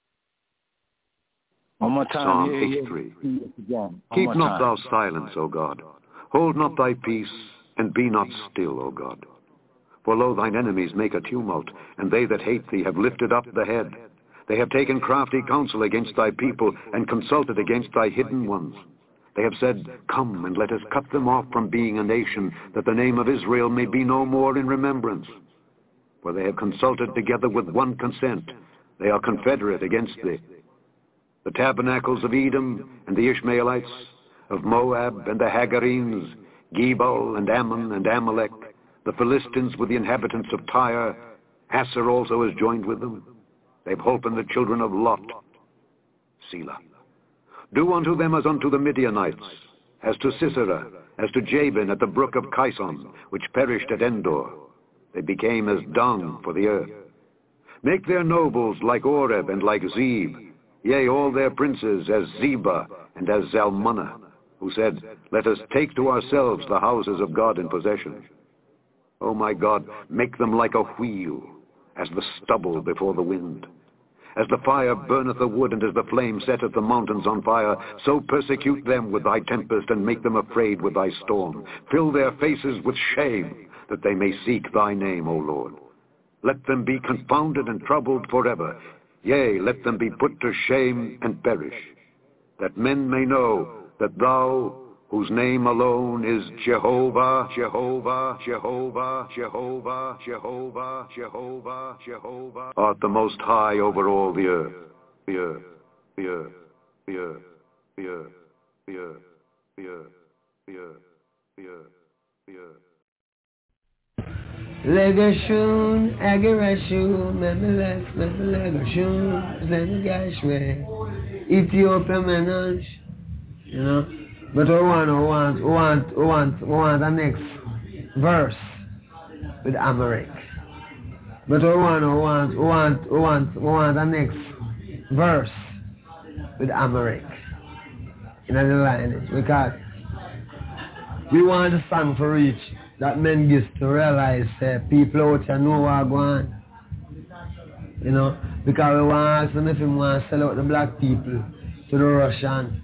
One more time. Psalm 83. Keep not thou silence, O God. Hold not thy peace, and be not still, O God. For lo, thine enemies make a tumult, and they that hate thee have lifted up the head. They have taken crafty counsel against thy people, and consulted against thy hidden ones. They have said, Come, and let us cut them off from being a nation, that the name of Israel may be no more in remembrance. For they have consulted together with one consent. They are confederate against thee. The tabernacles of Edom and the Ishmaelites, of Moab and the Hagarenes, Gebal and Ammon and Amalek, the Philistines with the inhabitants of Tyre, Asser also is joined with them. They've holpen the children of Lot. Selah. Do unto them as unto the Midianites, as to Sisera, as to Jabin at the brook of Kison, which perished at Endor. They became as dung for the earth. Make their nobles like Oreb and like Zeb, yea, all their princes as Zebah and as Zalmunna, who said, Let us take to ourselves the houses of God in possession. O my God, make them like a wheel, as the stubble before the wind. As the fire burneth the wood, and as the flame setteth the mountains on fire, so persecute them with thy tempest, and make them afraid with thy storm. Fill their faces with shame, that they may seek thy name, O Lord. Let them be confounded and troubled forever. Yea, let them be put to shame and perish, that men may know that thou, whose name alone is Jehovah, Jehovah, Jehovah, Jehovah, Jehovah, Jehovah, Jehovah, art the most high over all the earth, the earth, the earth, the earth, the earth, the earth, the earth, the earth, the earth, the earth. Legashun, Agarashun, Legashun, Zenigashwe, Ethiopia Menage, you know. But we want the next verse with Amharic. But we want the next verse with Amharic in the lineage, because we want the song to reach that men gets to realize people out here know what going on. You know, because we want to ask them if we want to sell out the black people to the Russians.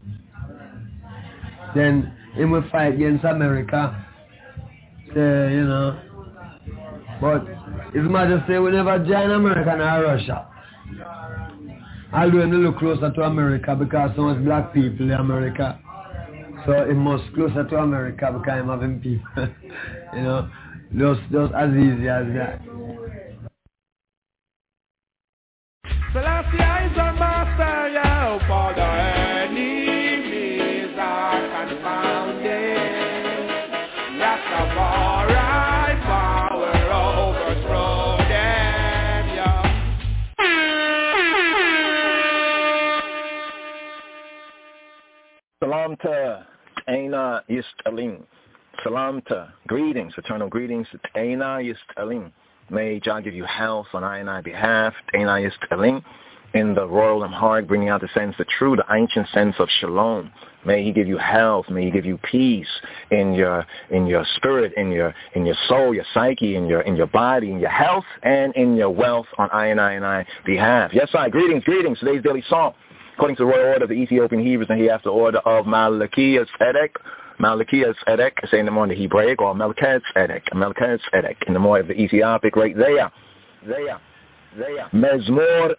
Then he will fight against America, you know. But His Majesty will never join America nor Russia. Although he look closer to America because so much black people in America. So he must closer to America because I'm having people. You know, just as easy as that. Selassie is our master, yeah, for the enemies are confounded. Rastafari power overthrow them, yeah. Salam to Aina Yist Alim. Salam to greetings, eternal greetings to Aina Yist Alim. May Jah give you health on I and I behalf, Aina Yist Alim, in the royal Amharic, bringing out the sense, the true, the ancient sense of shalom. May He give you health. May He give you peace in your spirit, in your soul, your psyche, in your body, in your health, and in your wealth on I and I behalf. Yes, I. Greetings. Today's daily psalm, according to the royal order of the Ethiopian Hebrews, and hereafter order of Malachi Tzedek. Malachi Tzedek, say in the morning the Hebraic, or Melchizedek Tzedek, in the morning of the Ethiopic, right there. Mezmor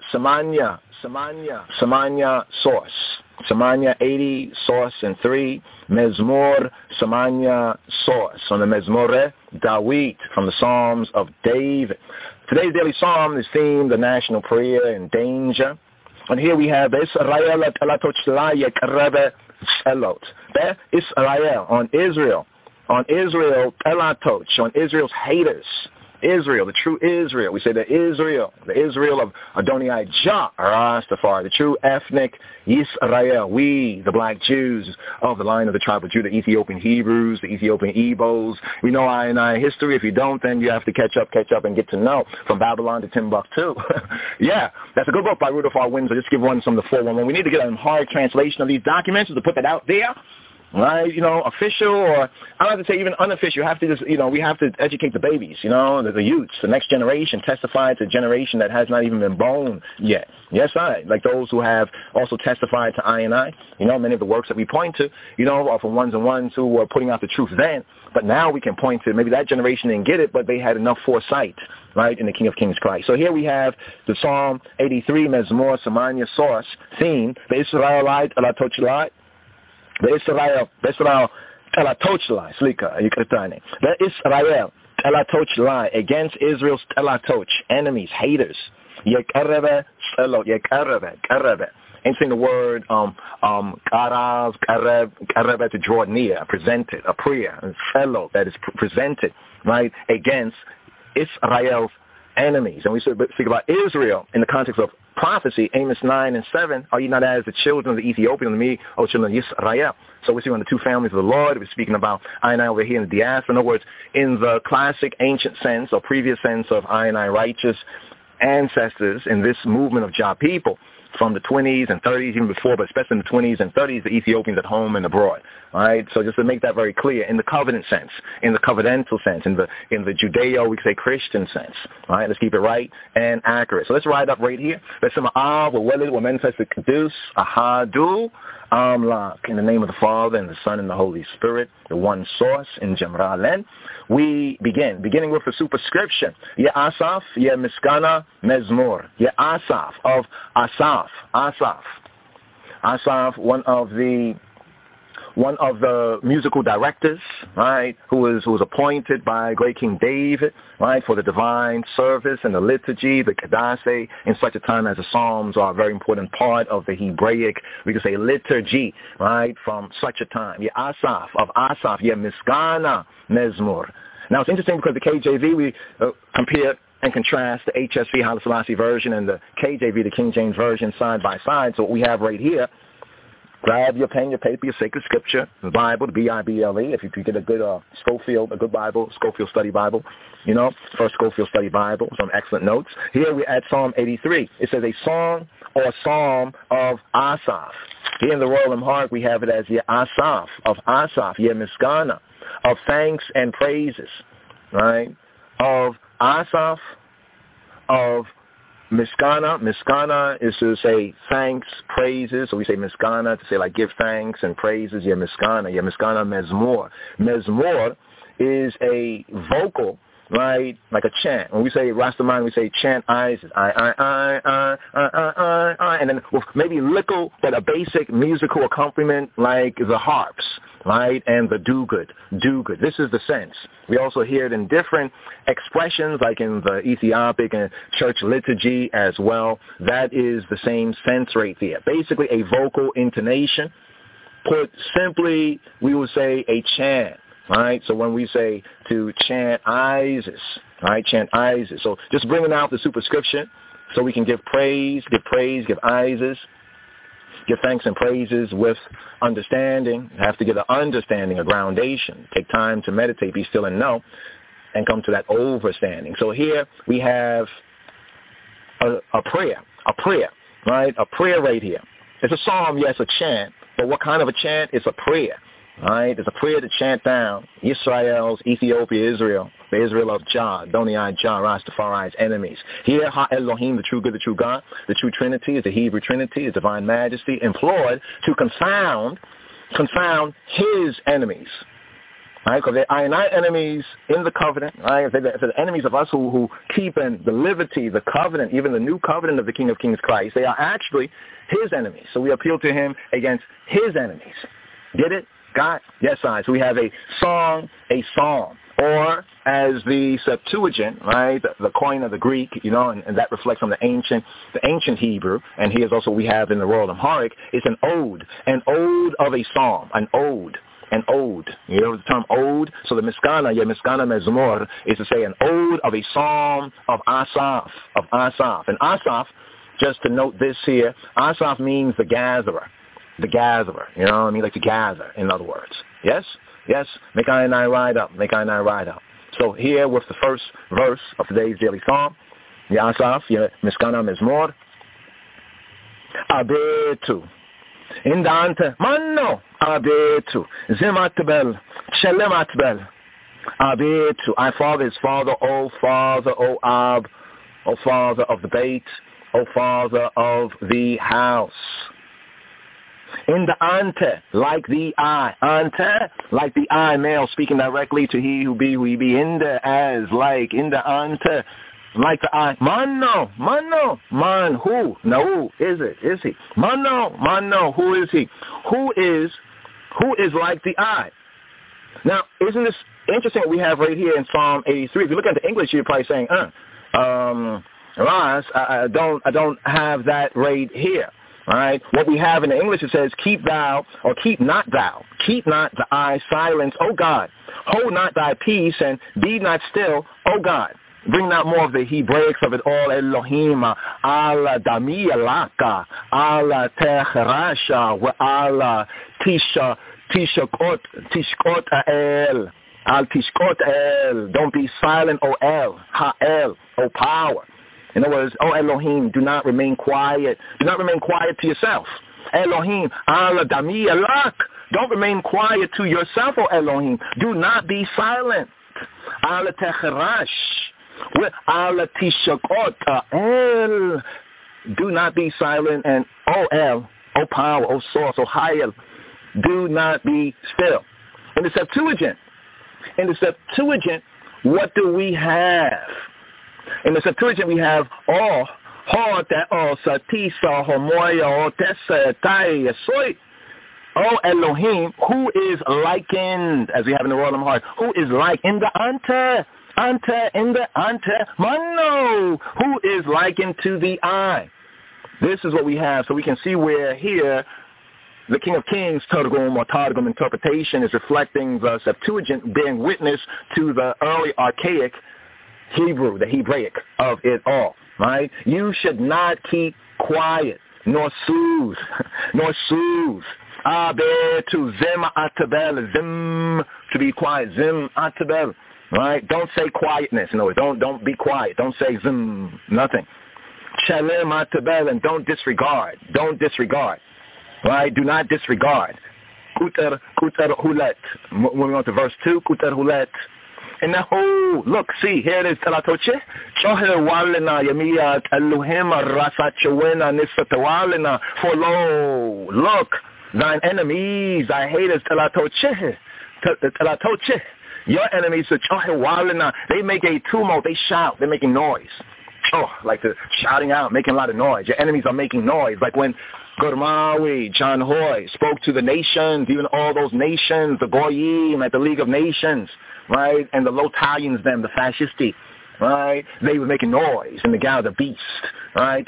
Samanya source. Samanya 80, source and 3. Mezmor Samanya source. On the Mezmore Dawit, from the Psalms of David. Today's daily psalm is themed the national prayer and danger. And here we have Israel Elot. Israel, on Israel, Elatoch, on Israel's haters. Israel, the true Israel. We say the Israel of Adonai Jah, Rastafari, the true ethnic Yisrael. We, the black Jews of the line of the tribe of Judah, Ethiopian Hebrews, the Ethiopian Igbos. We know I history. If you don't, then you have to catch up and get to know from Babylon to Timbuktu. Yeah, that's a good book by Rudolph R. Windsor. Just give one some of the 411. We need to get a hard translation of these documents to put that out there. Right, official, or I don't have to say even unofficial. You have to just, we have to educate the babies, the youths, the next generation, testify to a generation that has not even been born yet. Yes, like those who have also testified to I and I. Many of the works that we point to, are from ones and ones who were putting out the truth then. But now we can point to maybe that generation didn't get it, but they had enough foresight, right, in the King of Kings Christ. So here we have the Psalm 83, Mezmor, Samanya, source, theme, the Israelite, Alatochilite. Israel Elatochlai, Slika, Yukatani. Israel Elatochlai, against Israel's Elatoch, enemies, haters. Yekarebe, ain't saying the word Karav, Kareb, to draw near, presented, a prayer, and fellow that is presented, right, against Israel's enemies. And we speak about Israel in the context of prophecy, Amos 9 and 7, are you not as the children of the Ethiopian, me, O children of Yisrael? So we're seeing the two families of the Lord. We're speaking about I and I over here in the diaspora. In other words, in the classic ancient sense or previous sense of I and I righteous ancestors in this movement of Jah people from the 20s and 30s, even before, but especially in the 20s and 30s, the Ethiopians at home and abroad. All right, so just to make that very clear, in the covenant sense, in the covenantal sense, in the Judeo, we could say Christian sense. All right, let's keep it right and accurate. So let's ride up right here. Let's say Ahadu Amlak, in the name of the Father and the Son and the Holy Spirit, the one source in Jemralen. We beginning with the superscription. Ye Asaf, Ye Miskana, Mezmor. Ye Asaf of Asaf, one of the musical directors, right, who was appointed by great King David, right, for the divine service and the liturgy, the Kadase, in such a time as the Psalms are a very important part of the Hebraic, we could say liturgy, right, from such a time. Ye Asaf, of Asaf, Ye Miskana, Mezmor. Now it's interesting because the KJV, we compare and contrast the HSV, Haile Selassie version, and the KJV, the King James version, side by side. So what we have right here, grab your pen, your paper, your sacred scripture, the Bible, the Bible. If you could get a good Schofield Bible, Schofield Study Bible, First Schofield Study Bible, some excellent notes. Here we're at Psalm 83. It says a song or a psalm of Asaph. Here in the Royal Amharic, we have it as Ye Asaph, of Asaph, Ye Miskana, of thanks and praises, right? Of Asaph, of Miskana. Miskana is to say thanks, praises. So we say Miskana to say like give thanks and praises. Ye Miskana. Ye Miskana Mezmor. Mezmor is a vocal, right, like a chant. When we say Rastaman, we say chant eyes, I, and then with maybe little, but a basic musical accompaniment like the harps, right, and the do-good. This is the sense. We also hear it in different expressions, like in the Ethiopic and church liturgy as well. That is the same sense right there. Basically a vocal intonation. Put simply, we would say a chant. Right, so when we say to chant Isis, right, chant Isis. So just bringing out the superscription so we can give praise, give Isis, give thanks and praises with understanding. You have to get an understanding, a groundation. Take time to meditate, be still and know, and come to that overstanding. So here we have a prayer, right, a prayer right here. It's a psalm, yes, a chant, but what kind of a chant? It's a prayer. All right, it's a prayer to chant down Israel's, Ethiopia, Israel, the Israel of Jah, Adonai Jah, Rastafari's enemies. Here, Ha Elohim, the true good, the true God, the true Trinity is the Hebrew Trinity, is divine majesty, employed to confound his enemies. Right, because they're I and I enemies in the covenant, right? If they're the enemies of us who keep in the liberty, the covenant, even the new covenant of the King of Kings Christ, they are actually his enemies. So we appeal to him against his enemies. Get it? Got? Yes, I. So we have a song, a psalm, or as the Septuagint, right, the coin of the Greek, and that reflects on the ancient Hebrew. And here's also we have in the Royal Amharic, it's an ode of a psalm, an ode. an ode. You know the term ode? So the Miskana, Miskana Mezmor, is to say an ode of a psalm of Asaph, And Asaph, just to note this here, Asaph means the gatherer. You know what I mean? Like to gather, in other words. Yes? Make I and I ride up. So here with the first verse of today's daily psalm, Asaph, Miskana Mezmor, Abetu. Indante, Manno, Abetu, Zimatbel, Shelematbel, Abetu, I Father is Father, O Ab, O Father of the Beit, O Father of the house. In the ante, like the eye. Ante, like the eye, male, speaking directly to he who be, in the as, like, in the ante, like the eye. Mano, man, who? No, is he? Mano, who is he? Who is like the eye? Now, isn't this interesting what we have right here in Psalm 83? If you look at the English, you're probably saying, Ross, I don't have that right here. All right. What we have in the English, it says, keep not the eye silence, O God. Hold not thy peace and be not still, O God. Bring not more of the Hebraics of it all. Elohim, ala dami alaka, ala techrasha, wa ala tishkot el, al tishkot el. Don't be silent, O El, ha'el, O power. In other words, O Elohim, do not remain quiet. Do not remain quiet to yourself. Elohim, ala dami alak. Don't remain quiet to yourself, O Elohim. Do not be silent. Ala techrash. Ala tishkot el. Do not be silent. And O El, O power, O source, O Hayel. Do not be still. In the Septuagint, what do we have? In the Septuagint, we have O Elohim, who is likened, as we have in the Royal Heart, who is like in the ante, Mano, who is likened to the eye. This is what we have, so we can see where here the King of Kings Targum interpretation is reflecting the Septuagint being witness to the early archaic Hebrew, the Hebraic of it all, right? You should not keep quiet, nor soothe. To zim atabel, zim, to be quiet, zim atabel, right? Don't say quietness, no, don't be quiet. Don't say zim, nothing. Shalem atabel, and don't disregard, right? Do not disregard. Kuter hulet. Moving on to verse 2, kuter hulet. And now, look, see, here it is, Talatoche. For lo, look, thine enemies, thy haters, Talatoche. Your enemies, they make a tumult, they shout, they're making noise. Like the shouting out, making a lot of noise. Your enemies are making noise. Like when Gurmawi, John Hoy spoke to the nations, even all those nations, the Goyim at the League of Nations, right? And the Lotalians, them, the fascisti, right? They were making noise in the gala of the beast, right?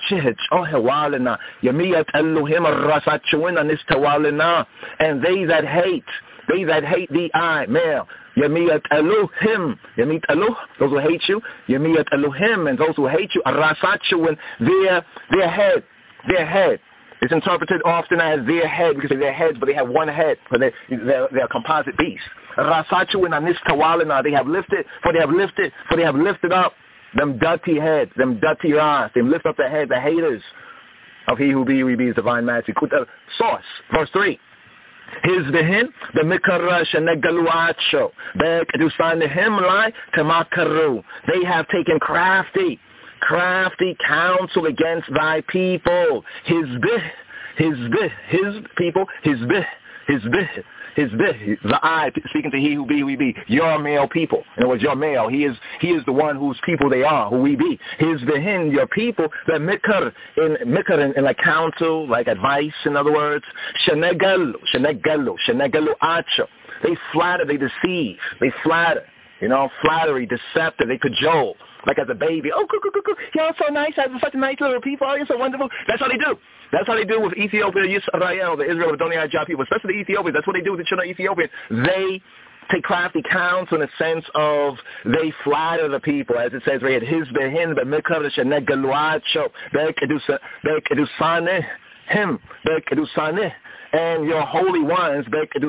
And they that hate the eye, male, Yamiyat Elohim, Yamit Eloh, those who hate you, Yamiyat Elohim, and those who hate you, Arasatchuin, their head. It's interpreted often as their head because they're heads, but they have one head, but they're a composite beast. Rasatchuin Anistawalina, they have lifted up them dirty heads, them dirty ras, they lift up their head, the haters of he who be, is divine majesty. Source, verse 3. His behin the mikarash and negaluacho beg to sign the him lie tamakaru. They have taken crafty counsel against thy people. His people, the I, speaking to he who be, your male people. In other words, your male. He is the one whose people they are, who we be. His behin, your people, the mikar in like counsel, like advice, in other words. Shenegalu acho. They flatter, they deceive, they flatter. Flattery, deceptive, they cajole. like as a baby. Oh, you're so nice. I'm such a nice little people. Oh, you're so wonderful. That's how they do. That's how they do with Ethiopia, Yisrael, the Israel, the Doniyah people, especially the Ethiopians. That's what they do with the children of Ethiopia. They take crafty counsel in the sense of they flatter the people, as it says right here. And your holy ones,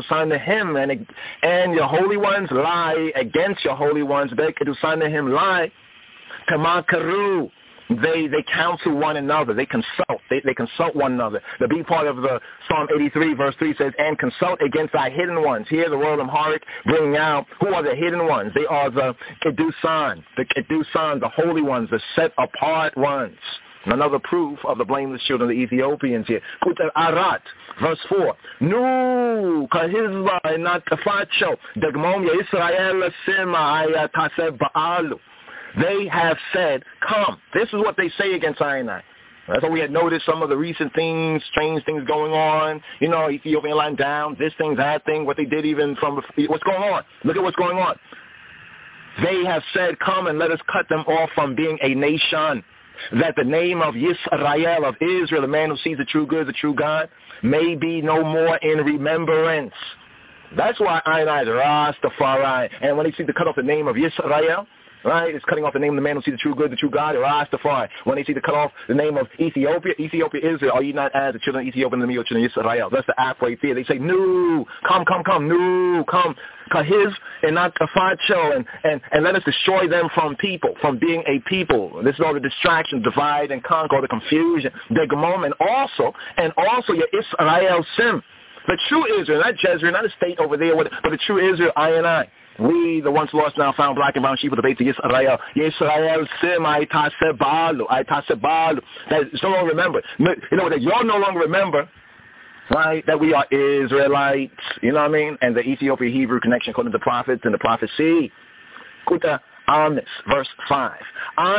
and your holy ones lie against your holy ones, lie. Tamakaru. They counsel one another. They consult. They consult one another. The B part of the Psalm 83 verse 3 says, and consult against thy hidden ones. Here the word Amharic bringing out who are the hidden ones. They are the Kedusan, the holy ones, the set apart ones. Another proof of the blameless children of the Ethiopians here. Kutar Arat, verse 4. Nu kahizba not kafacho dagmom Yisrael sema ayataseb baalu. They have said, come. This is what they say against Sinai. That's why we had noticed some of the recent things, strange things going on. You know, Ethiopian lying down, this thing, that thing, what they did even from, what's going on? Look at what's going on. They have said, come and let us cut them off from being a nation, that the name of Yisrael, of Israel, the man who sees the true good, the true God, may be no more in remembrance. That's why I is Rastafari. And when they see to cut off the name of Yisrael, right? It's cutting off the name of the man who sees the true good, the true God, Rastafari. When they see to cut off the name of Ethiopia, Israel, are you not as the children of Ethiopia and the children of Israel? That's the app right there. They say, no, come, no, come. Kahiz and not kafacho, and let us destroy them from people, from being a people. This is all the distraction, divide and conquer, all the confusion, Degmom, and also your Israel Sim. The true Israel, not Jezreel, not a state over there, but the true Israel, I and I. We, the once lost, now found, black and brown sheep of the bait to Yisrael. Yisrael sim, aitasebalu. That is no longer remembered. You know, that y'all no longer remember, right, that we are Israelites, you know what I mean? And the Ethiopian Hebrew connection according to the prophets and the prophecy. Kuta Amos, verse 5. For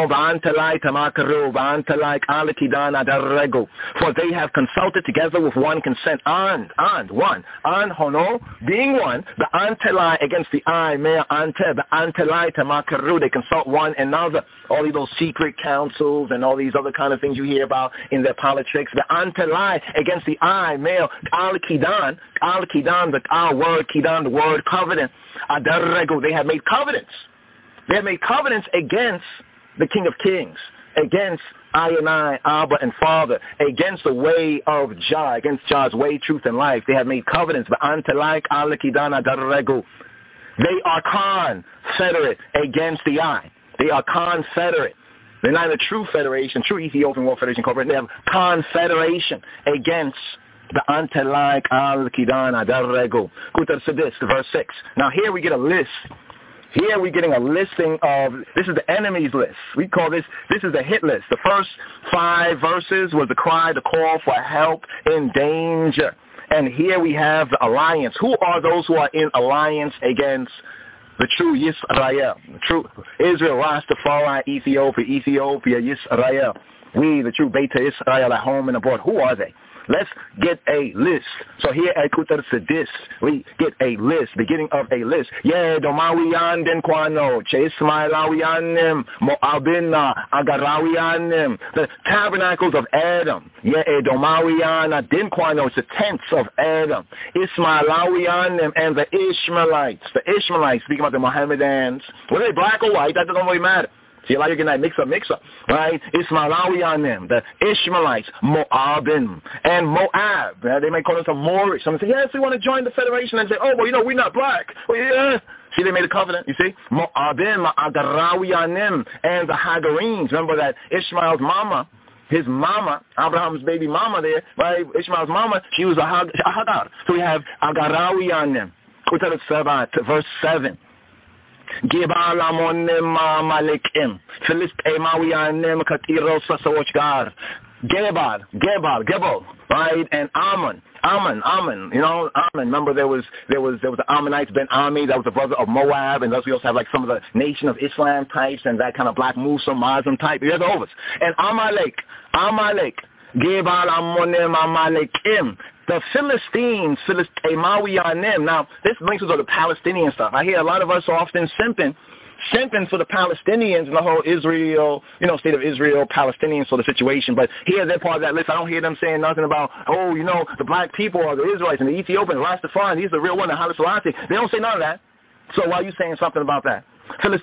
they have consulted together with one consent. One. Hono, being one. The antelai against the I, mea ante, the antelai tamakaru. They consult one another. All of those secret councils and all these other kind of things you hear about in their politics. The antelai against the I, male, al-kidan, the our word, kidan, the word covenant. Adarrego, they have made covenants. They have made covenants against the King of Kings, against I and I, Abba and Father, against the way of Jah, against Jah's way, truth, and life. They have made covenants. They are confederate against the I. They are confederate. They're not a true federation, true Ethiopian World Federation Corporation. They have confederation against the Antelike al-Kidan Adarrego. Kutar Sadis, verse 6. Now here we get a list. Here we're getting a listing of, this is the enemy's list. We call this is the hit list. The first 5 verses was the cry, the call for help in danger. And here we have the alliance. Who are those who are in alliance against the true Yisrael? The true Israel, Rastafari, Ethiopia, Yisrael. We, the true Beta Israel at home and abroad. Who are they? Let's get a list. So here at Kutar Sadis, we get a list, beginning of a list. Yeah, Domawiyan den Kwano, Chesmailawiyanim, Moabina, Agarawiyanim, the tabernacles of Adam. Yeah, Domawiyan den Kwano, it's the tents of Adam. Ismailawiyanim and the Ishmaelites. The Ishmaelites, speaking about the Mohammedans. Whether they black or white, that doesn't really matter. See, a lot of you getting that mix up, right? Ismailawiyanim, the Ishmaelites, Moabim, and Moab. They may call us a Moorish. Some say, yes, we want to join the federation, and say, oh, well, you know, we're not black. Well, yeah. See, they made a covenant, you see? Moabim, Agarawiyanim, and the Hagarenes. Remember that Ishmael's mama, his mama, Abraham's baby mama there, right? Ishmael's mama, she was a Hagar. So we have Agarawiyanim. Kutar Sabat, verse 7. Gebal amonim malikim. Philistemawiyanim katiros sasochgar. Gebal, right? And Ammon. You know, Ammon. Remember there was the Ammonites, Ben Ami, that was the brother of Moab, and thus we also have like some of the Nation of Islam types and that kind of black Muslim type. There's others. And Amalek. Gebal amonim malikim. The Philistines, Philistemawiyanim. Now, this brings us to the Palestinian stuff. I hear a lot of us often simping simping for the Palestinians and the whole Israel, state of Israel, Palestinian sort of situation. But here they're part of that list. I don't hear them saying nothing about, the black people or the Israelites and the Ethiopians, Rastafari, these are the real ones, the Haile Selassie. They don't say none of that. So why are you saying something about that? The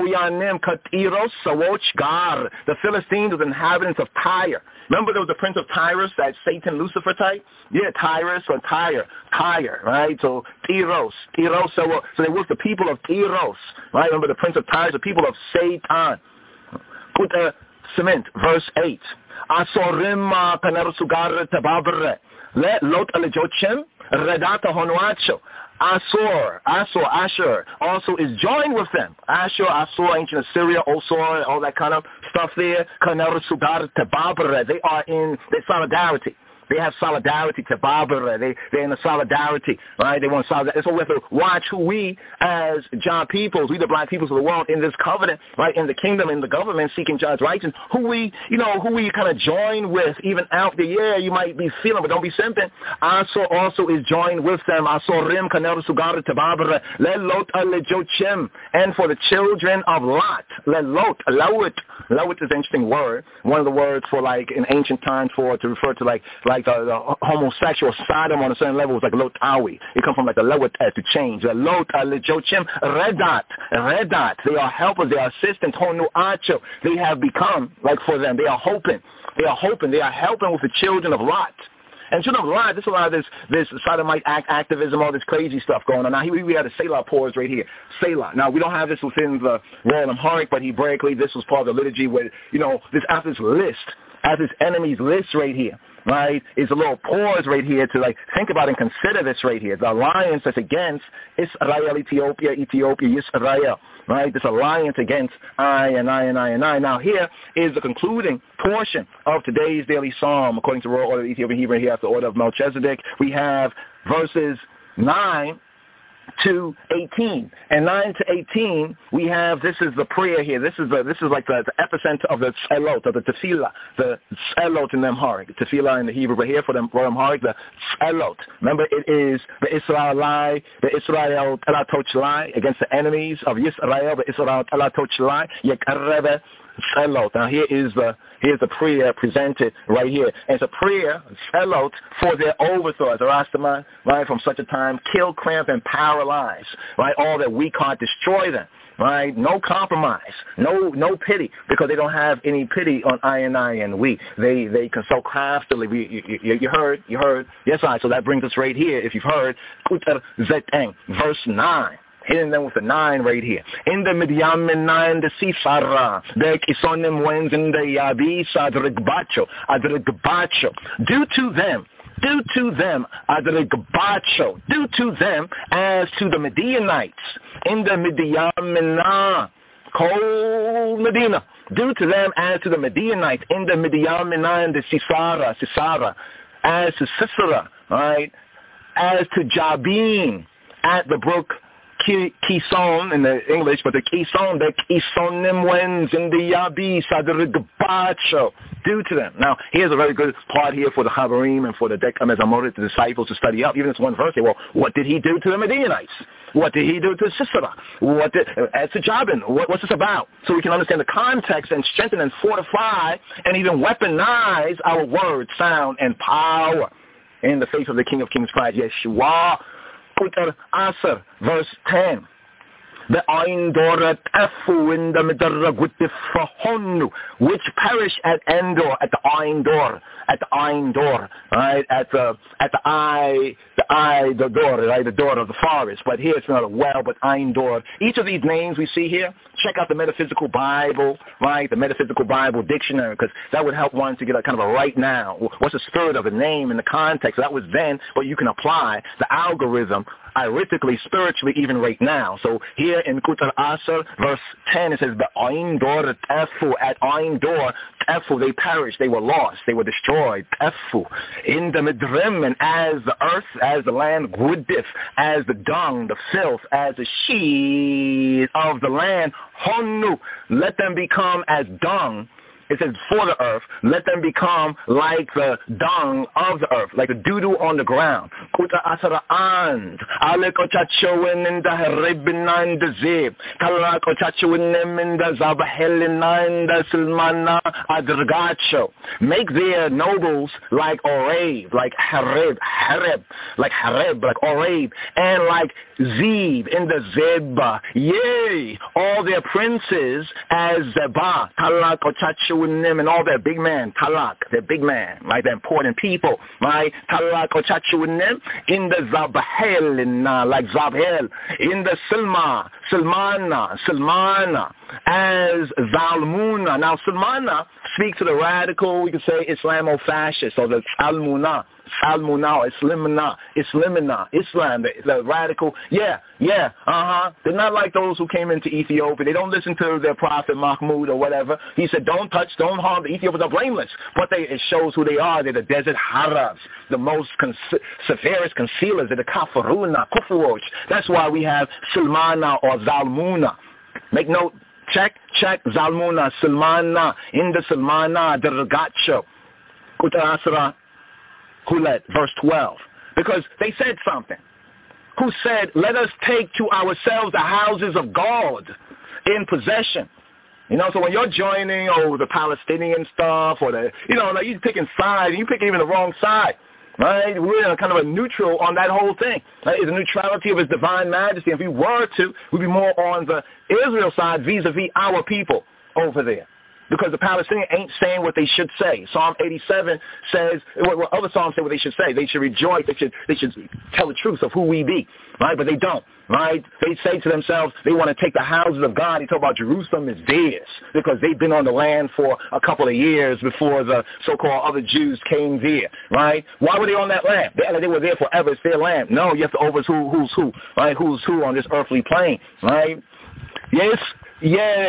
Philistines were the inhabitants of Tyre. Remember there was the prince of Tyrus, that Satan, Lucifer type? Yeah, Tyrus or Tyre, right? So Tyros. So they were the people of Tyros, right? Remember the prince of Tyre, the people of Satan. Put the cement, verse 8. Asorim kanersugar tababre. Let lot alejochem redata honuacho. Asher also is joined with them. Asher, ancient Assyria, Osor, all that kind of stuff there. They are in their solidarity. They have solidarity to Barbara. They're in a solidarity, right? They want solidarity. So we have to watch who we, as John peoples, we the black peoples of the world, in this covenant, right, in the kingdom, in the government, seeking God's righteousness, who we kind of join with, even out the year. You might be feeling, but don't be simping. Also is joined with them. And for the children of Lot. Lawit is an interesting word. One of the words for, like, in ancient times to refer to like the homosexual Sodom on a certain level was like Lotawi. It comes from like the Lawit to change. Lot Lejochim Redat. They are helpers. They are assistants. Honu Acho. They have become, like for them, they are hoping. They are helping with the children of Lot. And children of Lot, there's a lot of this sodomite activism, all this crazy stuff going on. Now, we had a Selah pause right here. Selah. Now, we don't have this within the Royal Amharic, but Hebraically, this was part of the liturgy where, this after this list, as his enemies list right here, right, is a little pause right here to like think about and consider this right here. The alliance that's against Israel, Ethiopia, Israel, right? This alliance against I. Now here is the concluding portion of today's daily psalm according to Royal Order of Ethiopian Hebrew. Here after the order of Melchizedek, we have verses 9 to 18, and 9 to 18 we have, this is the prayer here. This is like the epicenter of the tzelot, of the tefillah, the tzelot in the Amharic, tefillah in the Hebrew, but here for the Amharic, the tzelot. Remember, it is the Israel telatochlai against the enemies of Yisrael, the Israel telatochlai yekarebe tzelot. Now here's the prayer presented right here. And it's a prayer, tzelot, for their overthrow, as Rastaman, right, from such a time, kill, cramp, and paralyze, right, all that weak heart, destroy them, right, no compromise, no pity, because they don't have any pity on I and we. They can so craftily, you heard, yes, so that brings us right here, if you've heard, verse 9. Hitting them with the 9 right here. In the Midyamin 9, the Sifara, the Kisonim wins in the Yabisa, Adrigbacho. Do to them, Adrigbacho. Do to them as to the Midianites. In the Midyamin, Kol Medina. Do to them as to the Midianites. In the Midyamin 9, the Sisara. As to Sisera, right? As to Jabin at the brook Kison in the English, but the Kisonim wins in the Yabi Sadrigbacho. Do to them. Now, here's a very good part here for the Chaverim and for the Dekam Mezamorit, the disciples, to study up. Even this one verse, well, what did he do to the Midianites? What did he do to Sisera? As to Jabin? What's this about? So we can understand the context and strengthen and fortify and even weaponize our words, sound, and power in the face of the King of Kings, Christ, Yeshua. Kutar Aser, verse 10. The Ein Dor Tefu in the Midragutifahonu, which perish at Endor, at the Ein Dor, right? At the door, right? The door of the forest. But here it's not a well, but Ein Dor. Each of these names we see here, check out the Metaphysical Bible, right? The Metaphysical Bible Dictionary, because that would help one to get a kind of a right now. What's the spirit of a name in the context? That was then, but you can apply the algorithm arithmetically, spiritually, even right now. So here in Kutar Aser, verse 10, it says, Ein Dor Tefu, at Ein Dor Tefu, they perished, they were lost, they were destroyed. Tefu, in the Midrim, and as the earth, as the land, Gudif, as the dung, the filth, as the sheet of the land, Honu, let them become as dung It says for the earth, let them become like the dung of the earth, like the doo-doo on the ground. Kuta asara and aleko chachowen in the heribina in the zib, kalako chachowen in the zabahelina in the silmana adragacho. Make their nobles like Oreb, like Hareb, like Oreb, and like Zeb in the Zeba. Yea, all their princes as Zebah, kalako chachowen and all their big man, talak, their big man, like the important people, right? Talak or chachunim in the Zabahel, like Zabhel, in the Silmana, as Zalmuna. Now, Silmana speaks to the radical, we could say Islamo-fascist, or the Salmuna, Islam, the radical, They're not like those who came into Ethiopia. They don't listen to their prophet Mahmud or whatever. He said, don't touch, don't harm. The Ethiopians are blameless. But it shows who they are. They're the desert Harabs, the most severest concealers. They're the Kafaruna, Kufuroch. That's why we have Silmana or Zalmuna. Make note, check, Zalmuna, Silmana, in the Silmana, the Ragacho, Kutarasra, Hulet, verse 12. Because they said something. Who said, let us take to ourselves the houses of God in possession. So when you're joining the Palestinian stuff or like you're picking sides, and you pick even the wrong side, right? We're in kind of a neutral on that whole thing. Right? It's the neutrality of His divine majesty. If we were to, we'd be more on the Israel side vis-a-vis our people over there. Because the Palestinians ain't saying what they should say. Psalm 87 says, well, other Psalms say what they should say. They should rejoice. They should tell the truth of who we be, right? But they don't, right? They say to themselves, they want to take the houses of God. They talk about Jerusalem is theirs because they've been on the land for a couple of years before the so-called other Jews came there, right? Why were they on that land? They were there forever. It's their land. No, you have to oversee who's who, right? Who's who on this earthly plane, right? Yes. Yeah,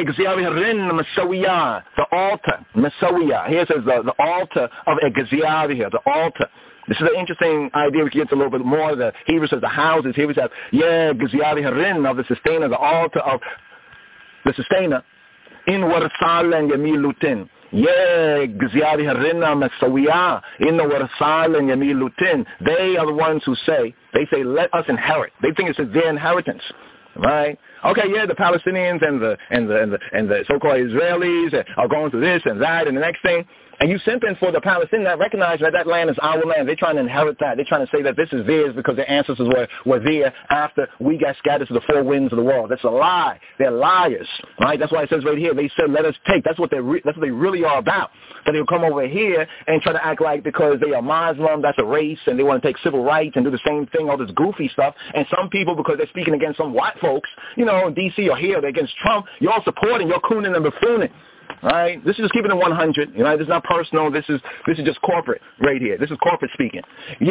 the altar, Messiah. Here it says the altar of Egeziavi here, the altar. This is an interesting idea. We can get to a little bit more. The Hebrew says the houses. Here we have, Geziavi Harin of the sustainer, the altar of the sustainer. In Warsal and Yamilutin. Geziavi Harina Messiah. In the Warsal and Yamilutin. They are the ones who say, let us inherit. They think it's their inheritance. Right? Okay, the Palestinians and the so-called Israelis are going through this and that and the next thing. And you simping for the Palestinians that recognize that land is our land. They're trying to inherit that. They're trying to say that this is theirs because their ancestors were there after we got scattered to the four winds of the world. That's a lie. They're liars, right? That's why it says right here, they said, let us take. That's what they really are about. That they'll come over here and try to act like because they are Muslim, that's a race, and they want to take civil rights and do the same thing, all this goofy stuff. And some people, because they're speaking against some white folks, in D.C. or here, they're against Trump, you're all supporting, you're cooning and buffooning. Right? This is just keeping it 100. This is not personal. This is just corporate right here. This is corporate speaking.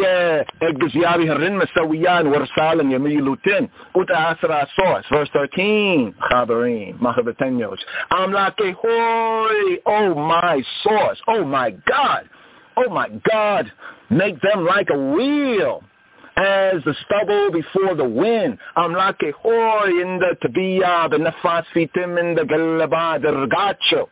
Verse 13. Oh my source. Oh my God. Oh my God. Make them like a wheel. As the stubble before the wind. Amlake hoy in the tabiya, the nafas fitim in the galaba, the ragacho.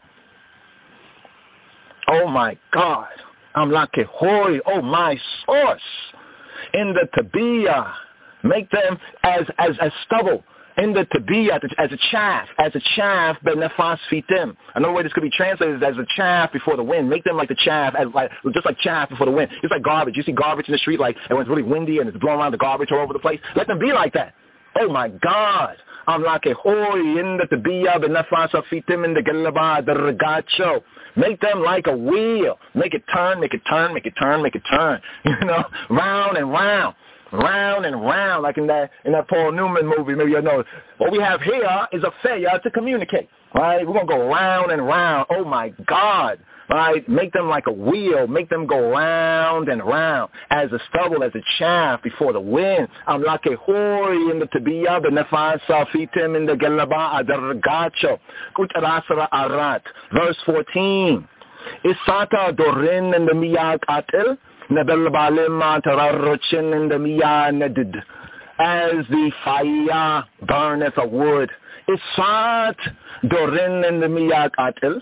Oh my God. Amlake hoy, oh my source. In the tabiya. Make them as stubble. In the tabiya, as a chaff, the nefas fitim. Another way this could be translated is as a chaff before the wind. Make them like the chaff, just like chaff before the wind. Just like garbage. You see garbage in the street, like when it's really windy and it's blowing around the garbage all over the place. Let them be like that. Oh my God. I'm like a hoy in the tabiya, the nefas fitim in the galaba, the regacho. Make them like a wheel. Make it turn, make it turn, make it turn, make it turn. Round and round. Round and round, like in that Paul Newman movie. Maybe you know. What we have here is a failure to communicate, right? We're going to go round and round. Oh, my God, right? Make them like a wheel. Make them go round and round as a stubble, as a chaff before the wind. I'm like a hoy in the tabiya, the nefas safitim in the galaba, adargacho. Kutarasara arat. Verse 14. Isata dorin in the miyak atil. Nebel balima tararrochin in the miya nedid. as the fire burneth a wood. Isat dorin in the miyakatil,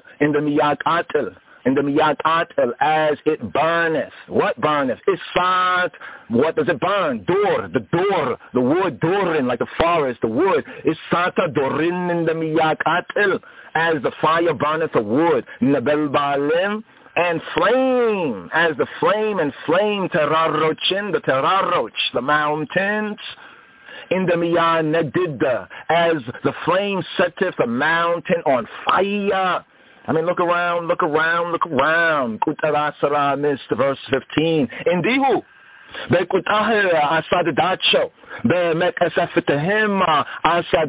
as it burneth. What burneth? Isat, what does it burn? The wood, dorin, like the forest, the wood. Isata dorin in the miyakatil, as the fire burneth a wood. Nabel balim, and flame, as the flame terarrochin, the mountains. In the Miyan Nedidda, as the flame setteth a mountain on fire. I mean, look around. Kutarasara mist, verse 15. Indihu, Bekutahir asad-dacho, Bemek asafitahim, asad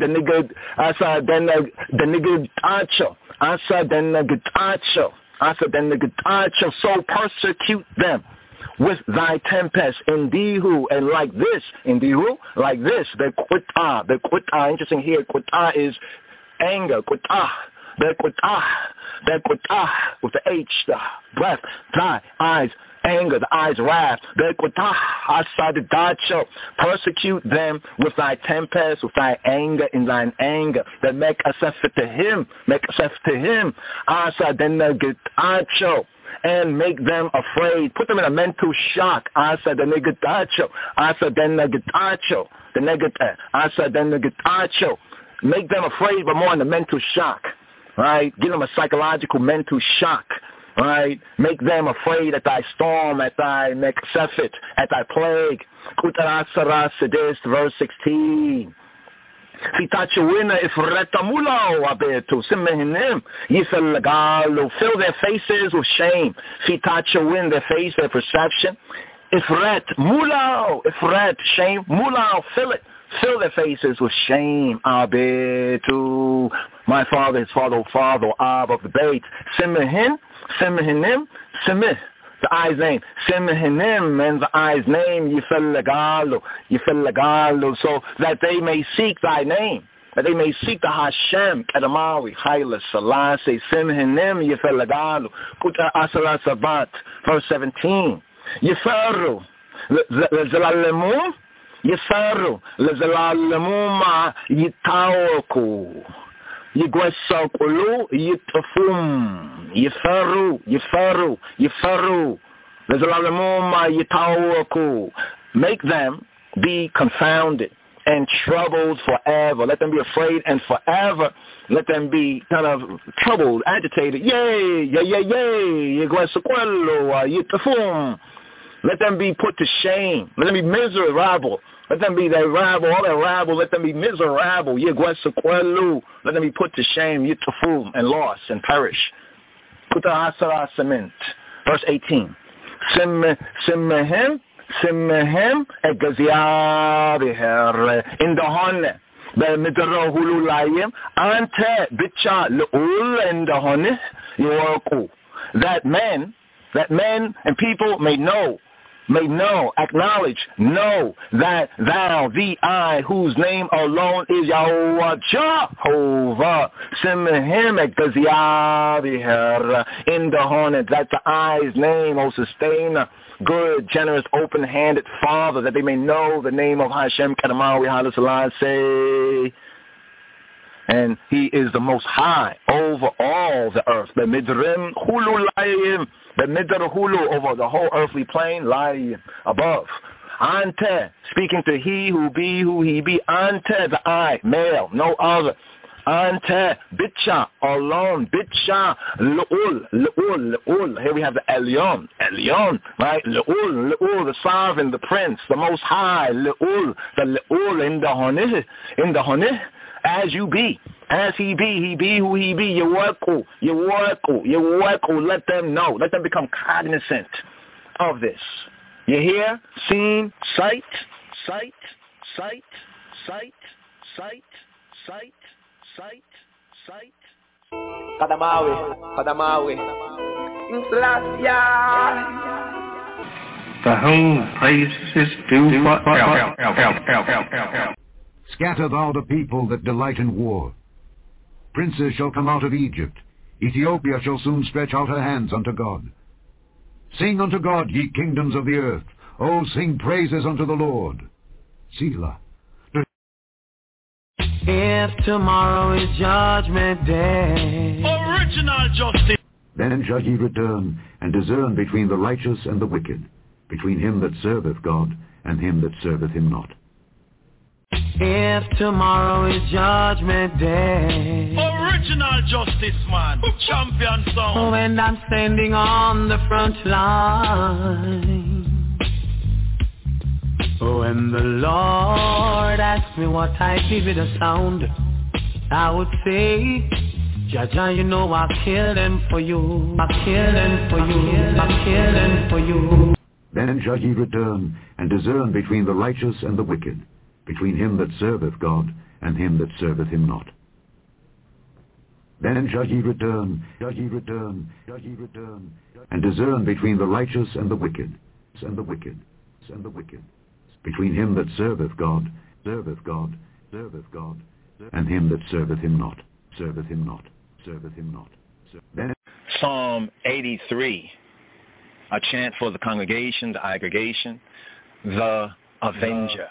denegitacho, so persecute them with thy tempest, indihu, and like this, the quita, interesting here, quita is anger, quita, with the H, the breath, thy eyes, anger, the eyes wrath, persecute them with thy tempest, with thy anger, in thine anger, that make asaf to him, asa denegitacho, and make them afraid. Put them in a mental shock. Asa the negatacho. Make them afraid, but more in the mental shock. Right? Give them a psychological mental shock. Right? Make them afraid at thy storm, at thy mekasefet, at thy plague. Kutarasara Sedis, verse 16. Fitachawina ifretamulao abetu simehinim yifellagalo, fill their faces with shame. Fitachawin, their face, their perception. Ifret shame, mulao, fill their faces with shame. Abetu, my father, his father, Ab of the bait. Simehinim, the eye's name, Simhinim, and the eye's name, Yifellagalo, so that they may seek thy name, that they may seek the Hashem, Kadamawi, Haile Selassie, Simhinim, Yifellagalo, Kuta Asara Sabat, verse 17, Yiferu, Lezalalemu, Yitaoku, Yigwesokulu, Yitafum, Yiferu, make them be confounded and troubled forever. Let them be afraid and forever. Let them be kind of troubled, agitated. Yay. Let them be put to shame. Let them be miserable. Let them be that rabble, all that rabble. Let them be miserable. Let them be put to shame, and lost and perish. Verse 18. Simmehem egaziabiher in the honne. Bemidro hululayim ante bicha leul in the honne yorku. That men and people may know, acknowledge, know that thou, the I, whose name alone is Yahweh, Jehovah, Simhim Ekaziyah in the hornet, that the I's name, O sustainer, good, generous, open-handed Father, that they may know the name of Hashem Kadamawi Haile Selassie. And he is the most high over all the earth. The midrim hulu layim, the midr hulu over the whole earthly plane, layim above. Ante, speaking to he who be, who he be. Ante, the I, male, no other. Ante, bitcha, alone, bitcha, le'ul. Here we have the Elyon, right? Le'ul, the sovereign, the prince, the most high, le'ul, the le'ul in the honeh. As you be, as he be who he be, Yawaku, let them know, let them become cognizant of this. You hear? Seen, sight. Kadamawi. The whole place is due forever. Scatter thou the people that delight in war. Princes shall come out of Egypt. Ethiopia shall soon stretch out her hands unto God. Sing unto God, ye kingdoms of the earth. O sing praises unto the Lord. Selah. If tomorrow is judgment day, original justice. Then shall ye return, and discern between the righteous and the wicked, between him that serveth God, and him that serveth him not. If tomorrow is judgment day, original justice man, champion song. When I'm standing on the front line, when the Lord asks me what I give it a sound, I would say, Jaja, you know I kill them for you, I kill them for you, I kill them for you. Then shall ye return, and discern between the righteous and the wicked, between him that serveth God, and him that serveth him not. Then shall ye return, and discern between the righteous and the wicked, between him that serveth God, and him that serveth him not. Then Psalm 83, a chant for the congregation, the aggregation, the Avenger.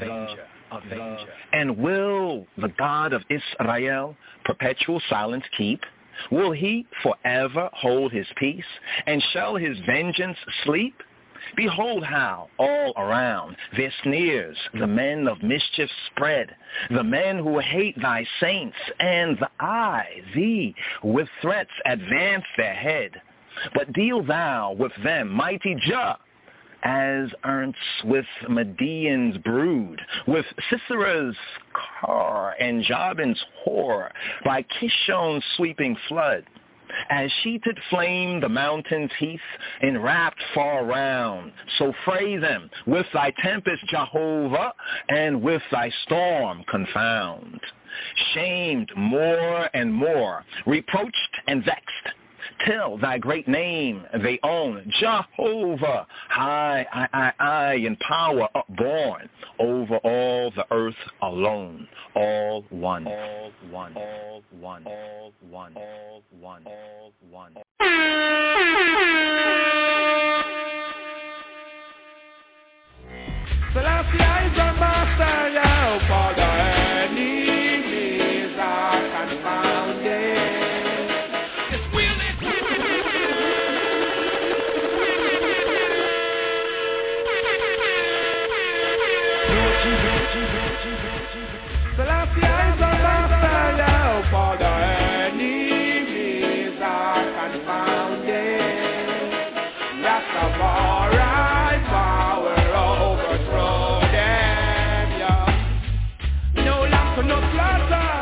And will the God of Israel perpetual silence keep? Will he forever hold his peace? And shall his vengeance sleep? Behold how, all around, their sneers, the men of mischief spread, the men who hate thy saints, and thee, with threats advance their head. But deal thou with them, mighty Jah, as Ernst with Median's brood, with Sisera's car and Jabin's whore, by Kishon's sweeping flood. As sheeted flame the mountains heath, enwrapped far round, so fray them with thy tempest, Jehovah, and with thy storm confound. Shamed more and more, reproached and vexed, till thy great name they own, Jehovah, high in power upborn, over all the earth alone, all one. Selassie is a master, yeah, for the enemies are confounded. Selassie is a master, yeah, for the enemies are confounded. Rastafari power overthrow them, yeah. No lamp to no slaughter.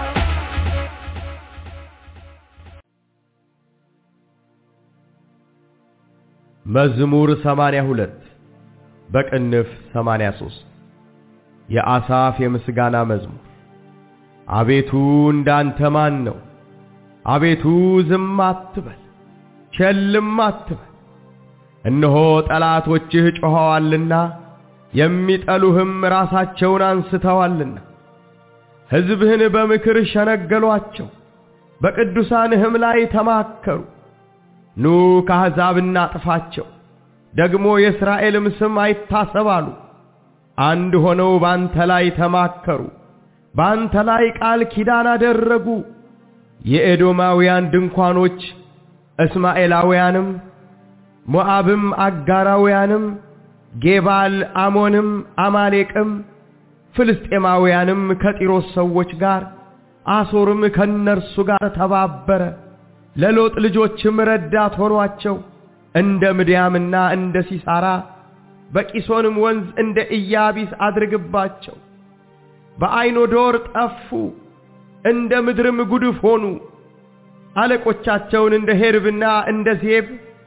መዝሙር 82 በቅንፍ 83 የአሳፍ የምስጋና መዝሙር። አቤቱ እንዳንተ ማን ነው? አቤቱ ዝም አትበል፣ ቸልም አትበል። እነሆ ጠላቶችህ ጮኸዋልና የሚጠሉህም ራሳቸውን አንስተዋልና። ሕዝብህን በምክር ሸነገሏቸው፣ በቅዱሳንህም ላይ ተማከሩ። ኑ ከአሕዛብ እናጥፋቸው፣ ደግሞ የእስራኤልም ስም አይታሰባሉ። አንድ ሆነው ባንተ ላይ ተማከሩ፣ ባንተ ላይ ቃል ኪዳን አደረጉ። የኤዶማውያን ድንኳኖች እስማኤላውያንም፣ ሞዓብም፣ አጋራውያንም፣ ጌባል፣ አሞንም፣ አማሌቅም፣ ፍልስጤማውያንም ከጢሮስ ሰዎች ጋር፣ አሶርም ከነርሱ ጋር ተባበረ። ለሎጥ ልጆችም ረዳት ሆኗቸው። እንደ ምድያምና እንደ ሲሳራ በቂሶንም ወንዝ እንደ ኢያቢስ አድርግባቸው። በአይኖዶር ጠፉ፣ እንደ ምድርም ጉድፍ ሆኑ። አለቆቻቸውን እንደ ሄርብና እንደ ዜብ፣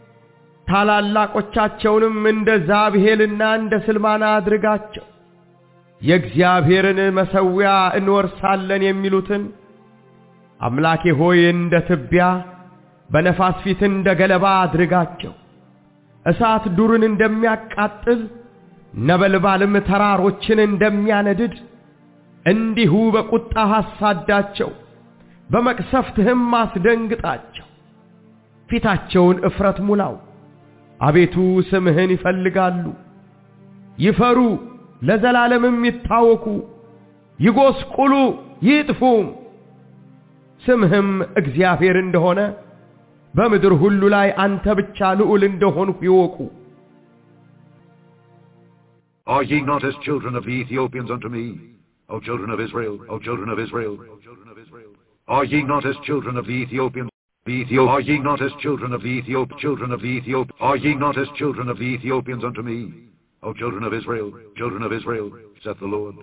ታላላቆቻቸውንም እንደ ዛብሄልና እንደ ስልማና አድርጋቸው። የእግዚአብሔርን መሠዊያ እንወርሳለን የሚሉትን አምላኬ ሆይ እንደ ትቢያ በነፋስ ፊት እንደ ገለባ አድርጋቸው። እሳት ዱርን እንደሚያቃጥል ነበልባልም ተራሮችን እንደሚያነድድ እንዲሁ በቁጣህ አሳዳቸው፣ በመቅሰፍትህም አስደንግጣቸው። ፊታቸውን እፍረት ሙላው፣ አቤቱ ስምህን ይፈልጋሉ። ይፈሩ ለዘላለምም ይታወኩ፣ ይጎስቁሉ ይጥፉም ስምህም እግዚአብሔር እንደሆነ በምድር ሁሉ ላይ አንተ ብቻ ልዑል እንደሆንሁ ይወቁ። Are ye not as children of the Ethiopians unto me, O children of Israel, O children of Israel? Are ye not as children of the Ethiopians? Are ye not as children of the children of the Ethiopians? Are ye not as children of the Ethiopians unto me, O children of Israel, saith the Lord?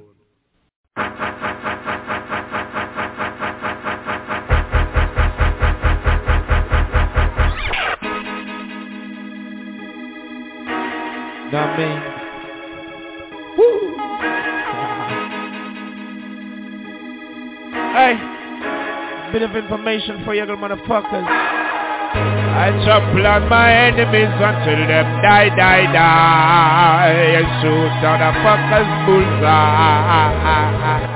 Not me. Woo! Hey, bit of information for you little motherfuckers. I trample on my enemies until them die. And shoot down a fucker's bullseye.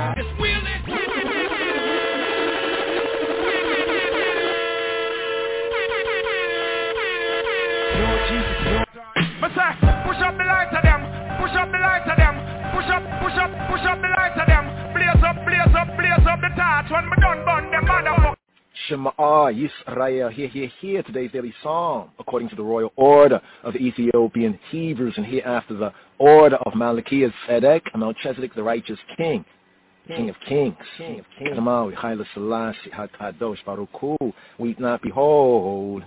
Push up the light of them, push up the light of them, push up the light of them, blaze up the torch when we done burn them motherfuckers. Shema Yisrael, hear today's daily psalm, according to the royal order of the Ethiopian Hebrews, and hereafter the order of Malachias Tzedek, Melchizedek, the righteous king, King of kings, Zamawi, Haile Selassie, Hakadosh, Baruch Hu, weep not, behold,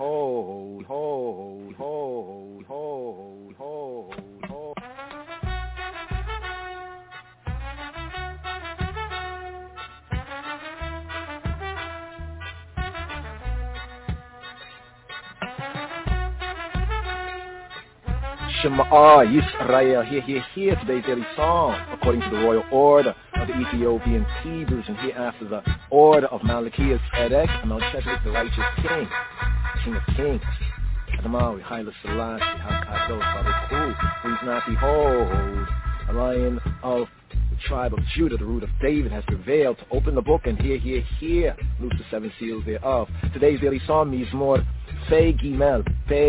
Shema Yisrael, hear today's daily psalm, according to the royal order of the Ethiopian Hebrews, and hereafter the order of Malachias Tzedek, Melchizedek, the righteous king, King of kings, Adamawi, Haile Selassie, Hakadosh, Baruch Hu, weep not, behold, a lion of the tribe of Judah, the root of David, has prevailed to open the book and hear, loose the seven seals thereof. Today's daily psalm, Mizmor, Fe Gimel,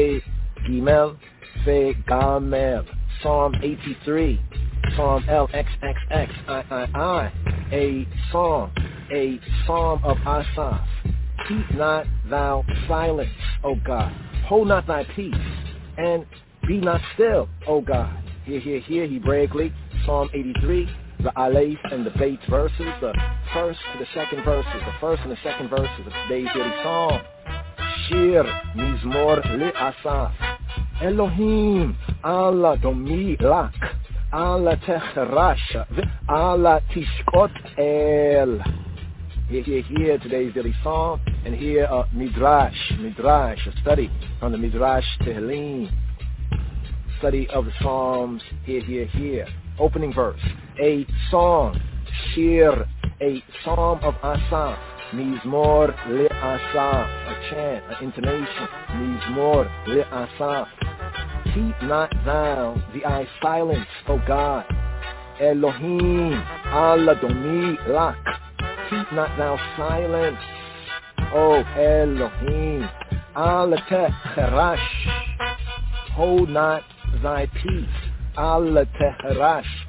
Fe Gamel, Psalm 83, Psalm LXXX, a psalm of Asaph. Keep not thou silence, O God. Hold not thy peace, and be not still, O God. Hear, Hebraically, Psalm 83, the Aleph and the Beit verses, the first and the second verses of today's daily psalm. Shir Mizmor Le'asaf. Elohim, Allah Domi Lak, Allah Techerash, Allah Tishkot El. Here today's daily psalm, and here a Midrash, a study from the Midrash Tehillim, study of the Psalms, here. Opening verse, a song, Shir, a psalm of Asaph, Mizmor Le'asaf, a chant, an intonation, Mizmor Le'asaf. Keep not thou thy silence, O God. Elohim, Allah Domi Lak. Keep not thou silence, O Elohim. Allah Techerash. Hold not thy peace. Allah Techerash.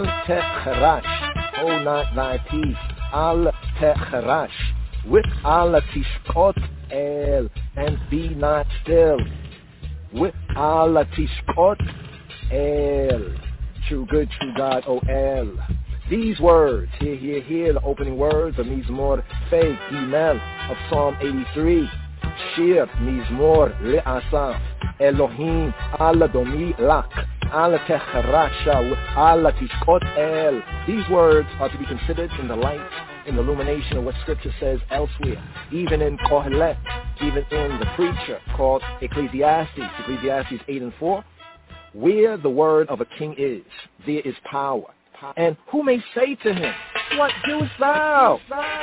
Hold not thy peace. Allah Techerash. With Allah Tishkot El, and be not still. With Allah Tishkot El. True good, true God, O El. These words, hear the opening words of Mizmor Fe Gimel of Psalm 83. Shir Mizmor Le'asaf. Elohim, Allah Domi Lak. Allah Techerasha, Allah Tishkot El. These words are to be considered in the light, in the illumination of what Scripture says elsewhere, even in Kohelet, even in the preacher called Ecclesiastes 8:4, where the word of a king is, there is power. And who may say to him, what doest thou?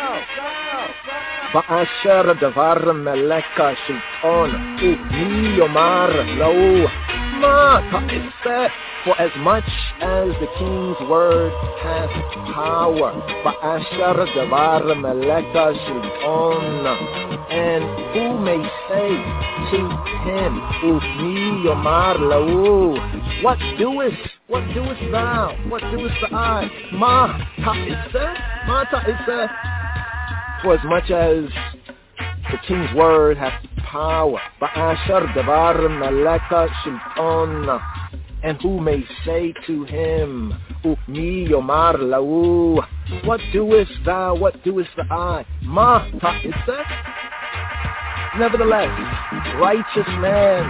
Ba'asher davar meleka shilton u'mi yomar lo ma ta'iseh. For as much as the king's word has power, Ba'asher davar meleka shilton, and who may say to him, u'mi yomar lo, what doest What doest thou? What doest I? Ma ta'isa? Ma ta'isa? For as much as the king's word has power, ba'ashar davar malaka shilton, and who may say to him, Ukmi yomar lau, what doest thou? What doest I? Ma ta'isa? Nevertheless, righteous men,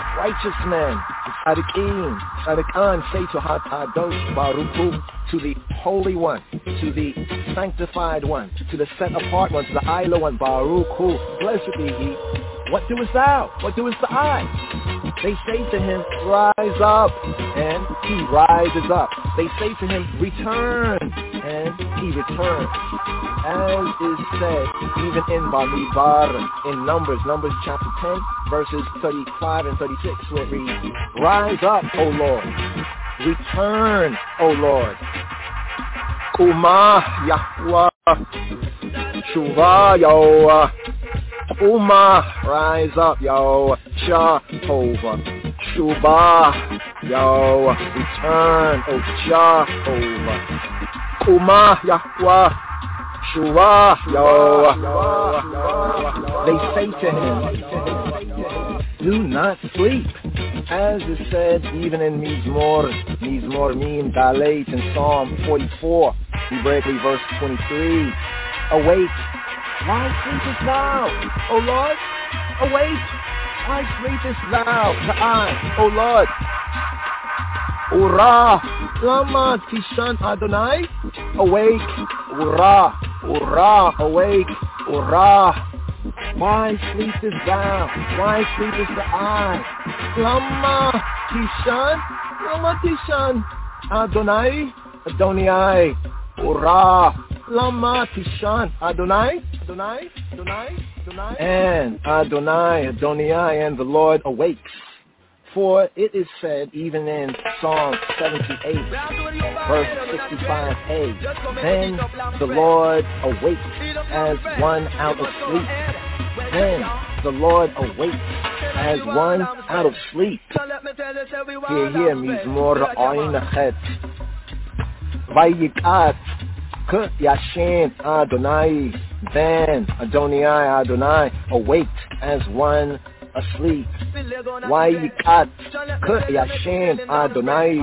Sadiqan say to Hakadosh Baruch Hu, to the Holy One, to the Sanctified One, to the Set Apart One, to the Ilah One, Baruch Hu, blessed be He. What doest thou? What doest I? They say to him, rise up, and he rises up. They say to him, return, and he returns. As is said, even in Bamidbar, in Numbers chapter 10, verses 35 and 36, where it reads, rise up, O Lord, return, O Lord. Kuma Yahweh, Shuvah Yahweh, Uma, rise up, yo, Jehovah, Shubah, yo, return, O Jehovah, Uma, Yahweh, Shubah, yo. They say to him, do not sleep, as is said even in Mizmor Mim Dalet in Psalm 44, Hebrew verse 23, awake. Why sleepest thou, O Lord? Awake! Why sleepest thou, the eye, O Lord? Ura, lama tishan Adonai? Awake, Ura, awake, Ura. Why sleepest thou? Why sleepest the eye? Lama tishan Adonai? Ura. Lama tishan Adonai? And Adonai, and the Lord awakes. For it is said, even in Psalm 78, verse 65a, then the Lord awakes as one out of sleep. Then the Lord awakes as one out of sleep. Here, Mizmor Oinachet. Vayikat K Yashin Adonai. Then Adonai awaked as one asleep. Vayikat K Yashin Adonai.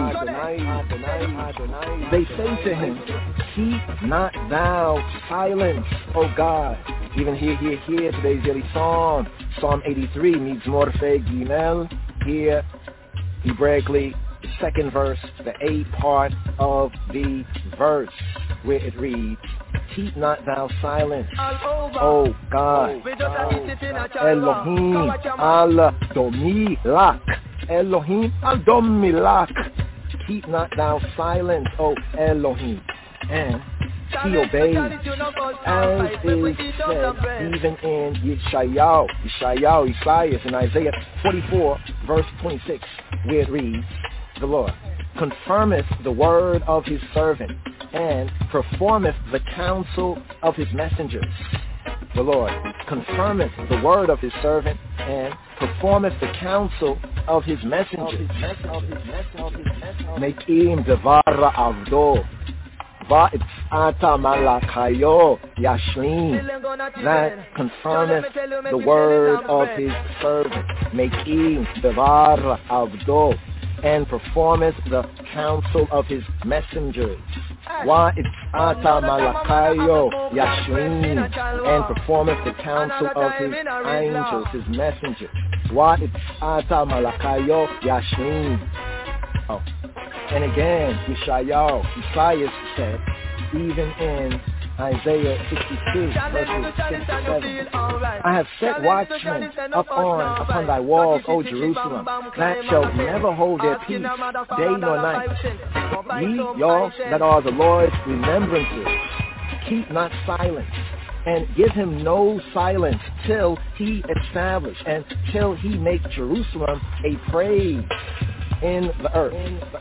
They say to him, keep not thou silence, O God. Even here, today's daily psalm, Psalm 83, Mizmor Fe Gimel, here, Hebraically, the second verse, the A part of the verse, where it reads, keep not thou silence, O God, Elohim al-Domilak, keep not thou silence, O Elohim, and he obeys, as is said even in Isaiah, in Isaiah 44, verse 26, where it reads, the Lord confirmeth the word of his servant, and performeth the counsel of his messengers. The Lord confirmeth the word of his servant, and performeth the counsel of his messengers. Mekim devara avdo. Va'ata malakayo yashlim, that confirmeth the word of his servant. Mekim devar avdo, and performeth the counsel of his messengers. Va'ata malakayo yashlim, and performeth the counsel of his angels, his messengers. Va'ata malakayo yashlim. And again, Isaiah said, even in Isaiah 62, verses 6 to 7, I have set watchmen upon thy walls, O Jerusalem, that shall never hold their peace, day nor night. Ye, y'all, that are the Lord's remembrances, keep not silence, and give him no silence till he establish, and till he make Jerusalem a praise in the earth.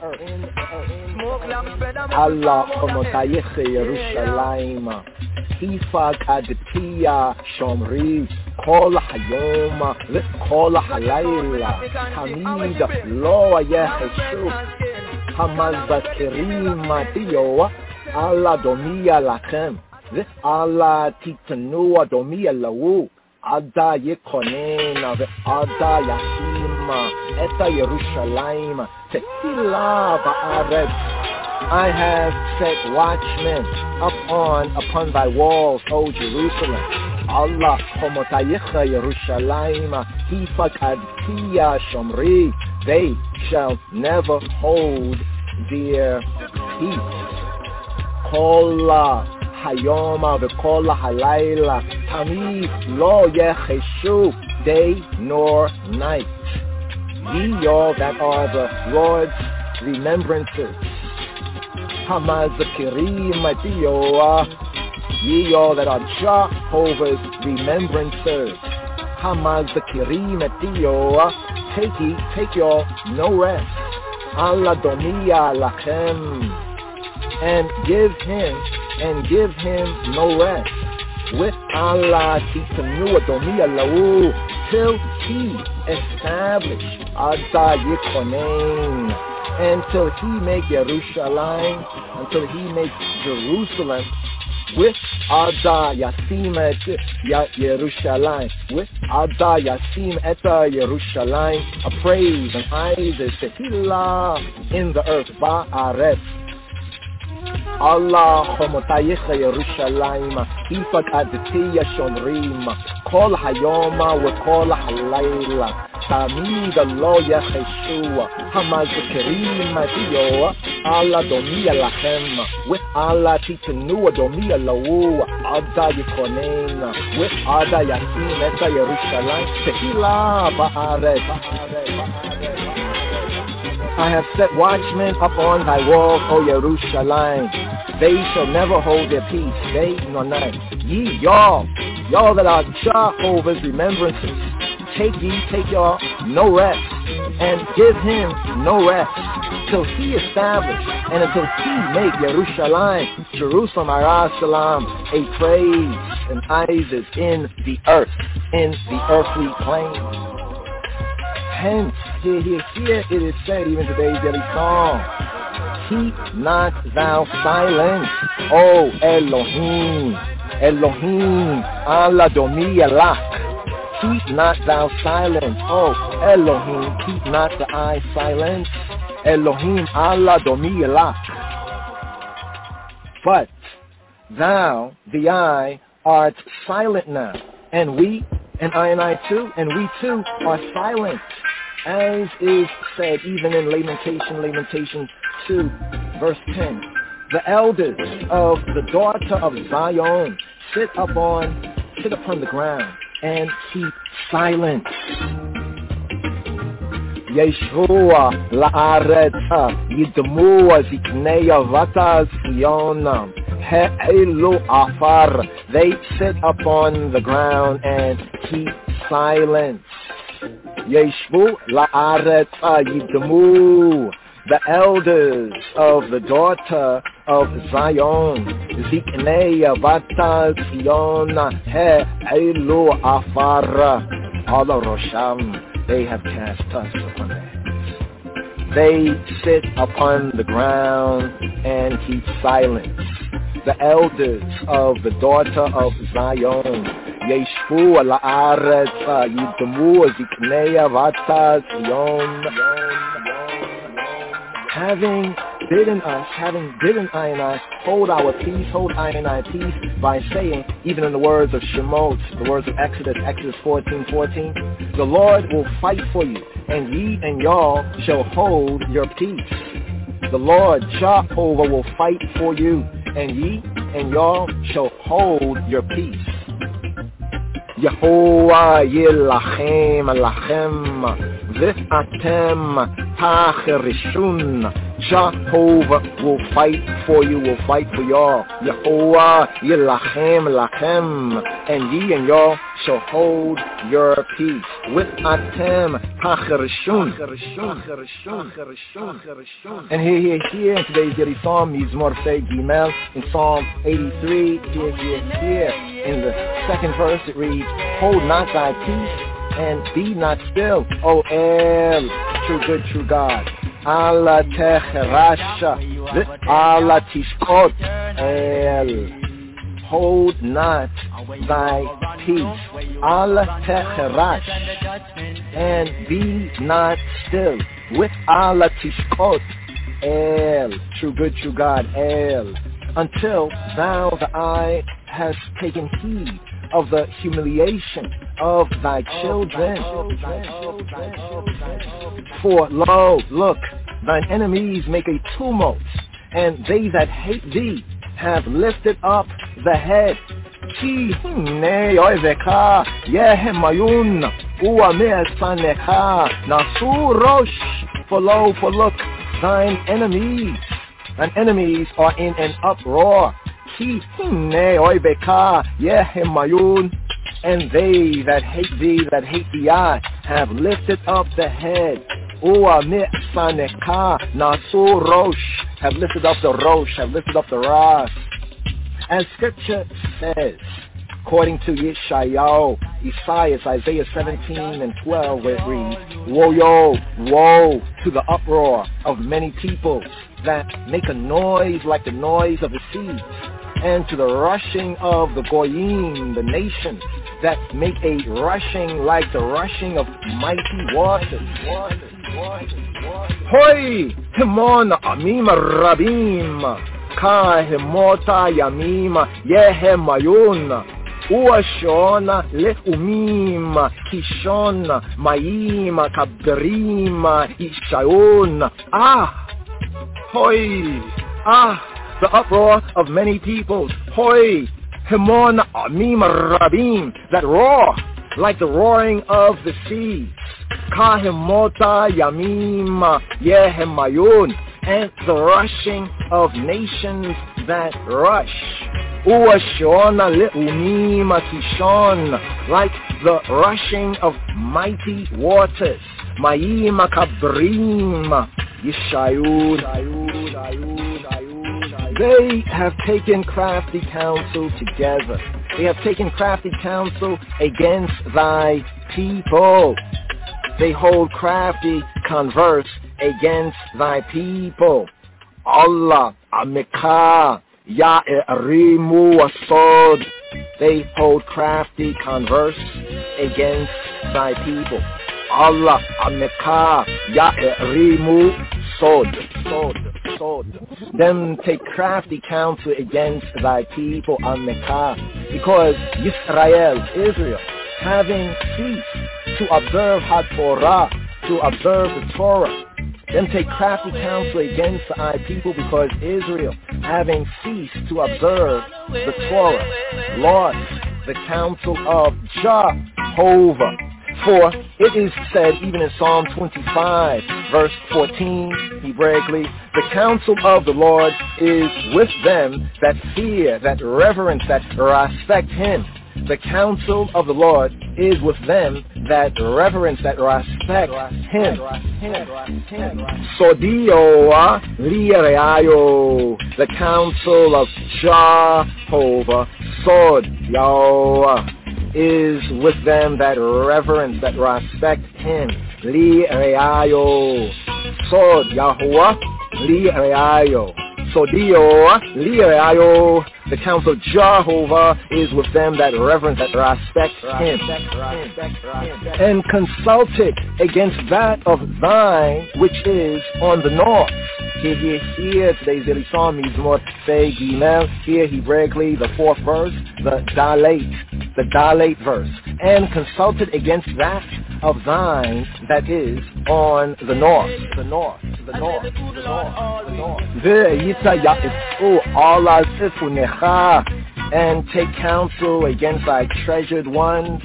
Allah Omotayeche Yerushalayim Hifag Aditiya Shomri Kol Hayom Kol Halayla Hamid Lo Yeheshu Hamazakirim Matio, Allah Domia Lachem, Allah Titanua Domia Lawu, Ada Yekonena, Ada Yasima, Eta Yerushalayim, Tequila Ba'aret. I have set watchmen upon thy walls, O Jerusalem. Allah Homotayecha Yerushalayim, Hifak Adkiya Shomri. They shall never hold their peace. Kola Hayoma v'kola halayla, Tamid lo yecheshu, day nor night. Ye all that are the Lord's remembrances. Hamazakirim Matioa, ye all that are Jehovah's remembrancers. Hamazakirim Matioa, take y'all no rest. Allah Domia Lachem, and give him no rest. With Allah Titanua Domia Lau, till he establish Ada Yikonain, until he make Yerushalayim, until he makes Jerusalem with Ada Yasim et Yerushalayim, with Ada Yasim et Yerushalayim, a praise and praises Tehillah in the earth, Ba'aretz. Allah Chomotayecha Yerushalayim, Ifak Adtiya Shomrim, Kol Hayoma V'Kol Halayla, Tamid Lo Yecheshua, Hamazakirim Matio, Allah Domia Lachem, with Allah Titanua Domia Lau, Ada Yikonain, with Ada Yasim Eta Yerushalayim, Tehillah Ba'aret. I have set watchmen upon thy walls, O Yerushalayim. They shall never hold their peace, day nor night. Ye y'all that are Jehovah's remembrances, take y'all no rest, and give him no rest, till he establish, and until he make Yerushalayim, Jerusalem, Arasalam, a praise and praises in the earthly plane. Hence, here it is said, even today's daily song, keep not thou silent, O Elohim, Allah Domia Lach. Keep not thou silent, O Elohim, keep not the eye silent, Elohim, Allah Domia Lach. But thou, the eye, art silent now, and we, and I too, and we too are silent. As is said even in Lamentation 2, verse 10. The elders of the daughter of Zion sit upon the ground and keep silent. Yeshua la'aretha yidmua zikneya vataz yonam he'elu afar. They sit upon the ground and keep silent. Yeshvu la'aretz yidmu, the elders of the daughter of Zion, Ziknei Vataz Yona He'elu Afar, Ala Rosham, they have cast us upon their heads. They sit upon the ground and keep silence. The elders of the daughter of Zion, Yeshvu la'aretz yidmu zikneya vataz yon, having bidden I and I hold our peace, hold I and I peace, by saying, even in the words of Shemot, the words of Exodus 14:14, the Lord will fight for you, and ye and y'all shall hold your peace. The Lord Jehovah will fight for you, and ye and y'all shall hold your peace. Yehovah yilachem alachem v'atem tacharishun. Jehovah will fight for you, will fight for y'all. Yehovah yilachem alachem, and ye and y'all shall hold your peace. With atem tacharishun. And here in today's daily psalm, Mizmor Seh Gimel, in Psalm 83, here, in the second verse it reads, hold not thy peace and be not still, O El, true good, true God. Ala techerash, ala tishkot el. Hold not thy peace. Ala techerash, and be not still. With ala tishkot el, true good, true God, el, until thou, the eye, hast taken heed of the humiliation of thy children. For lo, look, thine enemies make a tumult, and they that hate thee have lifted up the head. Ki ne oiveka yehemayun uamesanecha nasurosh. For lo, for look, thine enemies are in an uproar. Ki ne oiveka yehemayun. And they that hate thee, that hate the eye, have lifted up the head. Ua mi'saneka nasu rosh, have lifted up the rosh, have lifted up the ras. As scripture says, according to Yeshayahu, Isaiah 17:12, where it reads, woe to the uproar of many people that make a noise like the noise of the sea, and to the rushing of the goyim, the nations, that make a rushing like the rushing of mighty waters. Hoi, himon amim rabim, ka himota yamim yehemayun, uashon leumim, kishon mayim kabrim ishayun. The uproar of many peoples. Hoi, himon amim rabim, that roar like the roaring of the sea. Ka himota yamim yehemayun, and the rushing of nations that rush. Uashona leumim kishon, like the rushing of mighty waters. Mayim kabrim yishayun. They have taken crafty counsel together. They have taken crafty counsel against thy people. They hold crafty converse against thy people. Allah amika ya'erimu asod. They hold crafty converse against thy people. Allah amika ya'erimu sod. Them take crafty counsel against thy people, Amekah, because Israel, having ceased to observe HaTorah, to observe the Torah, them take crafty counsel against thy people because Israel, having ceased to observe the Torah, lost the counsel of Jehovah. For it is said, even in Psalm 25, verse 14, Hebraically, the counsel of the Lord is with them that fear, that reverence, that respect him. The counsel of the Lord is with them that reverence, that respect him. Sodio lireayo, the counsel of Jehovah, Sod Yahweh, is with them that reverence, that respect him. Lireayo, Sod Yahweh, lireayo. Sodio lireayo, the counsel of Jehovah is with them that reverence, that respect him. And consulted against that of thine which is on the north. Here, today's daily psalm is more Fei Gimel. Here, Hebraically, the fourth verse, the Dalet verse. And consulted against that of thine that is on the north. And take counsel against thy treasured ones.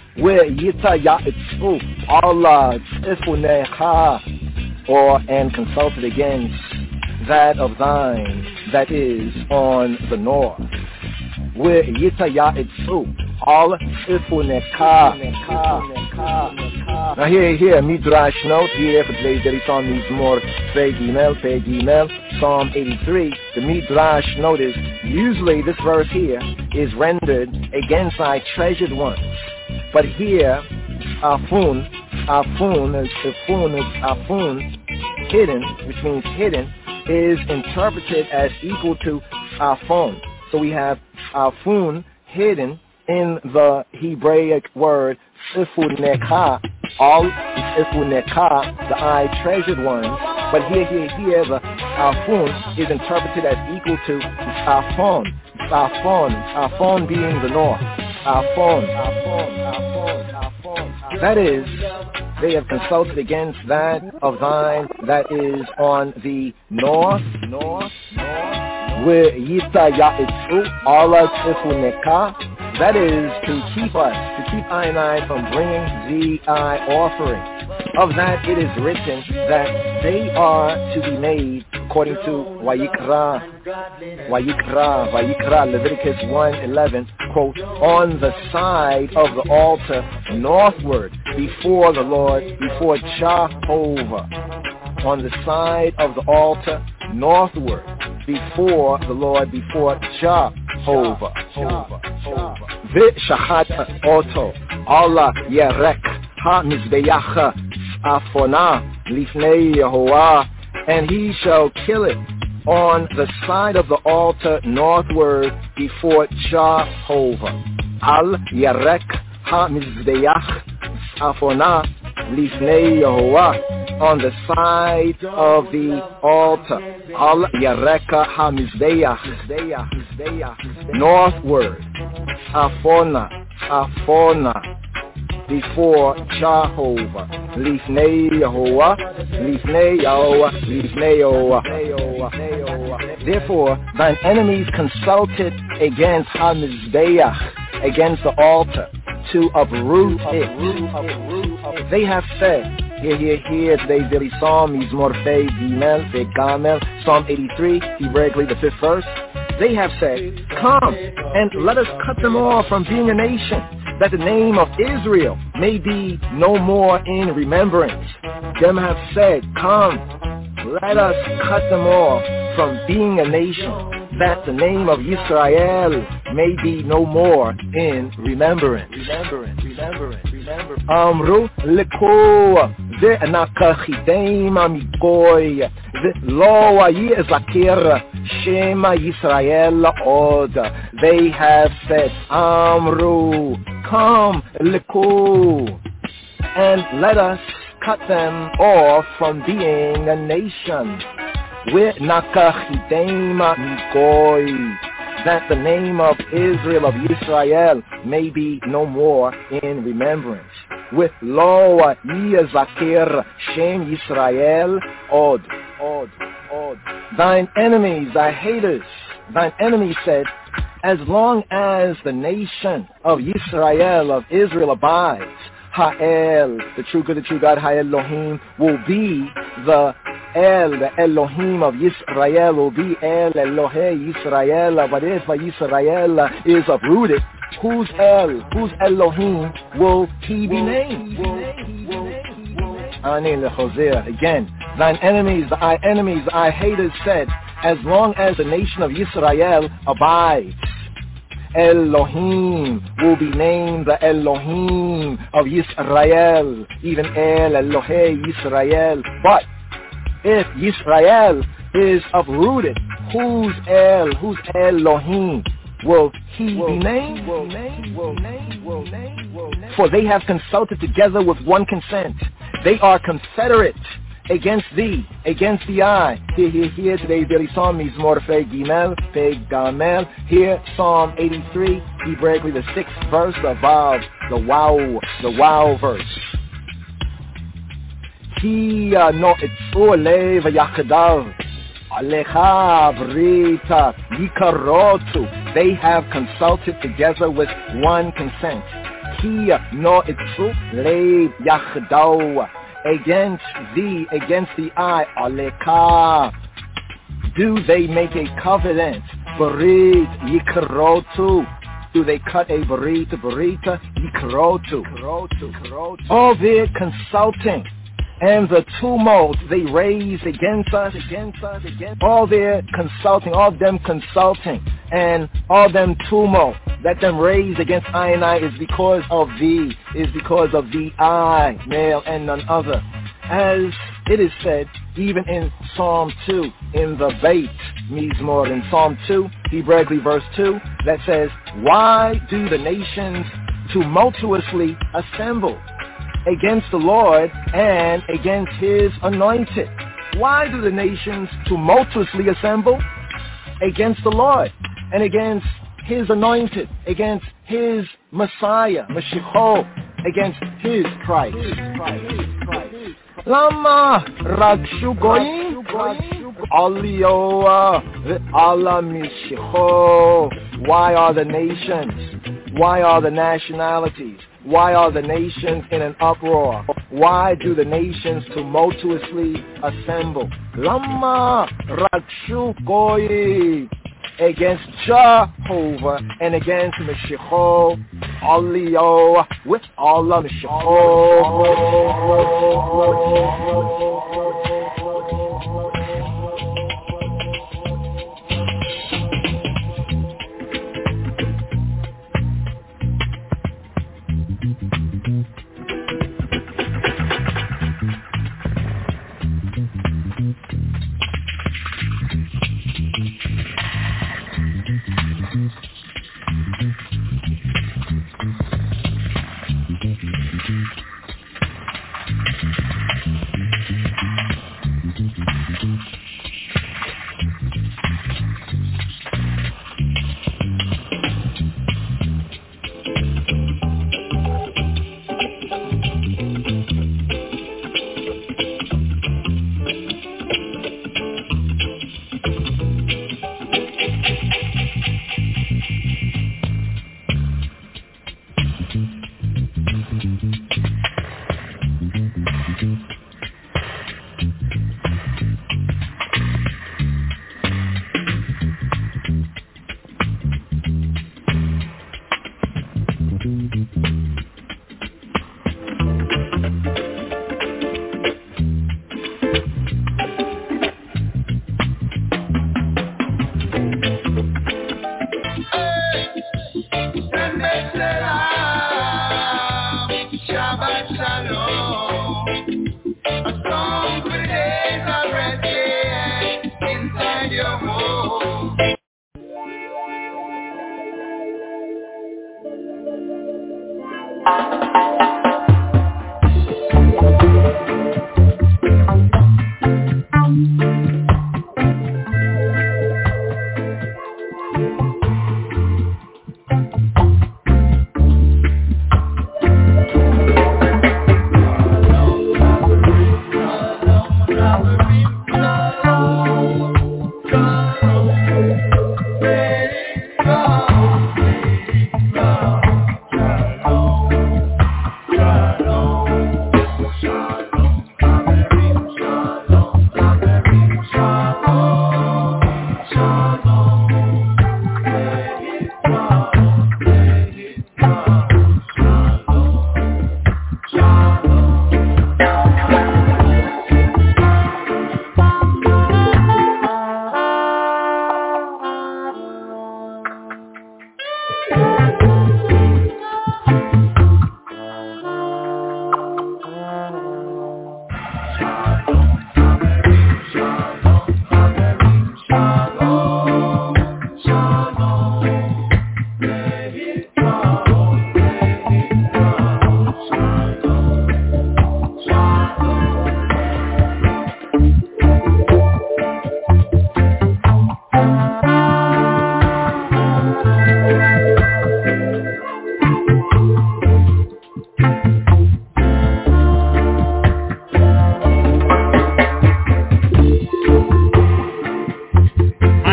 And consulted against that of thine that is on the north. Now here, Midrash note here for today's daily psalm needs more Pei Gimel, Psalm 83. The Midrash note is, usually this verse here is rendered against thy treasured ones. But here, Afun hidden, which means hidden, is interpreted as equal to afon. So we have afun, hidden, in the Hebraic word sifuneka, all sifuneka, the I treasured ones. But here, the afun is interpreted as equal to afon being the north. Afon. That is, they have consulted against that of thine that is on the north. Where Yita Ya'itzu, Allah Tifuneka, that is to keep I and I from bringing the offering. Of that it is written that they are to be made according to Vayikra, Leviticus 1:11, quote, on the side of the altar northward before the Lord, before Jehovah. On the side of the altar northward before the Lord, before Jehovah. V'shachat oto, Allah yerek ha-mizbeach afona lifnei Yehovah, and he shall kill it on the side of the altar northward before Jehovah. Al yerek ha-mizbeach afona lifnei Yehovah, on the side of the altar. Al yareka ha-mizbeach, northward. Afona, before Jehovah. Lifnei Yehovah. Therefore, thine enemies consulted against ha-mizbeach, against the altar, to uproot it. They have said, here, today's daily psalm, Mizmor Fei Gimel, Fei Gamel, Psalm 83, Hebraically the 5th verse. They have said, come and let us cut them off from being a nation, that the name of Israel may be no more in remembrance. Them have said, come, let us cut them off from being a nation, that the name of Israel may be no more in remembrance. Amru leko ve'nakachidem amigoy ve'lo yizakir shema Yisrael od. They have said, Amru, come leko, and let us cut them off from being a nation. Ve'nakachidem amigoy, that the name of Israel, of Yisrael, may be no more in remembrance. With lo yizakir shem Yisrael od. Thine enemies, thy haters, thine enemies said, as long as the nation of Yisrael, of Israel, abides, Ha'el, the true good, the true God, Ha'elohim, will be the Elohim of Yisrael, will be El Elohe Yisrael. But if Yisrael is uprooted, whose Elohim will he be named? Again, thine enemies, thy haters said, as long as the nation of Yisrael abides, Elohim will be named the Elohim of Yisrael, even El Elohe Yisrael. But if Yisrael is uprooted, whose Elohim will he be named? For they have consulted together with one consent. They are confederate against thee, against the I. Here, today's daily psalm, Mizmor Fei Gimel, Fei Gamel. Here, Psalm 83, Hebraically the 6th verse, above the wow verse. Ki no etzu lev yachadav alecha brita yikarotu. They have consulted together with one consent. Ki no etzu lev yachadav, against thee, against the I, aleka, do they make a covenant? Barit yikarotu. Do they cut a barita yikarotu? All their consulting and the tumult they raise against us, all their consulting, all of them consulting, and all them tumult that them raise against I and I is because of thee, I, male and none other. As it is said, even in Psalm 2, in the Beit Mizmor, in Psalm 2, Hebrew verse 2, that says, why do the nations tumultuously assemble against the Lord and against his anointed? Why do the nations tumultuously assemble against the Lord and against his anointed, against his Messiah, Mashiach, against his Christ? Lama Rakshu Goyim Aliyoah Ve'ala Mishiach. Why are the nations? Why are the nationalities? Why are the nations in an uproar? Why do the nations tumultuously assemble? Lama Rakshu Goyim, against Jehovah and against Mashiach, Aliyoah, with Allah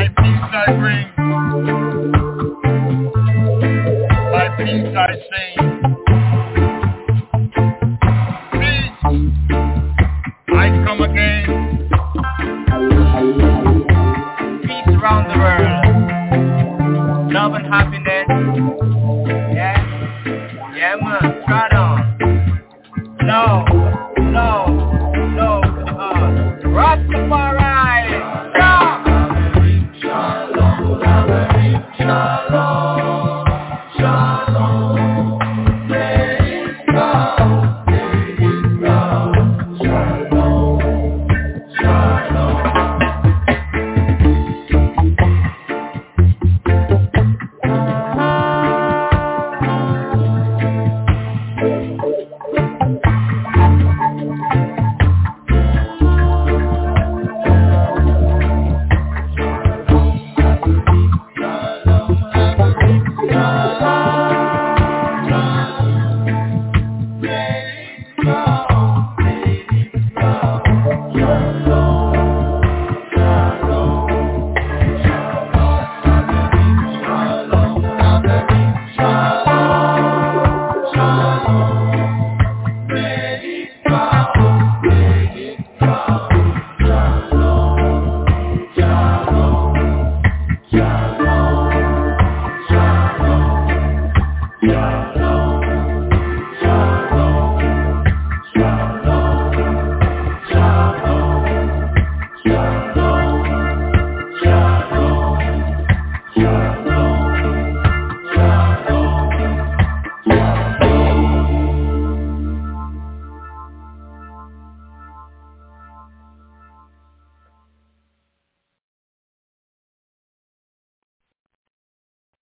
I sing.